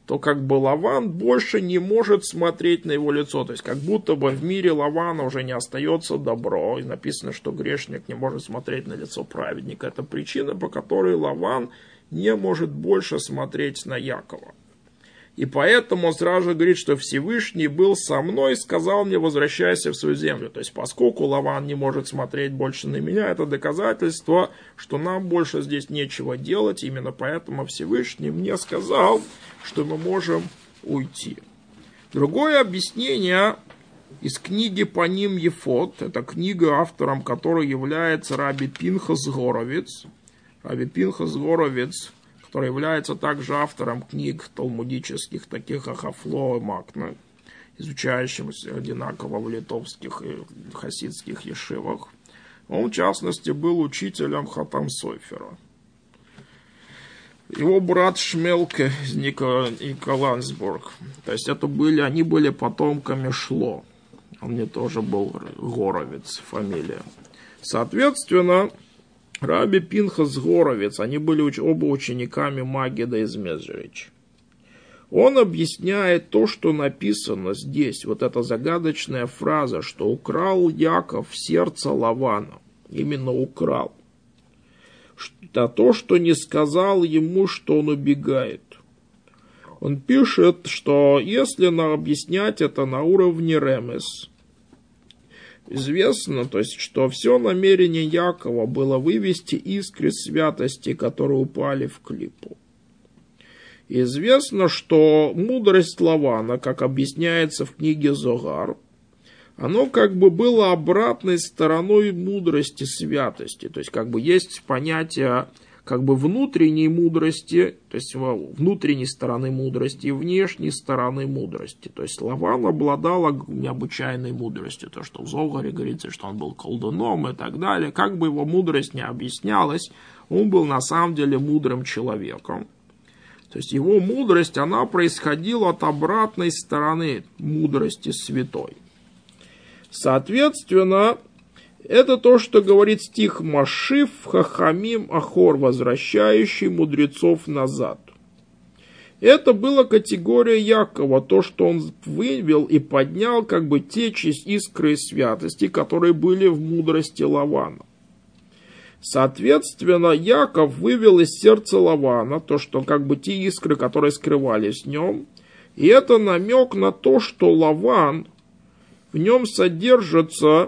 то как бы Лаван больше не может смотреть на его лицо. То есть как будто бы в мире Лавана уже не остается добро. И написано, что грешник не может смотреть на лицо праведника. Это причина, по которой Лаван не может больше смотреть на Якова. И поэтому он сразу же говорит, что Всевышний был со мной и сказал мне: возвращайся в свою землю. То есть поскольку Лаван не может смотреть больше на меня, это доказательство, что нам больше здесь нечего делать. Именно поэтому Всевышний мне сказал, что мы можем уйти. Другое объяснение из книги Паним Ефот. Это книга, автором которой является Раби Пинхас Горовиц. Раби Пинхас Горовиц, который является также автором книг талмудических, таких как Хафло и Макна, изучающимся одинаково в литовских и хасидских ешивах. Он, в частности, был учителем Хатам Софера. Его брат Шмелке из Николансбург. То есть они были потомками Шло. Он мне тоже был Горовец, фамилия. Соответственно, Раби Пинхас Горовец, они были оба учениками Магида из Мезрич. Он объясняет то, что написано здесь, вот эта загадочная фраза, что украл Яков сердце Лавана. Именно украл. Это то, что не сказал ему, что он убегает. Он пишет, что если объяснять это на уровне ремес, известно, то есть, что все намерение Якова было вывести искры святости, которые упали в клипу. Известно, что мудрость Лавана, как объясняется в книге Зогар, оно как бы было обратной стороной мудрости святости. То есть как бы есть понятие как бы внутренней мудрости, то есть внутренней стороны мудрости и внешней стороны мудрости. То есть Лаван обладал необычайной мудростью. То, что в Зогаре говорится, что он был колдуном и так далее. Как бы его мудрость не объяснялась, он был на самом деле мудрым человеком. То есть его мудрость, она происходила от обратной стороны мудрости святой. Соответственно, это то, что говорит стих Машив Хахамим Ахор, возвращающий мудрецов назад. Это была категория Якова, то, что он вывел и поднял как бы те искры святости, которые были в мудрости Лавана. Соответственно, Яков вывел из сердца Лавана то, что как бы те искры, которые скрывались в нем, и это намек на то, что Лаван, в нем содержатся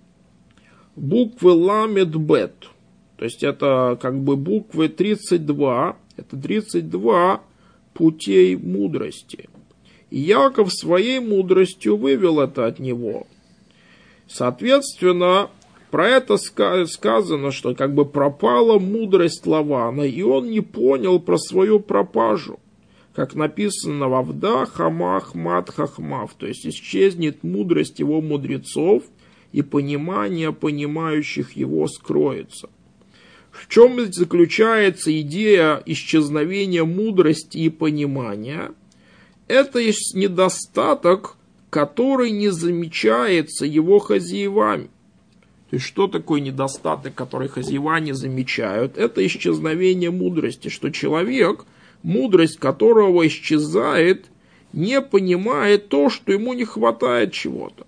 буквы Ламед Бет. То есть это как бы буквы 32. Это 32 путей мудрости. И Яков своей мудростью вывел это от него. Соответственно, про это сказано, что как бы пропала мудрость Лавана, и он не понял про свою пропажу. Как написано в Авда Хамах Мат Хахмав, то есть исчезнет мудрость его мудрецов, и понимание понимающих его скроется. В чем заключается идея исчезновения мудрости и понимания? Это недостаток, который не замечается его хозяевами. То есть, что такое недостаток, который хозяева не замечают? Это исчезновение мудрости, что человек, мудрость которого исчезает, не понимает то, что ему не хватает чего-то.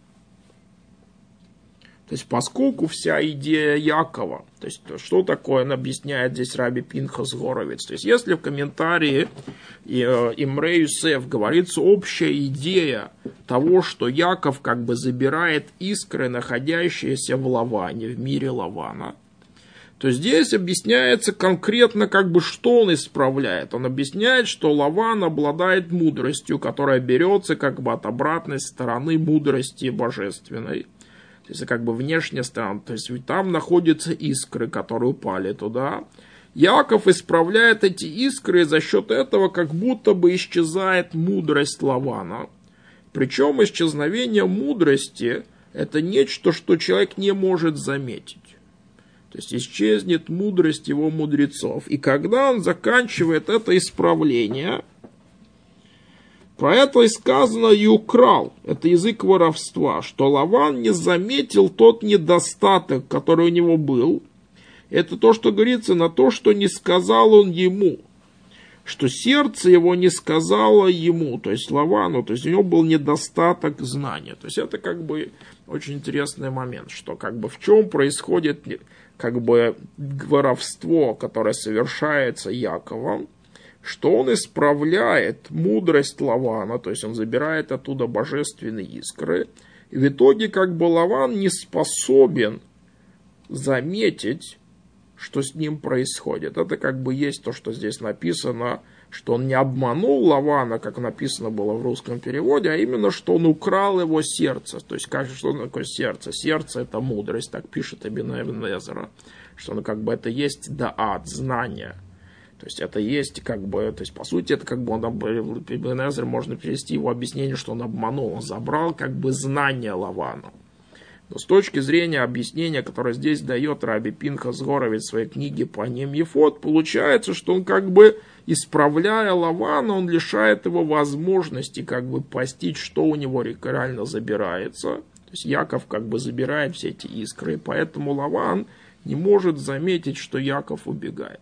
То есть, поскольку вся идея Якова, то есть, что такое, он объясняет здесь Раби Пинхас Горовец. То есть, если в комментарии Имре Юсеф говорится общая идея того, что Яков как бы забирает искры, находящиеся в Лаване, в мире Лавана, то здесь объясняется конкретно, как бы, что он исправляет. Он объясняет, что Лаван обладает мудростью, которая берется как бы от обратной стороны мудрости божественной. То есть, как бы внешняя сторона, то есть там находятся искры, которые упали туда. Яков исправляет эти искры, и за счет этого как будто бы исчезает мудрость Лавана. Причем исчезновение мудрости – это нечто, что человек не может заметить. То есть исчезнет мудрость его мудрецов. И когда он заканчивает это исправление, про это и сказано «и украл». Это язык воровства, что Лаван не заметил тот недостаток, который у него был. Это то, что говорится на то, что не сказал он ему, что сердце его не сказало ему, то есть Лавану, то есть у него был недостаток знания. То есть это как бы очень интересный момент, что как бы в чем происходит как бы воровство, которое совершается Яковом, что он исправляет мудрость Лавана, то есть он забирает оттуда божественные искры, и в итоге как бы Лаван не способен заметить, что с ним происходит. Это как бы есть то, что здесь написано, что он не обманул Лавана, как написано было в русском переводе, а именно, что он украл его сердце. То есть, как, что такое сердце? Сердце – это мудрость, так пишет Ибн Эзра, что ну, как бы это есть даат, знание. То есть, это есть как бы, то есть, по сути, это как бы он, Ибн Эзра, можно перевести его объяснение, что он обманул, он забрал как бы знание Лавана. Но с точки зрения объяснения, которое здесь дает Раби Пинхас Горовец в своей книге «Паним Ефот», получается, что он как бы, исправляя Лавана, он лишает его возможности как бы постичь, что у него реально забирается. То есть Яков как бы забирает все эти искры, и поэтому Лаван не может заметить, что Яков убегает.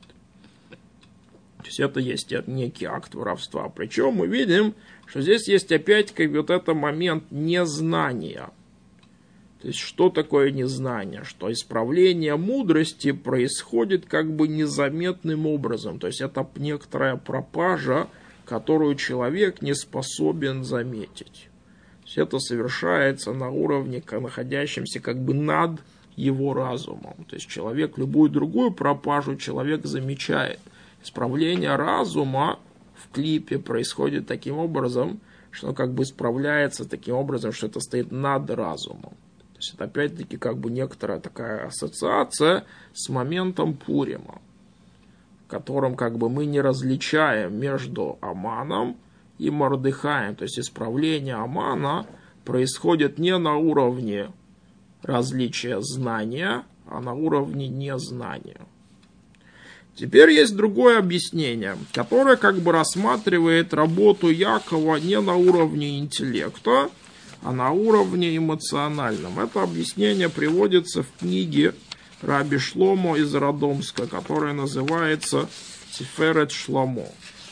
То есть это есть некий акт воровства. Причем мы видим, что здесь есть опять-таки вот этот момент незнания. То есть, что такое незнание? Что исправление мудрости происходит как бы незаметным образом. То есть, это некоторая пропажа, которую человек не способен заметить. То есть, это совершается на уровне, находящемся как бы над его разумом. То есть, человек любую другую пропажу человек замечает. Исправление разума в клипе происходит таким образом, что оно как бы исправляется таким образом, что это стоит над разумом. То есть это опять-таки как бы некоторая такая ассоциация с моментом Пурима, в котором как бы мы не различаем между Аманом и Мордехаем. То есть исправление Амана происходит не на уровне различия знания, а на уровне незнания. Теперь есть другое объяснение, которое как бы рассматривает работу Якова не на уровне интеллекта, а на уровне эмоциональном. Это объяснение приводится в книге Раби Шломо из Радомска, которая называется Тиферет Шломо.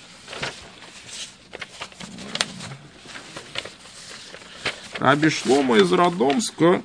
Раби Шломо из Радомска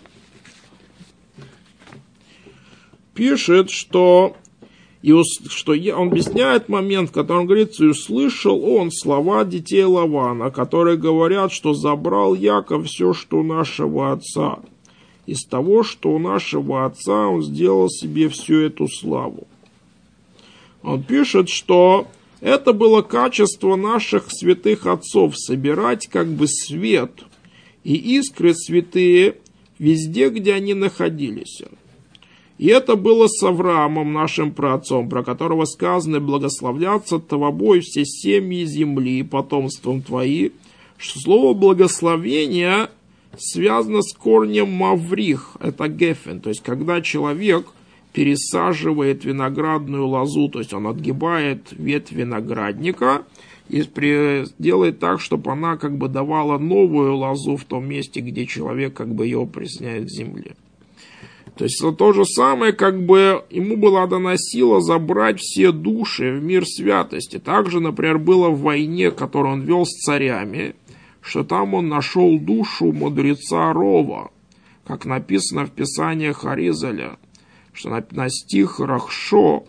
пишет, что он объясняет момент, в котором говорится, и услышал он слова детей Лавана, которые говорят, что забрал Яков все, что у нашего отца. Из того, что у нашего отца, он сделал себе всю эту славу. Он пишет, что это было качество наших святых отцов, собирать как бы свет и искры святые везде, где они находились. И это было с Авраамом, нашим праотцом, про которого сказано: благословлятся тобой все семьи земли потомством твои, что слово благословение связано с корнем маврих, это гефен, то есть когда человек пересаживает виноградную лозу, то есть он отгибает ветвь виноградника и делает так, чтобы она как бы давала новую лозу в том месте, где человек как бы ее присоединяет к земле. То есть это то же самое, как бы ему была дана сила забрать все души в мир святости. Также, например, было в войне, которую он вел с царями, что там он нашел душу мудреца Рова, как написано в Писании Харизаля, что на стих Рахшо,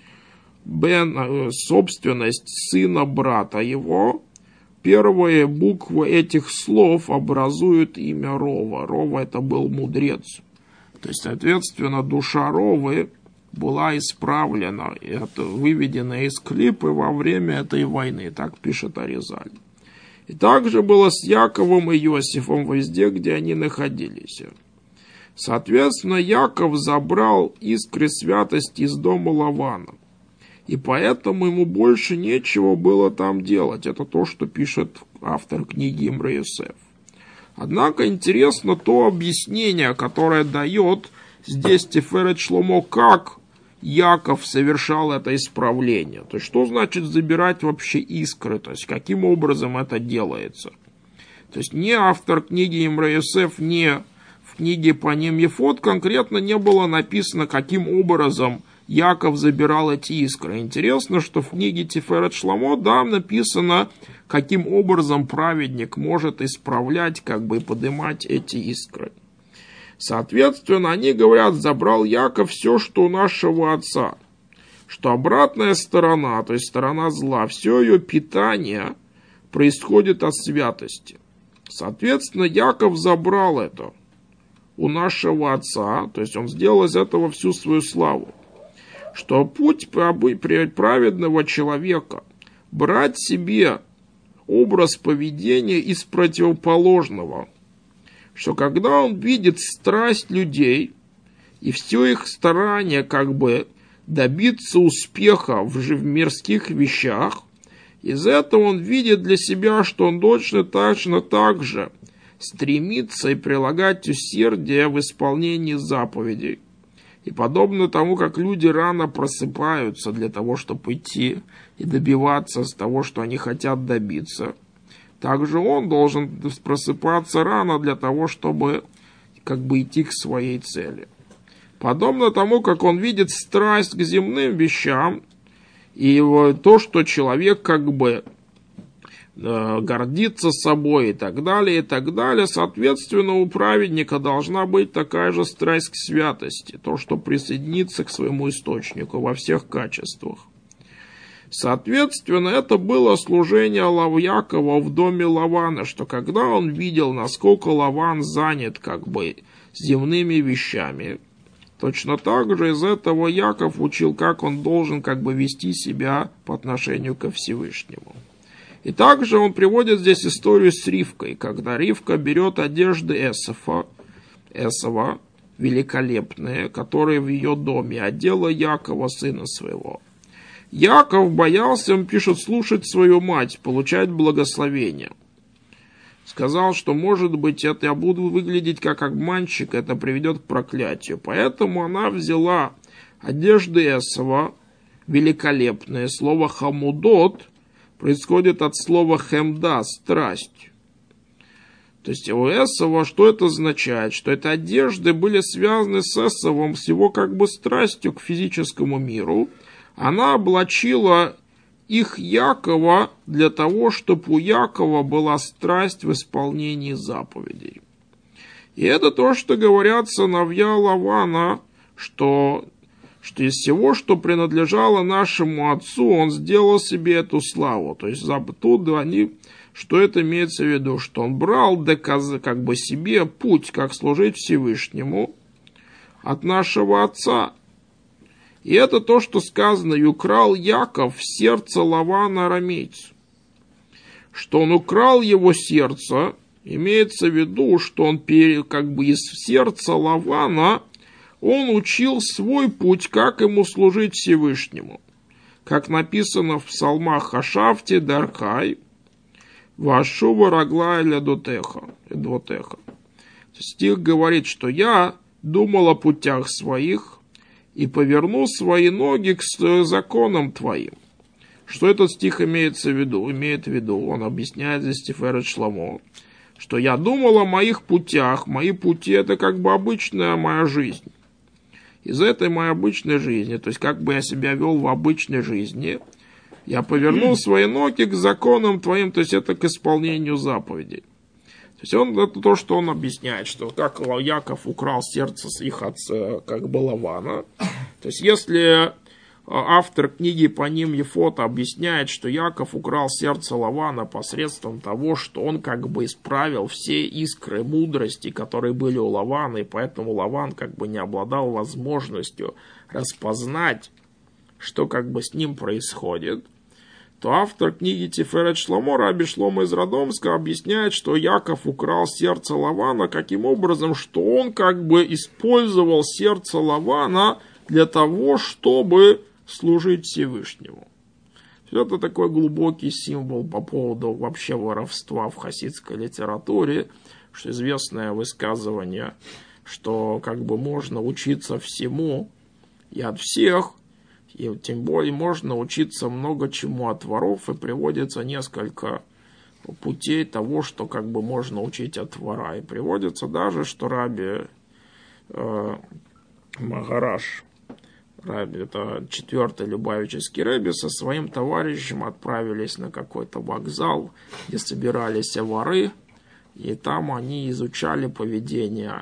собственность сына брата его, первые буквы этих слов образуют имя Рова. Рова это был мудрец. То есть, соответственно, душа Ровы была исправлена, и это выведена из клипы во время этой войны, так пишет Аризаль. И также было с Яковом и Иосифом везде, где они находились. Соответственно, Яков забрал искры святости из дома Лавана, и поэтому ему больше нечего было там делать. Это то, что пишет автор книги Имре Йосеф. Однако интересно то объяснение, которое дает здесь Тиферет Шломо, как Яков совершал это исправление. То есть, что значит забирать вообще искры, то есть, каким образом это делается. То есть, ни автор книги Имре Йосеф, ни в книге Паним Ефот конкретно не было написано, каким образом Яков забирал эти искры. Интересно, что в книге Тиферет Шломо, да, написано, каким образом праведник может исправлять, как бы, и поднимать эти искры. Соответственно, они говорят, забрал Яков все, что у нашего отца. Что обратная сторона, то есть сторона зла, все ее питание происходит от святости. Соответственно, Яков забрал это у нашего отца, то есть он сделал из этого всю свою славу. Что путь праведного человека брать себе образ поведения из противоположного, что когда он видит страсть людей и все их старания как бы добиться успеха в мирских вещах, из этого он видит для себя, что он точно так же стремится и прилагать усердие в исполнении заповедей. И подобно тому, как люди рано просыпаются для того, чтобы идти и добиваться того, что они хотят добиться, также он должен просыпаться рано для того, чтобы как бы идти к своей цели. Подобно тому, как он видит страсть к земным вещам, и то, что человек как бы гордится собой и так далее, соответственно, у праведника должна быть такая же страсть к святости, то, что присоединится к своему источнику во всех качествах. Соответственно, это было служение Якова в доме Лавана, что когда он видел, насколько Лаван занят как бы земными вещами, точно так же из этого Яков учил, как он должен как бы вести себя по отношению ко Всевышнему. И также он приводит здесь историю с Ривкой, когда Ривка берет одежды Эсава, великолепные, которые в ее доме, одела Якова, сына своего. Яков боялся, он пишет, слушать свою мать, получать благословение. Сказал, что, может быть, это я буду выглядеть как обманщик, это приведет к проклятию. Поэтому она взяла одежды Эсава, великолепные. Слово «хамудот» происходит от слова «хемда» – страсть. То есть у Эсава что это означает? Что эти одежды были связаны с Эсавом, с его как бы страстью к физическому миру. Она облачила их Якова для того, чтобы у Якова была страсть в исполнении заповедей. И это то, что говорят сыновья Лавана, что из всего, что принадлежало нашему отцу, он сделал себе эту славу. То есть оттуда они, что это имеется в виду, что он брал как бы себе путь, как служить Всевышнему от нашего отца. И это то, что сказано, и украл Яков сердце Лавана арамейцу. Что он украл его сердце, имеется в виду, что он как бы из сердца Лавана он учил свой путь, как ему служить Всевышнему. Как написано в псалмах Хашафти Дархай, Вашува Рагла Эля Дотеха. Стих говорит, что я думал о путях своих и поверну свои ноги к законам твоим. Что этот стих имеется в виду? Имеет в виду, он объясняет здесь Тиферет Шломо, что я думал о моих путях, мои пути это как бы обычная моя жизнь. Из этой моей обычной жизни, то есть как бы я себя вел в обычной жизни, я повернул свои ноги к законам твоим, то есть это к исполнению заповедей. То есть это то, что он объясняет, что как Яков украл сердце их отца, как бы Лавана. То есть если автор книги по ним Ефот объясняет, что Яков украл сердце Лавана посредством того, что он как бы исправил все искры мудрости, которые были у Лавана, и поэтому Лаван как бы не обладал возможностью распознать, что как бы с ним происходит, то автор книги Тиферет Шломо, Раби Шломо из Родомска, объясняет, что Яков украл сердце Лавана каким образом, что он как бы использовал сердце Лавана для того, чтобы служить Всевышнему. Это такой глубокий символ по поводу вообще воровства в хасидской литературе, что известное высказывание, что как бы можно учиться всему и от всех, и тем более можно учиться много чему от воров, и приводится несколько путей того, что как бы можно учить от вора. И приводится даже, что Раби Магараш Раби, это 4-й Любавический Рэби, со своим товарищем отправились на какой-то вокзал, где собирались воры, и там они изучали поведение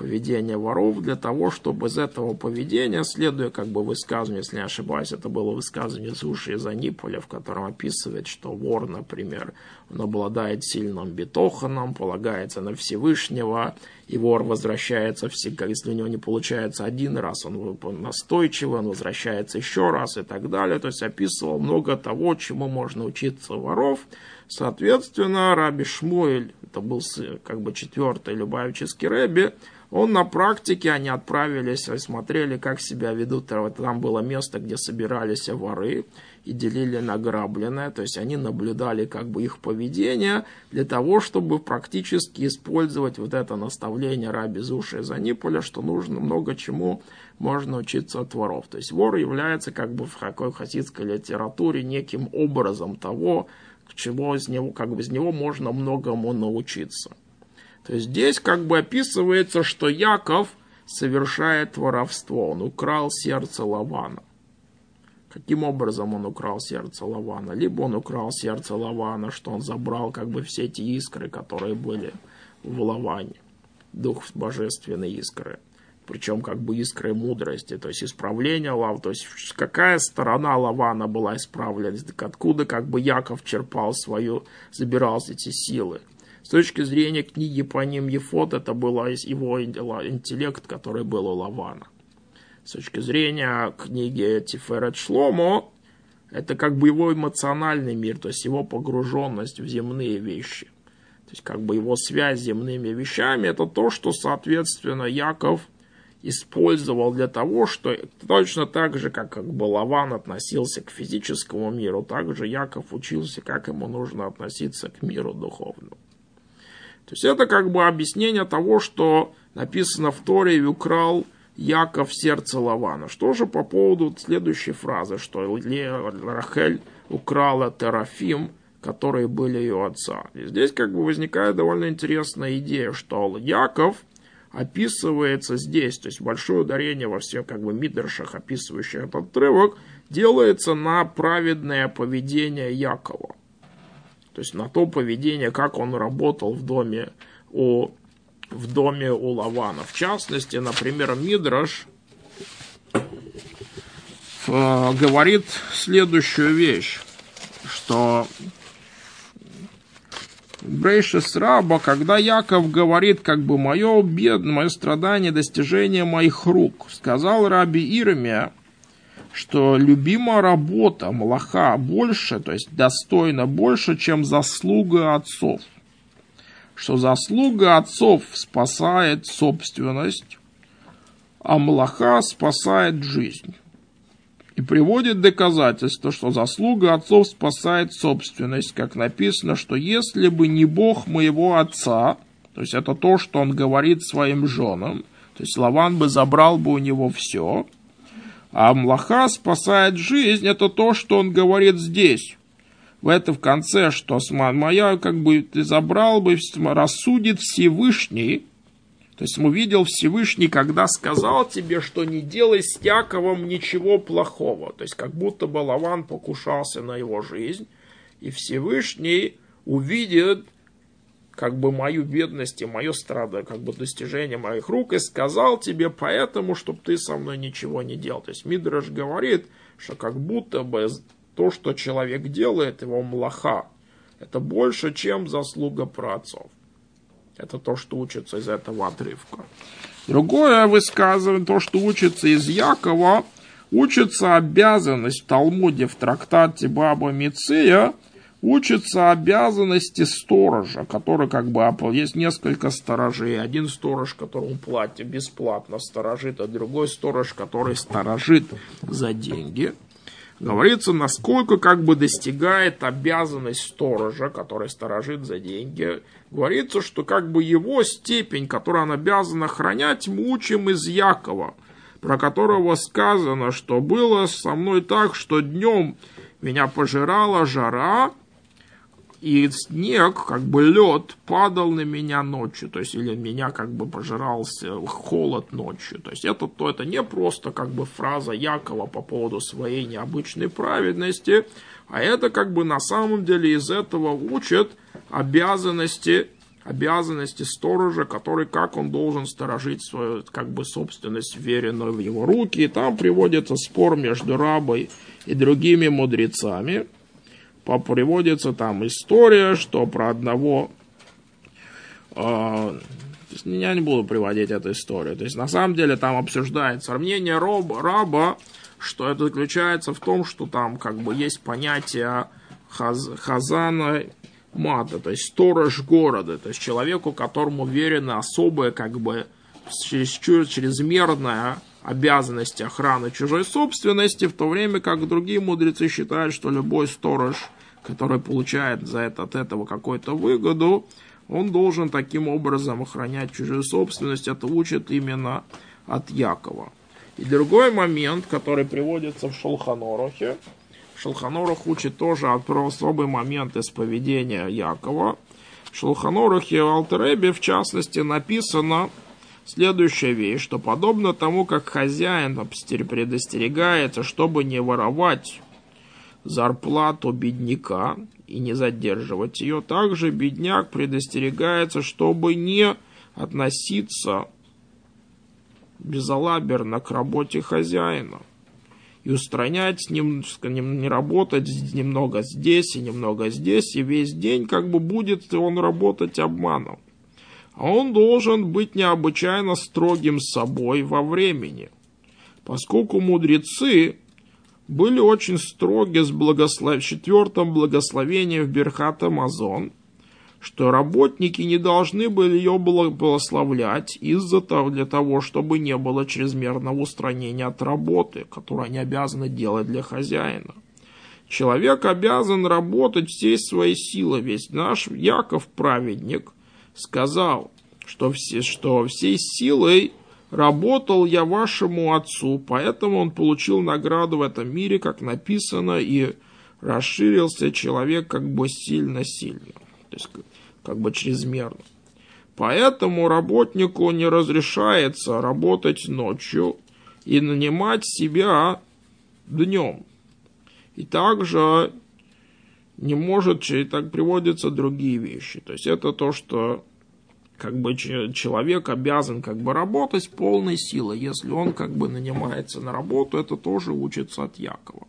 воров для того, чтобы из этого поведения, следуя как бы высказыванию, если не ошибаюсь, это было высказывание Зуши из Аниполя, в котором описывает, что вор, например, он обладает сильным бетоханом, полагается на Всевышнего, и вор возвращается всегда, если у него не получается один раз, он настойчивый, он возвращается еще раз и так далее. То есть описывал много того, чему можно учиться у воров. Соответственно, Раби Шмуэль, это был как бы 4-й Любавический Рэби, он на практике, они отправились и смотрели, как себя ведут. Там было место, где собирались воры и делили награбленное. То есть они наблюдали как бы их поведение для того, чтобы практически использовать вот это наставление Раби Зуши из Аниполя, что нужно много чему можно учиться от воров. То есть вор является как бы в такой хасидской литературе неким образом того, к чему из него можно многому научиться. То есть здесь как бы описывается, что Яков совершает воровство. Он украл сердце Лавана. Каким образом он украл сердце Лавана? Либо он украл сердце Лавана, что он забрал как бы все эти искры, которые были в Лаване. Дух божественной искры. Причем как бы искры мудрости, то есть исправление Лав. То есть какая сторона Лавана была исправлена? Откуда как бы Яков забирал эти силы? С точки зрения книги Паним Ефот, это был его интеллект, который был у Лавана. С точки зрения книги Тиферет Шломо, это как бы его эмоциональный мир, то есть его погруженность в земные вещи. То есть как бы его связь с земными вещами, это то, что, соответственно, Яков использовал для того, что точно так же, как бы Лаван относился к физическому миру, так же Яков учился, как ему нужно относиться к миру духовному. То есть это как бы объяснение того, что написано в Торе: «И украл Яков сердце Лавана». Что же по поводу следующей фразы, что Рахель украла Терафим, которые были ее отца. И здесь как бы возникает довольно интересная идея, что Яков описывается здесь, то есть большое ударение во всех как бы мидрашах, описывающих этот отрывок, делается на праведное поведение Якова. То есть на то поведение, как он работал в доме у Лавана. В частности, например, Мидраш говорит следующую вещь, что Брейшис Раба, когда Яков говорит, как бы мое страдание, достижение моих рук, сказал Раби Ирмия, что любимая работа, малаха, больше, то есть достойна больше, чем заслуга отцов. Что заслуга отцов спасает собственность, а малаха спасает жизнь. И приводит доказательство, что заслуга отцов спасает собственность, как написано, что если бы не Бог моего отца, то есть это то, что он говорит своим женам, то есть Лаван бы забрал бы у него все, а млаха спасает жизнь, это то, что он говорит здесь. В конце, что моя, как бы, ты забрал бы, рассудит Всевышний. То есть увидел Всевышний, когда сказал тебе, что не делай с Яковом ничего плохого. То есть как будто бы Лаван покушался на его жизнь. И Всевышний увидит как бы мою бедность и мое страдание, как бы достижение моих рук, и сказал тебе поэтому, чтобы ты со мной ничего не делал. То есть Мидраш говорит, что как будто бы то, что человек делает, его млаха, это больше, чем заслуга праотцов. Это то, что учится из этого отрывка. Другое высказывание, то, что учится из Якова, учится обязанность в Талмуде, в трактате Баба Меция, учится обязанности сторожа, который как бы есть несколько сторожей. Один сторож, которому платят бесплатно, сторожит, а другой сторож, который сторожит за деньги. Говорится, насколько как бы достигает обязанность сторожа, который сторожит за деньги. Говорится, что как бы его степень, которую он обязан охранять, мы учим из Якова, про которого сказано, что было со мной так, что днем меня пожирала жара, И снег, как бы лед, падал на меня ночью, то есть или меня как бы пожирался холод ночью. То есть это не просто как бы фраза Якова по поводу своей необычной праведности, а это как бы на самом деле из этого учат обязанности сторожа, который, как он должен сторожить свою как бы собственность, вверенную в его руки. И там приводится спор между рабой и другими мудрецами. Приводится там история, что про одного... я не буду приводить эту историю. То есть, на самом деле, там обсуждается мнение раба, что это заключается в том, что там как бы есть понятие хазана мата, то есть сторож города, то есть человеку, которому верена особая как бы чрезмерная обязанность охраны чужой собственности, в то время как другие мудрецы считают, что любой сторож, который получает от этого какую-то выгоду, он должен таким образом охранять чужую собственность. Это учат именно от Якова. И другой момент, который приводится в Шулхан Арухе. Шулхан Арух учит тоже про особый момент из поведения Якова. В Шулхан Арухе в Алтер Ребе, в частности, написано следующая вещь, что подобно тому, как хозяин предостерегается, чтобы не воровать зарплату бедняка и не задерживать ее, также бедняк предостерегается, чтобы не относиться безалаберно к работе хозяина и устранять, не работать немного здесь и немного здесь, и весь день как бы будет он работать обманом. А он должен быть необычайно строгим с собой во времени, поскольку мудрецы были очень строги с четвертым благословением в Берхат Амазон, что работники не должны были ее благословлять для того, чтобы не было чрезмерного устранения от работы, которую они обязаны делать для хозяина. Человек обязан работать всей своей силой. Ведь наш Яков, праведник, сказал, что всей силой работал я вашему отцу, поэтому он получил награду в этом мире, как написано, и расширился человек как бы сильно-сильно, то есть как бы чрезмерно. Поэтому работнику не разрешается работать ночью и нанимать себя днем. И также не может, и так приводятся другие вещи. То есть это то, что как бы человек обязан как бы работать полной силой. Если он как бы нанимается на работу, это тоже учится от Якова.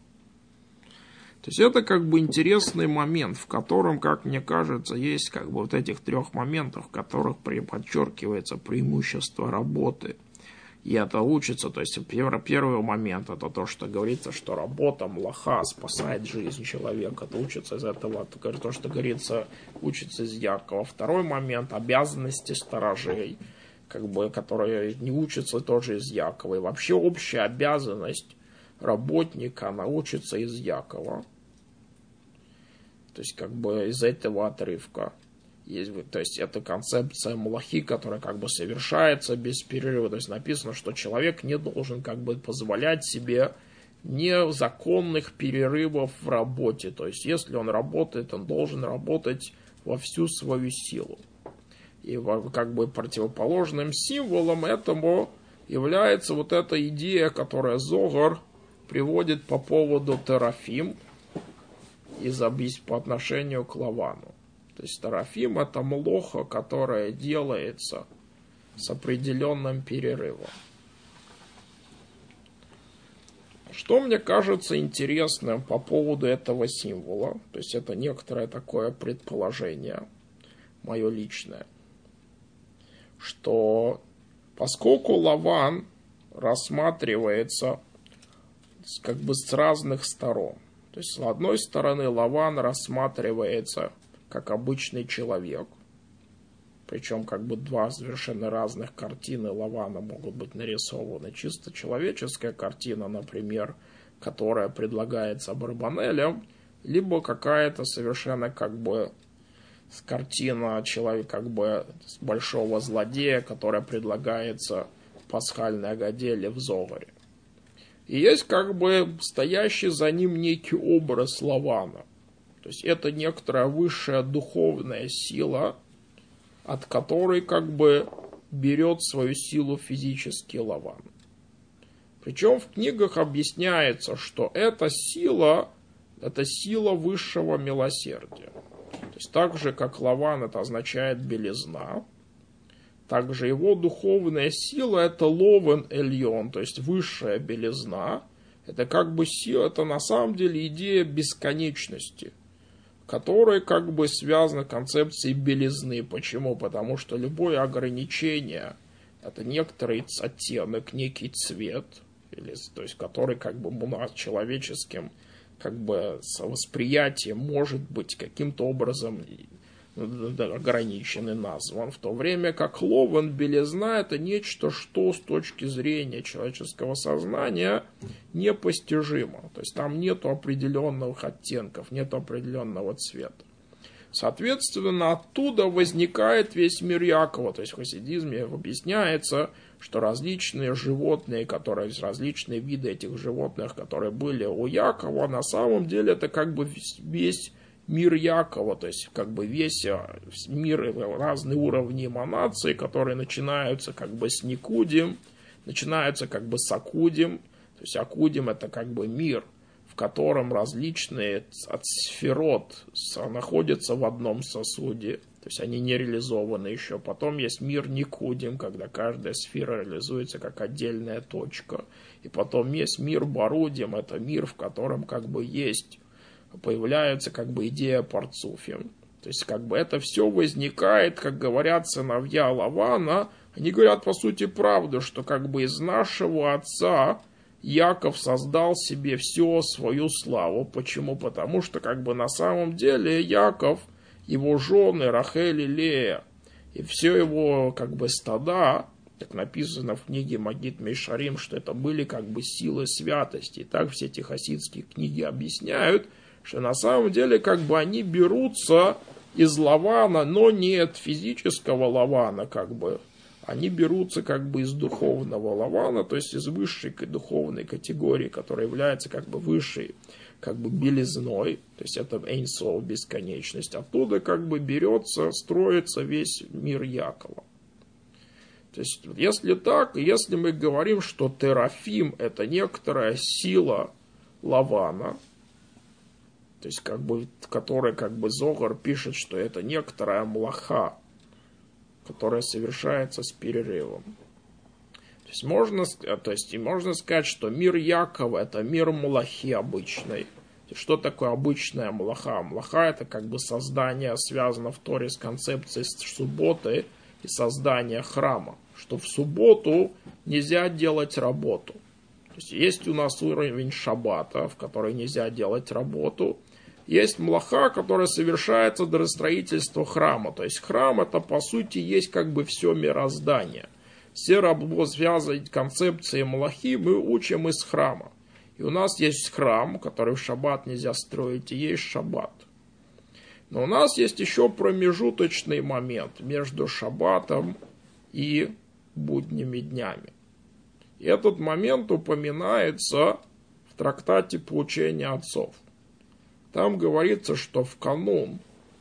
То есть это как бы интересный момент, в котором, как мне кажется, есть как бы вот этих трех моментов, в которых подчеркивается преимущество работы. И это учится, то есть первый момент, это то, что говорится, что работа, млаха, спасает жизнь человека. Это учится из этого, то, что говорится, учится из Якова. Второй момент, обязанности сторожей, как бы, которые не учатся тоже из Якова. И вообще общая обязанность работника, она учится из Якова. То есть как бы из этого отрывка. То есть это концепция млахи, которая как бы совершается без перерыва. То есть написано, что человек не должен как бы позволять себе незаконных перерывов в работе. То есть если он работает, он должен работать во всю свою силу. И как бы противоположным символом этому является вот эта идея, которую Зогар приводит по поводу терафим по отношению к Лавану. То есть терафим — это млоха, которая делается с определенным перерывом. Что мне кажется интересным по поводу этого символа, то есть это некоторое такое предположение, мое личное, что поскольку Лаван рассматривается как бы с разных сторон, то есть с одной стороны Лаван рассматривается как обычный человек, причем как бы два совершенно разных картины Лавана могут быть нарисованы. Чисто человеческая картина, например, которая предлагается Барбанелем, либо какая-то совершенно как бы картина человека как бы большого злодея, которая предлагается в пасхальной Агаде в Зогаре. И есть как бы стоящий за ним некий образ Лавана. То есть это некоторая высшая духовная сила, от которой как бы берет свою силу физический Лаван. Причем в книгах объясняется, что эта сила высшего милосердия. То есть так же, как Лаван это означает белизна, также его духовная сила это Ловен Эльон, то есть высшая белизна. Это как бы сила, это на самом деле идея бесконечности, которая как бы связана с концепцией белизны. Почему? Потому что любое ограничение это некоторый оттенок, некий цвет, то есть который как бы у нас человеческим как бы восприятием может быть каким-то образом ограничен и назван, в то время как Ловен, белизна, это нечто, что с точки зрения человеческого сознания непостижимо. То есть там нет определенных оттенков, нет определенного цвета. Соответственно, оттуда возникает весь мир Якова. То есть в хасидизме объясняется, что различные животные, различные виды этих животных, которые были у Якова, на самом деле это как бы весь мир Якова, то есть как бы весь мир, разные уровни эманации, которые начинаются как бы с Никудим, начинаются как бы с Акудим. То есть Акудим это как бы мир, в котором различные от сферот находятся в одном сосуде, то есть они не реализованы еще. Потом есть мир Никудим, когда каждая сфера реализуется как отдельная точка. И потом есть мир Барудим, это мир, в котором как бы появляется как бы идея парцуфим. То есть как бы это все возникает, как говорят сыновья Лавана, они говорят по сути правду, что как бы из нашего отца Яков создал себе всю свою славу. Почему? Потому что как бы на самом деле Яков, его жены Рахель и Лея и все его как бы стада, как написано в книге Магид Мейшарим, что это были как бы силы святости. И так все эти хасидские книги объясняют, что на самом деле как бы они берутся из Лавана, но не от физического Лавана как бы. Они берутся как бы из духовного Лавана, то есть из высшей духовной категории, которая является как бы высшей как бы белизной, то есть это Эйн Соф, бесконечность. Оттуда как бы берется, строится весь мир Якова. То есть если так, если мы говорим, что Терафим это некоторая сила Лавана, то есть как бы, которая как бы Зогар пишет, что это некоторая млаха, которая совершается с перерывом. То есть можно сказать, что мир Якова это мир млахи обычной. Что такое обычная млаха? Млаха это как бы создание, связано в Торе с концепцией субботы и создания храма. Что в субботу нельзя делать работу. То есть у нас уровень шаббата, в который нельзя делать работу. Есть млаха, которая совершается для строительства храма. То есть храм это по сути есть как бы все мироздание. Все связанные концепции млахи мы учим из храма. И у нас есть храм, который в шаббат нельзя строить, и есть шаббат. Но у нас есть еще промежуточный момент между шаббатом и будними днями. И этот момент упоминается в трактате «Поучения отцов». Там говорится, что в канун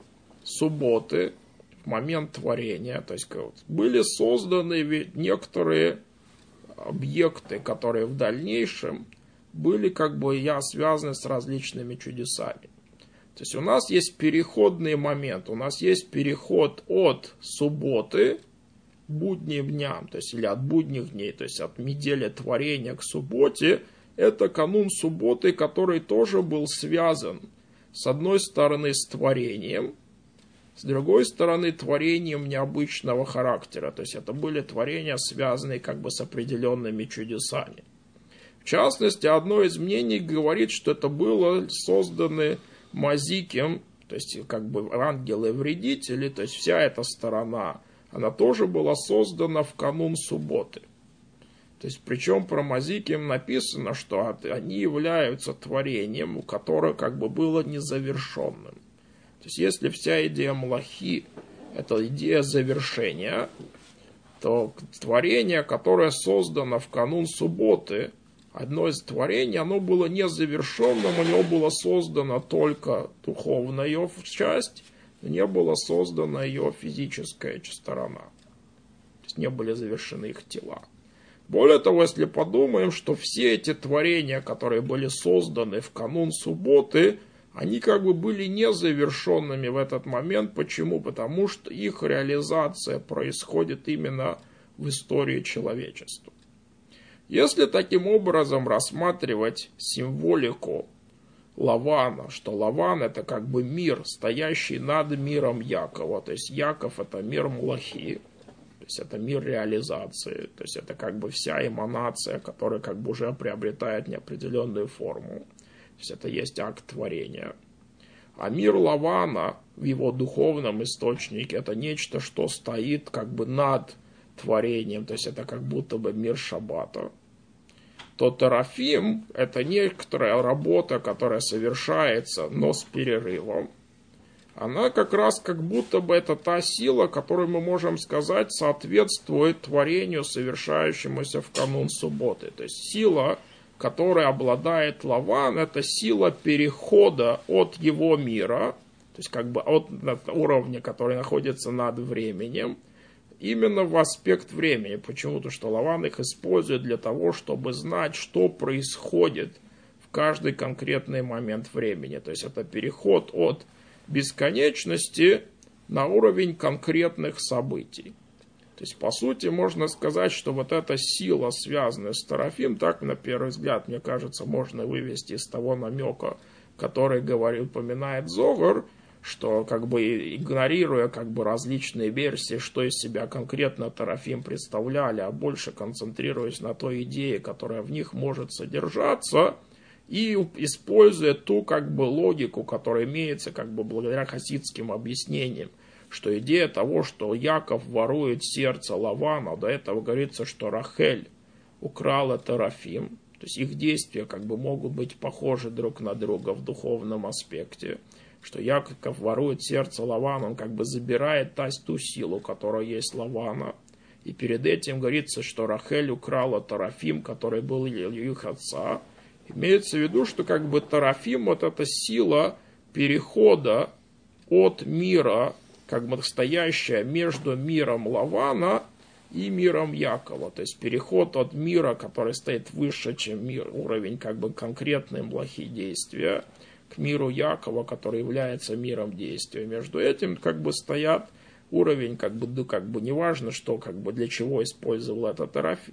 субботы, в момент творения, то есть были созданы некоторые объекты, которые в дальнейшем были как бы связаны с различными чудесами. То есть у нас есть переходный момент, у нас есть переход от субботы к будним дням, то есть или от будних дней, то есть от недели творения к субботе, это канун субботы, который тоже был связан с одной стороны с творением, с другой стороны творением необычного характера. То есть это были творения, связанные как бы с определенными чудесами. В частности, одно из мнений говорит, что это было созданы мазиким, то есть как бы ангелы-вредители, то есть вся эта сторона, она тоже была создана в канун субботы. То есть, причем про мазиким написано, что они являются творением, у которого как бы было незавершенным. То есть, если вся идея млахи – это идея завершения, то творение, которое создано в канун субботы, одно из творений, оно было незавершенным, у него была создана только духовная ее часть, но не была создана ее физическая сторона. То есть не были завершены их тела. Более того, если подумаем, что все эти творения, которые были созданы в канун субботы, они как бы были незавершенными в этот момент. Почему? Потому что их реализация происходит именно в истории человечества. Если таким образом рассматривать символику Лавана, что Лаван это как бы мир, стоящий над миром Якова, то есть Яков это мир Млахи, то есть это мир реализации, то есть это как бы вся эманация, которая как бы уже приобретает неопределенную форму, то есть это есть акт творения. А мир Лавана в его духовном источнике это нечто, что стоит как бы над творением, то есть это как будто бы мир Шаббата. То Терафим это некоторая работа, которая совершается, но с перерывом. Она как раз как будто бы это та сила, которую мы можем сказать соответствует творению, совершающемуся в канун субботы. То есть сила, которой обладает Лаван, это сила перехода от его мира, то есть как бы от уровня, который находится над временем, именно в аспект времени. Почему? Потому что Лаван их использует для того, чтобы знать, что происходит в каждый конкретный момент времени. То есть это переход от бесконечности на уровень конкретных событий. То есть, по сути, можно сказать, что вот эта сила, связанная с Терафим, так, на первый взгляд, мне кажется, можно вывести из того намека, который упоминает Зогар, что, как бы, игнорируя, как бы, различные версии, что из себя конкретно Терафим представляли, а больше концентрируясь на той идее, которая в них может содержаться, и используя ту, как бы, логику, которая имеется, как бы, благодаря хасидским объяснениям, что идея того, что Яков ворует сердце Лавана, до этого говорится, что Рахель украла Терафим, то есть их действия как бы могут быть похожи друг на друга в духовном аспекте, что Яков ворует сердце Лавана, он как бы забирает ту силу, которая есть Лавана, и перед этим говорится, что Рахель украла Терафим, который был их отца. Имеется в виду, что как бы Терафим вот эта сила перехода от мира, как бы стоящая между миром Лавана и миром Якова. То есть переход от мира, который стоит выше, чем мир, уровень как бы конкретной млахи действия, к миру Якова, который является миром действия. Между этим как бы стоят уровень, как бы неважно, что, как бы для чего использовал это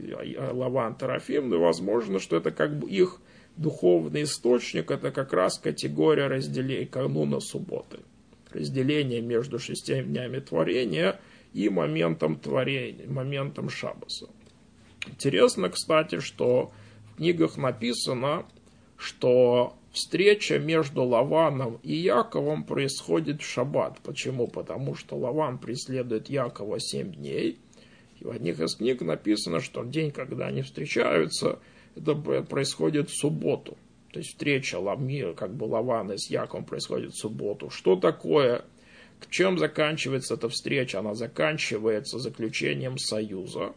Лаван Терафим, но возможно, что это как бы их духовный источник, это как раз категория разделения кануна субботы. Разделение между 6 днями творения и моментом творения, моментом Шаббаса. Интересно, кстати, что в книгах написано, что встреча между Лаваном и Яковом происходит в шаббат. Почему? Потому что Лаван преследует Якова 7 дней. И в одних из книг написано, что в день, когда они встречаются, это происходит в субботу. То есть встреча как бы Лавана с Яковом происходит в субботу. Что такое? К чем заканчивается эта встреча? Она заканчивается заключением союза.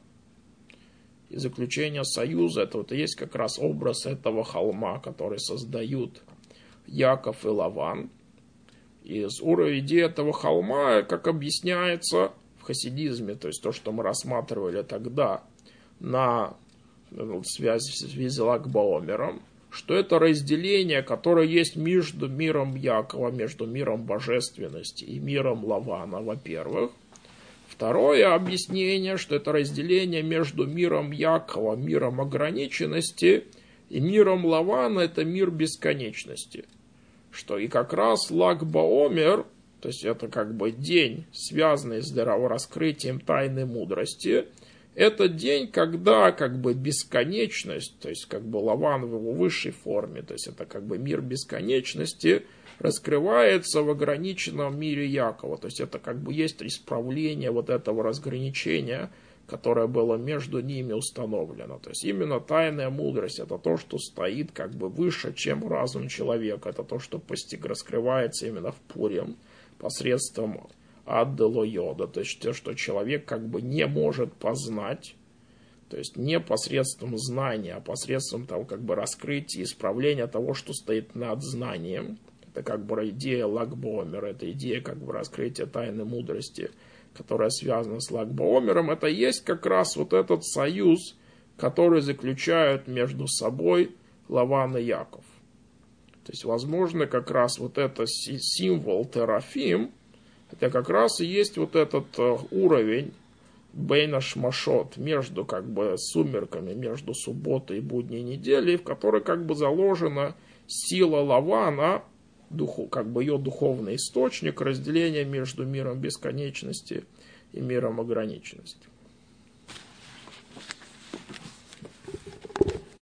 И заключение союза, это вот и есть как раз образ этого холма, который создают Яков и Лаван. И идея этого холма, как объясняется в хасидизме, то есть то, что мы рассматривали тогда на связи с Лаг Баомером, что это разделение, которое есть между миром Якова, между миром божественности и миром Лавана, во-первых. Второе объяснение, что это разделение между миром Якова, миром ограниченности, и миром Лавана, это мир бесконечности. Что и как раз Лаг Баомер, то есть это как бы день, связанный с раскрытием тайны мудрости, это день, когда как бы бесконечность, то есть как бы Лаван в его высшей форме, то есть это как бы мир бесконечности, раскрывается в ограниченном мире Якова. То есть это как бы есть исправление вот этого разграничения, которое было между ними установлено. То есть именно тайная мудрость, это то, что стоит как бы выше, чем разум человека. Это то, что раскрывается именно в Пурим посредством Аддело Йода, то есть то, что человек как бы не может познать, то То есть не посредством знания, а посредством того, как бы раскрытия, исправления того, что стоит над знанием. Это как бы идея Лагбаомера, это идея как бы раскрытия тайны мудрости, которая связана с Лагбаомером. Это есть как раз вот этот союз, который заключают между собой Лаван и Яков. То есть, возможно, как раз вот это символ Терафим, это как раз и есть вот этот уровень Бейна Шмашот, между как бы сумерками, между субботой и будней недели, в которой как бы заложена сила Лавана, как бы ее духовный источник, разделение между миром бесконечности и миром ограниченности.